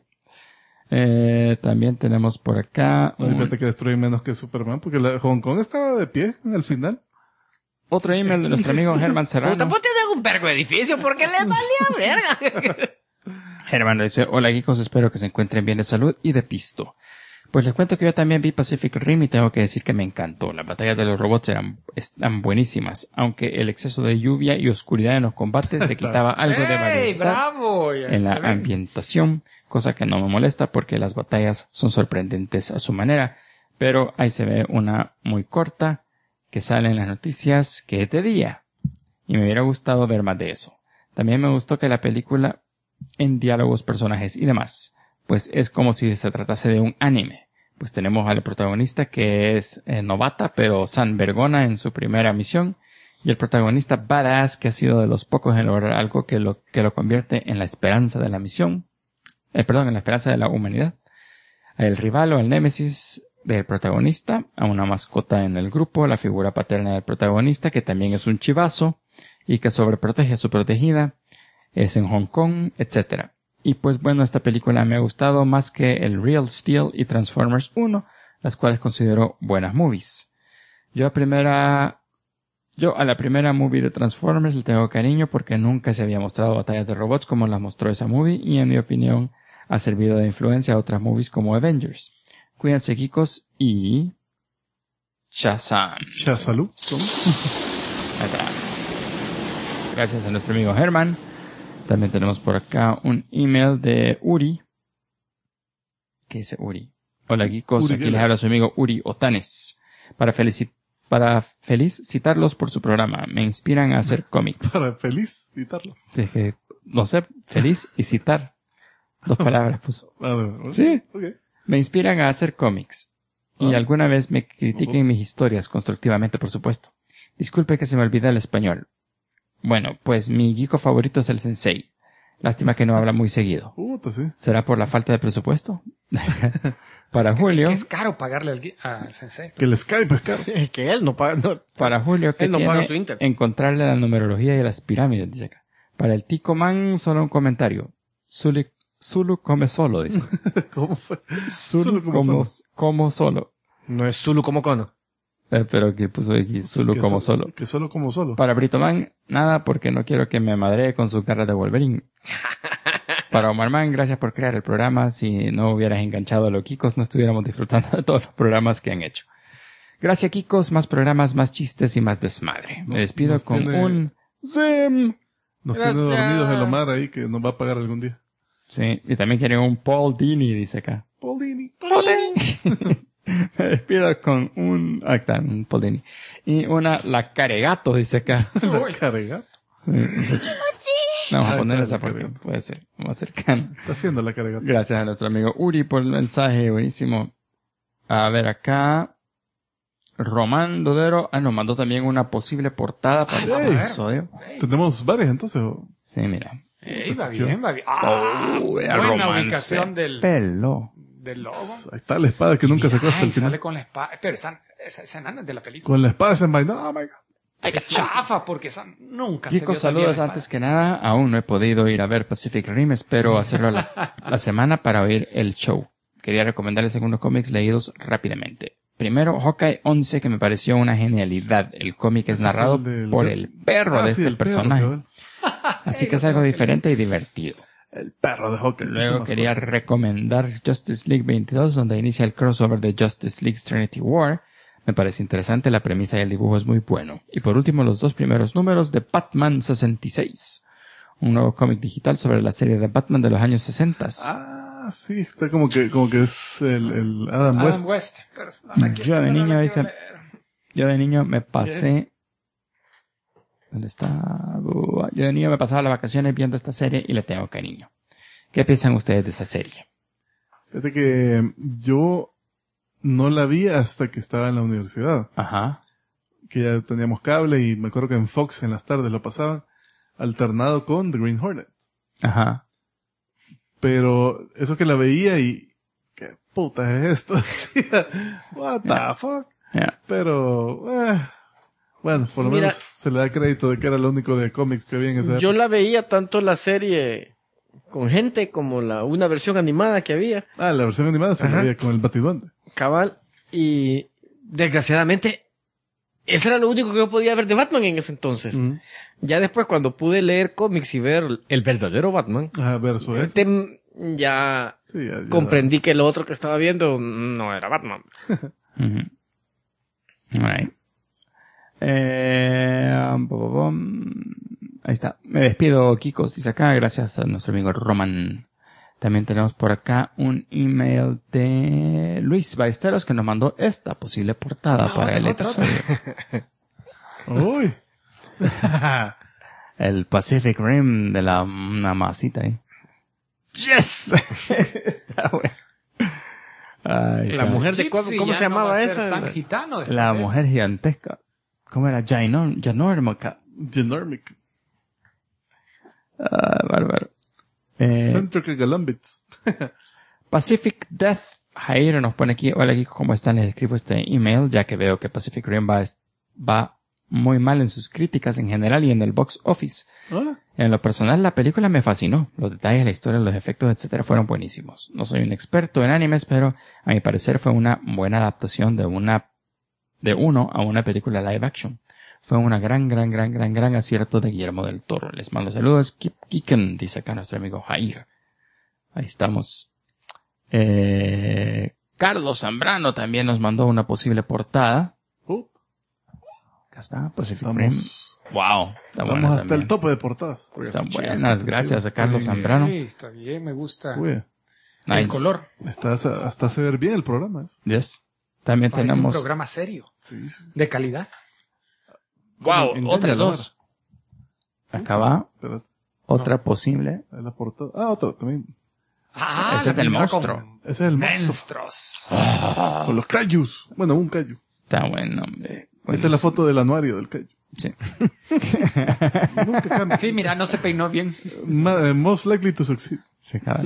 Eh, también tenemos por acá No, un- fíjate que destruyen menos que Superman, porque la Hong Kong estaba de pie al final. otro email de nuestro amigo Germán Serrano. Puta, ponte de un vergo edificio porque le valía verga. Germán dice, hola geekos, espero que se encuentren bien de salud y de pisto. Pues les cuento que yo también vi Pacific Rim y tengo que decir que me encantó. Las batallas de los robots eran, están buenísimas, aunque el exceso de lluvia y oscuridad en los combates le quitaba algo de ¡Ey, variedad bravo! en la ambientación, cosa que no me molesta porque las batallas son sorprendentes a su manera. Pero ahí se ve una muy corta que sale en las noticias que es de día. Y me hubiera gustado ver más de eso. También me gustó que la película en diálogos, personajes y demás, pues es como si se tratase de un anime. Pues tenemos al protagonista que es eh, novata, pero san vergona en su primera misión, y el protagonista badass que ha sido de los pocos en lograr algo que lo, que lo convierte en la esperanza de la misión, eh, perdón, en la esperanza de la humanidad. El rival o el némesis del protagonista, a una mascota en el grupo, la figura paterna del protagonista, que también es un chivazo, y que sobreprotege a su protegida, es en Hong Kong, etcétera. Y pues bueno, esta película me ha gustado más que el Real Steel y Transformers uno, las cuales considero buenas movies. Yo a primera, yo a la primera movie de Transformers le tengo cariño porque nunca se había mostrado batallas de robots como las mostró esa movie y en mi opinión ha servido de influencia a otras movies como Avengers. Cuídense, geekos, y Shazam. Ya, salud. ¿Cómo? Ahí está. Gracias a nuestro amigo Herman. También tenemos por acá un email de Uri. ¿Qué dice Uri? Hola, geekos. Uri Aquí Geller. les habla su amigo Uri Otanes. Para felici- para felicitarlos por su programa. Me inspiran a hacer cómics. Para feliz citarlos. Dije, no sé, feliz y citar. Dos palabras puso. Ah, bueno, Sí. ok. Me inspiran a hacer cómics. Y Ah. alguna vez me critiquen Nosotros. mis historias, constructivamente, por supuesto. Disculpe que se me olvida el español. Bueno, pues mi geeko favorito es el Sensei. Lástima que no habla muy seguido. Puta, sí. ¿Será por la falta de presupuesto? Para Julio, Que es caro pagarle al, gui- al sensei. Que el Skype es caro. Es que él no paga. No. para Julio que Él no paga tiene su Inter. encontrarle la numerología y las pirámides, dice acá. Para el Tico Man, solo un comentario. Zulu, Zulu come solo, dice. ¿Cómo fue? Zulu Zulu como como, Kono. como solo. No es Zulu como Kono. Eh, pero que puso aquí Zulu Que como so- solo. Que solo como solo. Para Brito Man, nada, porque no quiero que me madree con su cara de Wolverine. Para Omar Man, gracias por crear el programa. Si no hubieras enganchado a los Kikos, no estuviéramos disfrutando de todos los programas que han hecho. Gracias, Kikos. Más programas, más chistes y más desmadre. Me Nos- despido nos con tiene- un Zim. Nos Gracias. tiene dormidos el Omar ahí que nos va a pagar algún día. Sí, y también quieren un Paul Dini, dice acá. Paulini. Me despido con un... Ah, está, un Paul Dini. Y una La Caregato, dice acá. La carga. Sí, dice- Vamos a Ah, poner claro, esa La porque Caregato. puede ser más cercano. Está haciendo la carga. Gracias a nuestro amigo Uri por el mensaje, buenísimo. A ver acá. Román Dodero. Ah, nos mandó también una posible portada para Ah, este vamos a ver. episodio. Tenemos varias entonces. ¿o? Sí, mira. Ey, va bien, va bien. Ah, Oh, el buena romance. ubicación del, Pelo. del logo. Ahí está la espada que nunca se Mira, acosta ay, al final. sale con la espada. Pero esa, esa, esa enana es de la película. Con la espada desenvainada. Oh my God. Qué chafa, porque esa nunca se vio Chicos, tan bien saludos la antes que nada. Aún no he podido ir a ver Pacific Rim. Espero hacerlo la, la semana para oír el show. Quería recomendarles algunos cómics leídos rápidamente. Primero, Hawkeye once, que me pareció una genialidad. El cómic es Ese narrado fue el del- por el perro Ah, de sí, este el perro, personaje. cabal. Así que es algo diferente y divertido. El perro de Hawkeye. Luego Eso quería más recomendar Justice League veintidós, donde inicia el crossover de Justice League Trinity War. Me parece interesante, la premisa y el dibujo es muy bueno. Y por último, los dos primeros números de Batman sesenta y seis. Un nuevo cómic digital sobre la serie de Batman de los años sesenta. Ah, sí, está como que, como que es el, el Adam, Adam West. West. Pero no la quiero- Yo de esa no la niño quiero hice- leer. Yo de niño me pasé... ¿Dónde está? Yo de niño me pasaba las vacaciones viendo esta serie y le tengo cariño. ¿Qué piensan ustedes de esa serie? Fíjate que yo no la vi hasta que estaba en la universidad. Ajá. Que ya teníamos cable y me acuerdo que en Fox en las tardes lo pasaban alternado con The Green Hornet. Ajá. Pero eso que la veía y... ¿Qué puta es esto? Decía, what the fuck? Yeah. Pero... eh, bueno, por lo Mira, menos se le da crédito de que era lo único de cómics que había en esa Yo época. la veía tanto la serie con gente como la una versión animada que había, Ah, la versión animada se la Ajá. veía con el Batiduende. cabal, y desgraciadamente eso era lo único que yo podía ver de Batman en ese entonces. Mm. Ya después cuando pude leer cómics y ver el verdadero Batman, Ah, verso ese. este, ya Sí, ya- ya- comprendí que lo otro que estaba viendo no era Batman. Ujú. Alright. Eh, bum, bum, bum. Ahí está. Me despido, Kikos, dice acá, gracias a nuestro amigo Roman. También tenemos por acá un email de Luis Ballesteros que nos mandó esta posible portada No, para otra, el otra, episodio. Uy. El Pacific Rim de la una masita ahí. ¡Yes! Está bueno. Ay, La está. mujer de Gypsy cuál- ¿cómo ya se no va llamaba a ser esa? tan gitano después La de eso. mujer gigantesca. ¿Cómo era? Ginorm, Ginormica. Genormic. Ah, bárbaro. Eh, Centric Galambits. Pacific Death. Jair nos pone aquí, hola aquí, ¿cómo están? Les escribo este email, ya que veo que Pacific Rim va, va muy mal en sus críticas en general y en el box office. Hola. En lo personal, la película me fascinó. Los detalles, la historia, los efectos, etcétera, fueron buenísimos. No soy un experto en animes, pero a mi parecer fue una buena adaptación de una, de uno a una película live action. Fue una gran, gran, gran, gran, gran acierto de Guillermo del Toro. Les mando saludos. Keep kicking, dice acá nuestro amigo Jair. Ahí estamos. Eh, Carlos Zambrano también nos mandó una posible portada. Uh, Acá está, Pacific Rim. estamos Wow. Está Estamos buena hasta también. el tope de portadas. Están buenas. Gracias a Carlos Sí. Zambrano. Sí, está bien, me gusta. Uy, Nice. El color. está, hasta hace ver bien el programa. Eso. Yes. También Parece un tenemos programa serio, Sí, sí. de calidad. wow, Engaña otra a la dos. Acá va Pero, otra posible. en la portada. Ah, otra también. Ah, Ese es del monstruo. Ese es el monstruo. Monstruos. Con los cayus. Bueno, un cayu. Está bueno, hombre. Esa es la foto del anuario del cayu. Sí. Nunca cambia. Sí, mira, no se peinó bien. Ma- eh, most likely to succeed. Se acaba.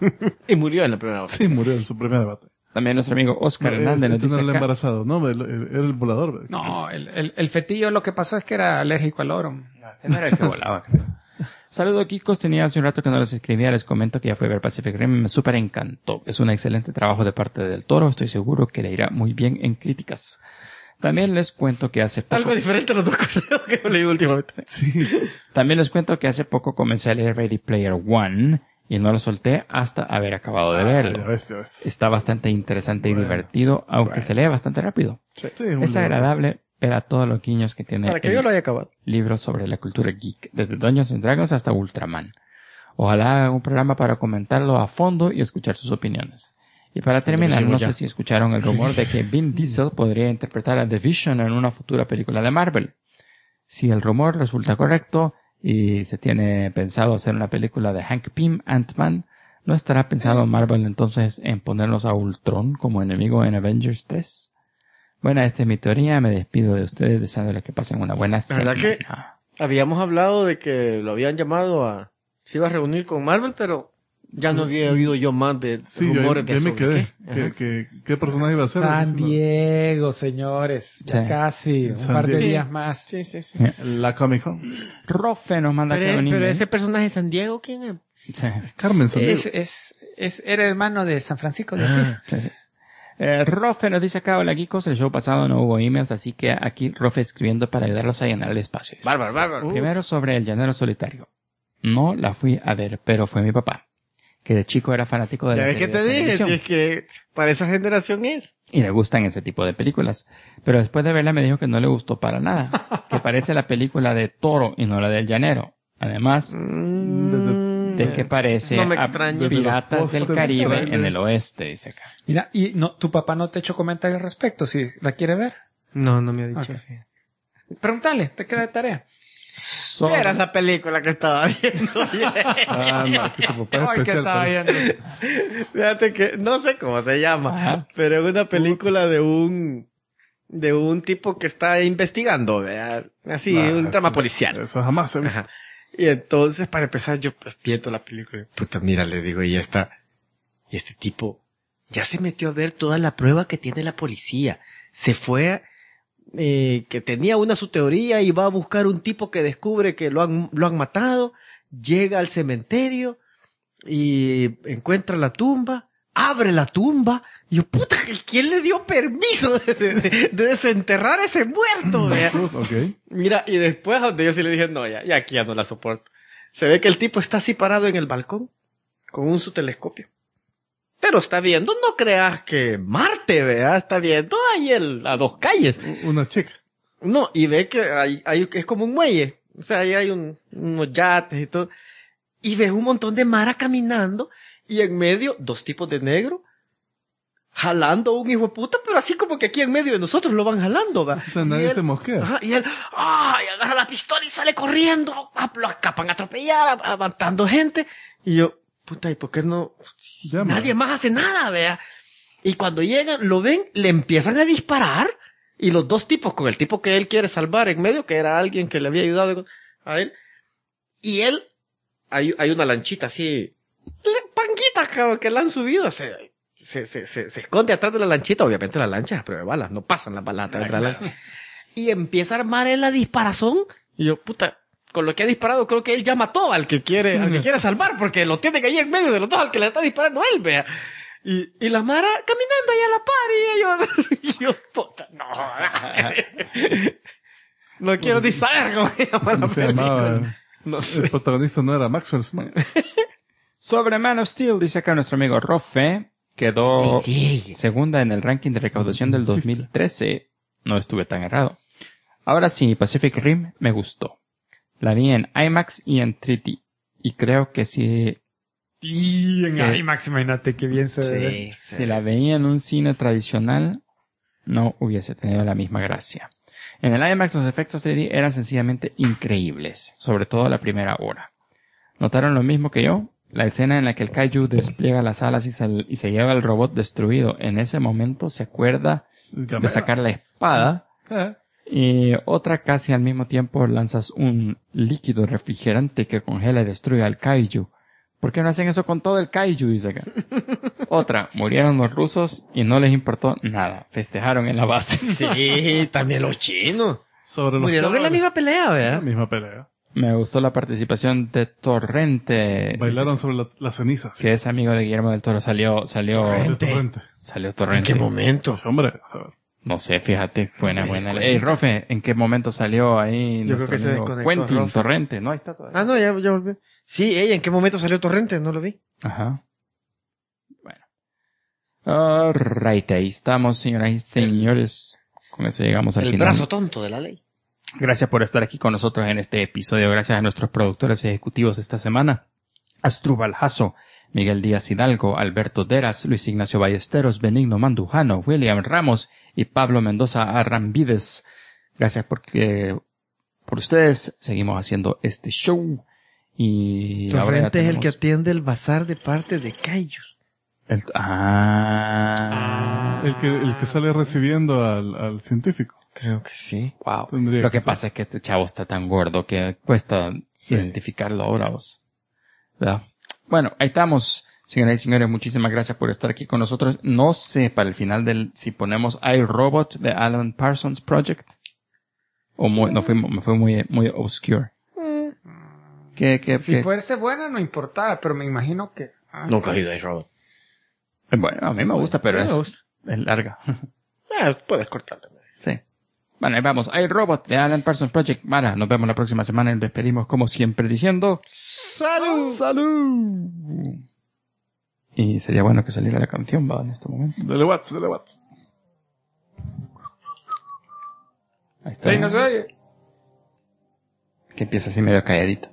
Y murió en la primera batalla. Sí, murió en su primera batalla. También nuestro amigo Oscar No, Hernández nos este no dice era el acá, embarazado, no, el- el- era el volador. ¿verdad? No, el, el, el fetillo lo que pasó es que era alérgico al oro. Este no era el que volaba, creo. Saludos, Kikos. Tenía hace un rato que no les escribía. Les comento que ya fui a ver Pacific Rim. Me súper encantó. Es un excelente trabajo de parte del Toro. Estoy seguro que le irá muy bien en críticas. También les cuento que hace poco... Algo diferente a los dos correos que he leído últimamente. Sí. También les cuento que hace poco comencé a leer Ready Player One y no lo solté hasta haber acabado de Ah, leerlo. ya ves, ya ves. Está bastante interesante y Bueno, divertido, aunque bueno. se lee bastante rápido. Sí, un Es libro. agradable ver a todos los guiños que tiene Para que el yo lo haya acabado. libro sobre la cultura geek, desde Dungeons and Dragons hasta Ultraman. Ojalá haga un programa para comentarlo a fondo y escuchar sus opiniones. Y para terminar, no sé si escucharon el rumor de que Vin Diesel podría interpretar a The Vision en una futura película de Marvel. Si el rumor resulta correcto y se tiene pensado hacer una película de Hank Pym, Ant-Man, ¿no estará pensado Marvel entonces en ponernos a Ultron como enemigo en Avengers tres? Bueno, esta es mi teoría. Me despido de ustedes deseándoles que pasen una buena semana. ¿Verdad que habíamos hablado de que lo habían llamado a... Se iba a reunir con Marvel, pero ya no había oído yo más de Sí, yo, rumores yo de me sobre quedé. qué. ¿Qué, Ajá. qué, qué personaje iba a ser? San Ese no- Diego, señores. Ya Sí. casi. Un San par de Diego. días más. Sí, sí, sí. La Comic Con. Rofe nos manda acá Pero, un pero email. ese personaje de San Diego, ¿quién es? Sí. Carmen Sandiego. Es, es, es, era hermano de San Francisco de Asís. Ah, Sí, sí. Eh, Rofe nos dice acá, hola Kikos, el show pasado no hubo emails, así que aquí Rofe escribiendo para ayudarlos a llenar el espacio. Dice, Bárbaro, bárbaro. primero sobre El Llanero Solitario. No la fui a ver, pero fue mi papá, que de chico era fanático de Ya la ves que serie te de dije, televisión, si es que para esa generación es. y le gustan ese tipo de películas. Pero después de verla me dijo que no le gustó para nada, que parece la película de Toro y no la del Llanero. Además, Mm, de que parece No me a extraña. Piratas del Pósters, Caribe trailers. en el oeste, dice acá. Mira, y no, tu papá no te echó comentario al respecto, si la quiere ver. No, no me ha dicho. Ok. Pregúntale, te queda de tarea. Sobre- Era la película que estaba viendo. Ah, no, es que tu papá es Ay, que especial. estaba pero- viendo. Fíjate que no sé cómo se llama, Ajá. pero es una película de un de un tipo que está investigando, ¿verdad? Así, Ah, un trama eso- policial. Eso jamás se ha visto. Ajá. Y entonces, para empezar, yo pues, viendo la película, puta, mira, le digo, y esta, y este tipo ya se metió a ver toda la prueba que tiene la policía. Se fue, eh, que tenía una su teoría y va a buscar un tipo que descubre que lo han, lo han matado, llega al cementerio y encuentra la tumba, abre la tumba, y yo, puta, ¿quién le dio permiso de, de- de desenterrar a ese muerto? vea? Ok. Mira, y después donde yo sí le dije, no, ya, ya aquí ya no la soporto. Se ve que el tipo está así parado en el balcón, con un su telescopio. Pero está viendo, no creas que Marte, vea, está viendo ahí el, a dos calles. Una chica. No, y ve que hay, hay, es como un muelle. O sea, ahí hay un, unos yates y todo. Y ve un montón de mara caminando, y en medio, dos tipos de negro, jalando a un hijo de puta, pero así como que aquí en medio de nosotros lo van jalando, ¿va? O sea, Y nadie él- se mosquea. Ajá, y él, ¡ay! Agarra la pistola y sale corriendo, ah, lo acapan a atropellar, a- a- matando gente. Y yo, puta, ¿y por qué no? Llama. Nadie más hace nada, vea. Y cuando llegan, lo ven, le empiezan a disparar. Y los dos tipos, con el tipo que él quiere salvar en medio, que era alguien que le había ayudado a él. Y él, hay, hay una lanchita así, le- panguita, cabrón, que la han subido. Se, se, se, se, se esconde atrás de la lanchita. Obviamente la lancha es a prueba de balas, no pasan las balas atrás de la lancha. Y empieza a armar en la disparazón. Y yo, puta, con lo que ha disparado, creo que él ya mató al que quiere, al que quiere salvar, porque lo tienen ahí en medio de los dos, al que le está disparando a él, vea. Y, y la Mara caminando ahí a la par, y yo, y yo, puta, no. No quiero ni saber cómo se llama la ¿Cómo se película. llamaba? No sé. El protagonista no era Maxwell Smart. Sobre Man of Steel, dice acá nuestro amigo Rofe, quedó Sí. segunda en el ranking de recaudación del dos mil trece. No estuve tan errado. Ahora sí, Pacific Rim me gustó. La vi en IMAX y en tres D. Y creo que si... Y en ¿Qué? IMAX, imagínate qué bien se ve. Sí, Si la veía en un cine tradicional, no hubiese tenido la misma gracia. En el IMAX los efectos tres D eran sencillamente increíbles, sobre todo la primera hora. ¿Notaron lo mismo que yo? La escena en la que el kaiju despliega las alas y se, y se lleva al robot destruido. En ese momento se acuerda de sacar la espada. Eh. Y otra casi al mismo tiempo lanzas un líquido refrigerante que congela y destruye al kaiju. ¿Por qué no hacen eso con todo el kaiju? Dice acá. Otra, murieron los rusos y no les importó nada. Festejaron en la base. Sí, también los chinos. Sobre los Murieron en la cadáveres. misma pelea, La ¿verdad? misma pelea. Me gustó la participación de Torrente. Bailaron sobre la, las cenizas. Que es amigo de Guillermo del Toro. Salió, salió, Torrente. De torrente. salió ¿En Torrente. qué momento? Hombre, a ver. No sé, fíjate. Buena, buena. Cuenta. Ey, Rofe, ¿en qué momento salió ahí? Yo nuestro creo que se amigo desconectó Quentin Rofe. Torrente. No, ahí está todavía. Ah, no, ya, ya volvió. Sí, ella, ¿en qué momento salió Torrente? No lo vi. Ajá. Bueno. Alright, ahí estamos, señoras y señores. Con eso llegamos al El final. brazo tonto de la ley. Gracias por estar aquí con nosotros en este episodio. Gracias a nuestros productores ejecutivos esta semana. Astrubal Jasso, Miguel Díaz Hidalgo, Alberto Deras, Luis Ignacio Ballesteros, Benigno Mandujano, William Ramos y Pablo Mendoza Arrambides. Gracias porque por ustedes seguimos haciendo este show. Y ahora ya Torrente es el tenemos que atiende el bazar de parte de Kaijus. el- ah, El que, el que sale recibiendo al, al científico. Creo que sí. wow. Tendría Lo que que ser. pasa es que este chavo está tan gordo que cuesta Sí. identificarlo ahora vos. ¿Verdad? Bueno, ahí estamos. Señoras y señores, muchísimas gracias por estar aquí con nosotros. No sé para el final del, si ponemos iRobot de Alan Parsons Project. O muy, no fue, me fue muy, muy obscure. ¿Qué, qué, Si qué? fuese buena, no importara, pero me imagino que... ah, Nunca he ido a iRobot. Bueno, a mí me gusta, pero Me es, gusta. es larga. Ah, puedes cortarla. Sí. Bueno, ahí vamos. iRobot de Alan Parsons Project. Mara, nos vemos la próxima semana y nos despedimos como siempre diciendo... ¡Salud! ¡Salud! Y sería bueno que saliera la canción, va, en este momento. Dale watts, dale watts. Ahí está. Ey, no se oye. Que empieza así medio calladito.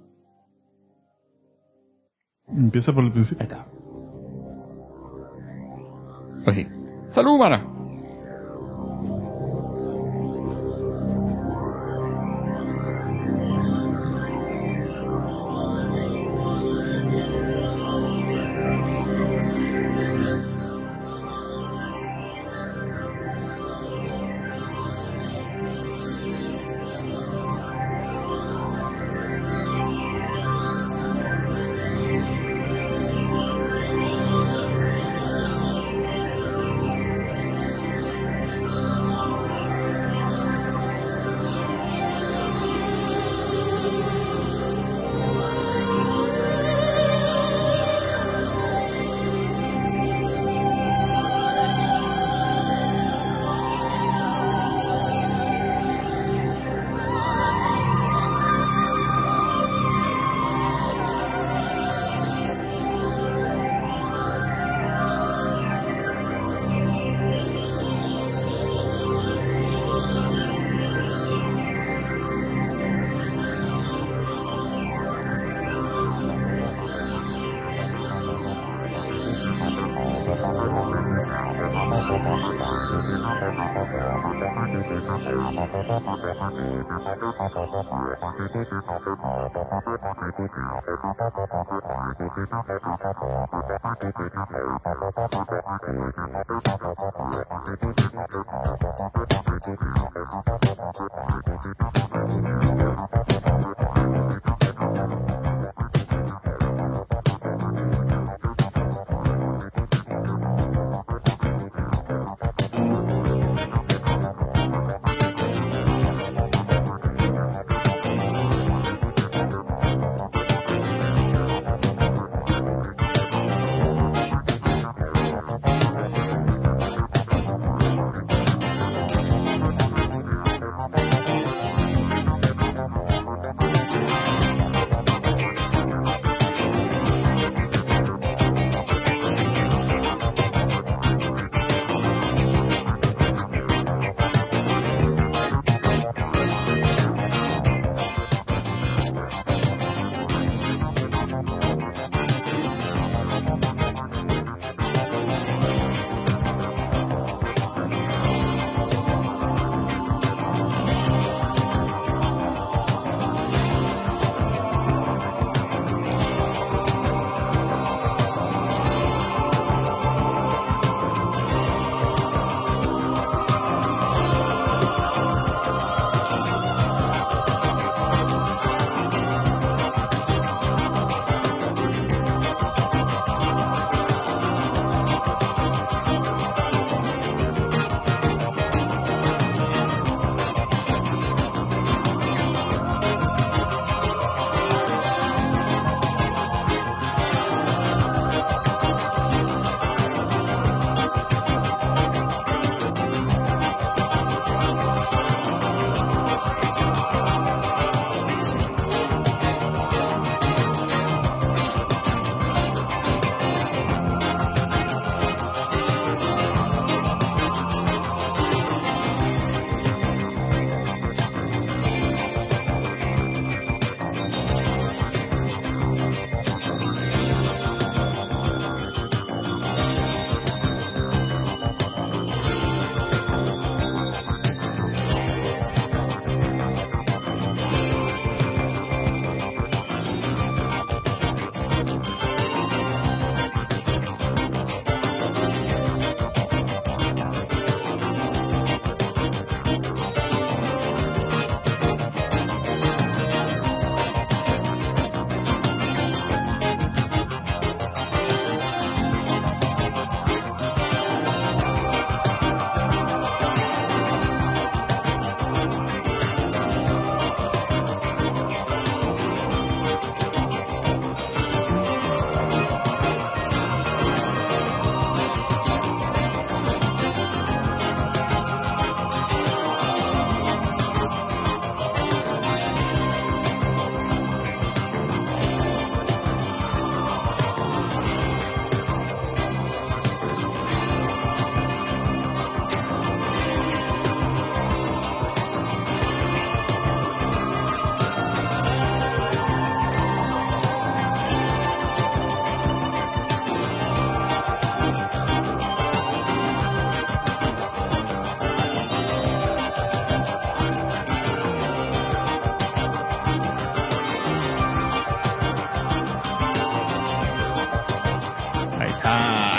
Empieza por el principio. Ahí está. Pues sí. ¡Salud, Mara!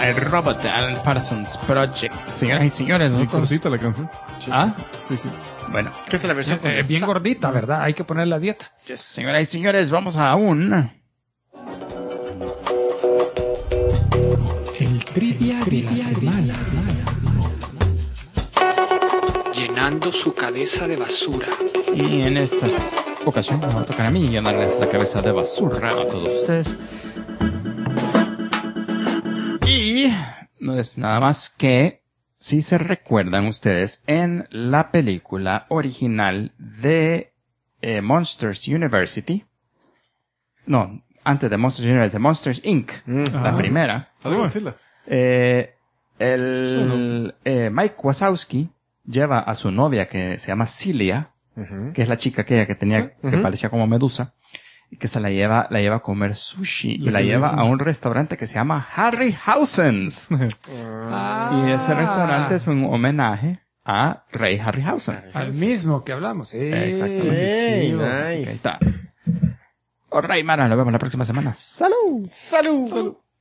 I, Robot de Alan Parsons Project. Señoras y señores, Muy nosotros... cortita la canción. ¿Ah? Sí, sí. Bueno. Esta es la versión Eh, bien condensada. gordita, ¿verdad? Hay que poner la dieta. Yes, señoras y señores, vamos a un... El trivia de la semana. Llenando su cabeza de basura. Y en esta ocasión me va a tocar a mí llenarles la cabeza de basura a todos ustedes. Y no es nada más que, si se recuerdan ustedes, en la película original de eh, Monsters University, no, antes de Monsters University, Monsters incorporated, la Ajá. primera, Salió Godzilla. eh, el eh, Mike Wazowski lleva a su novia que se llama Celia, Ujú. que es la chica aquella que tenía, que Ujú. parecía como Medusa, y que se la lleva, la lleva a comer sushi, Lo y la que lleva dicen. a un restaurante que se llama Harryhausen's. Y ese restaurante es un homenaje a Rey Harryhausen. Al mismo que hablamos. Eh, Exactamente. Ey, chido. Así que ahí nice. está. Alright, Mara, nos vemos la próxima semana. ¡Salud! ¡Salud!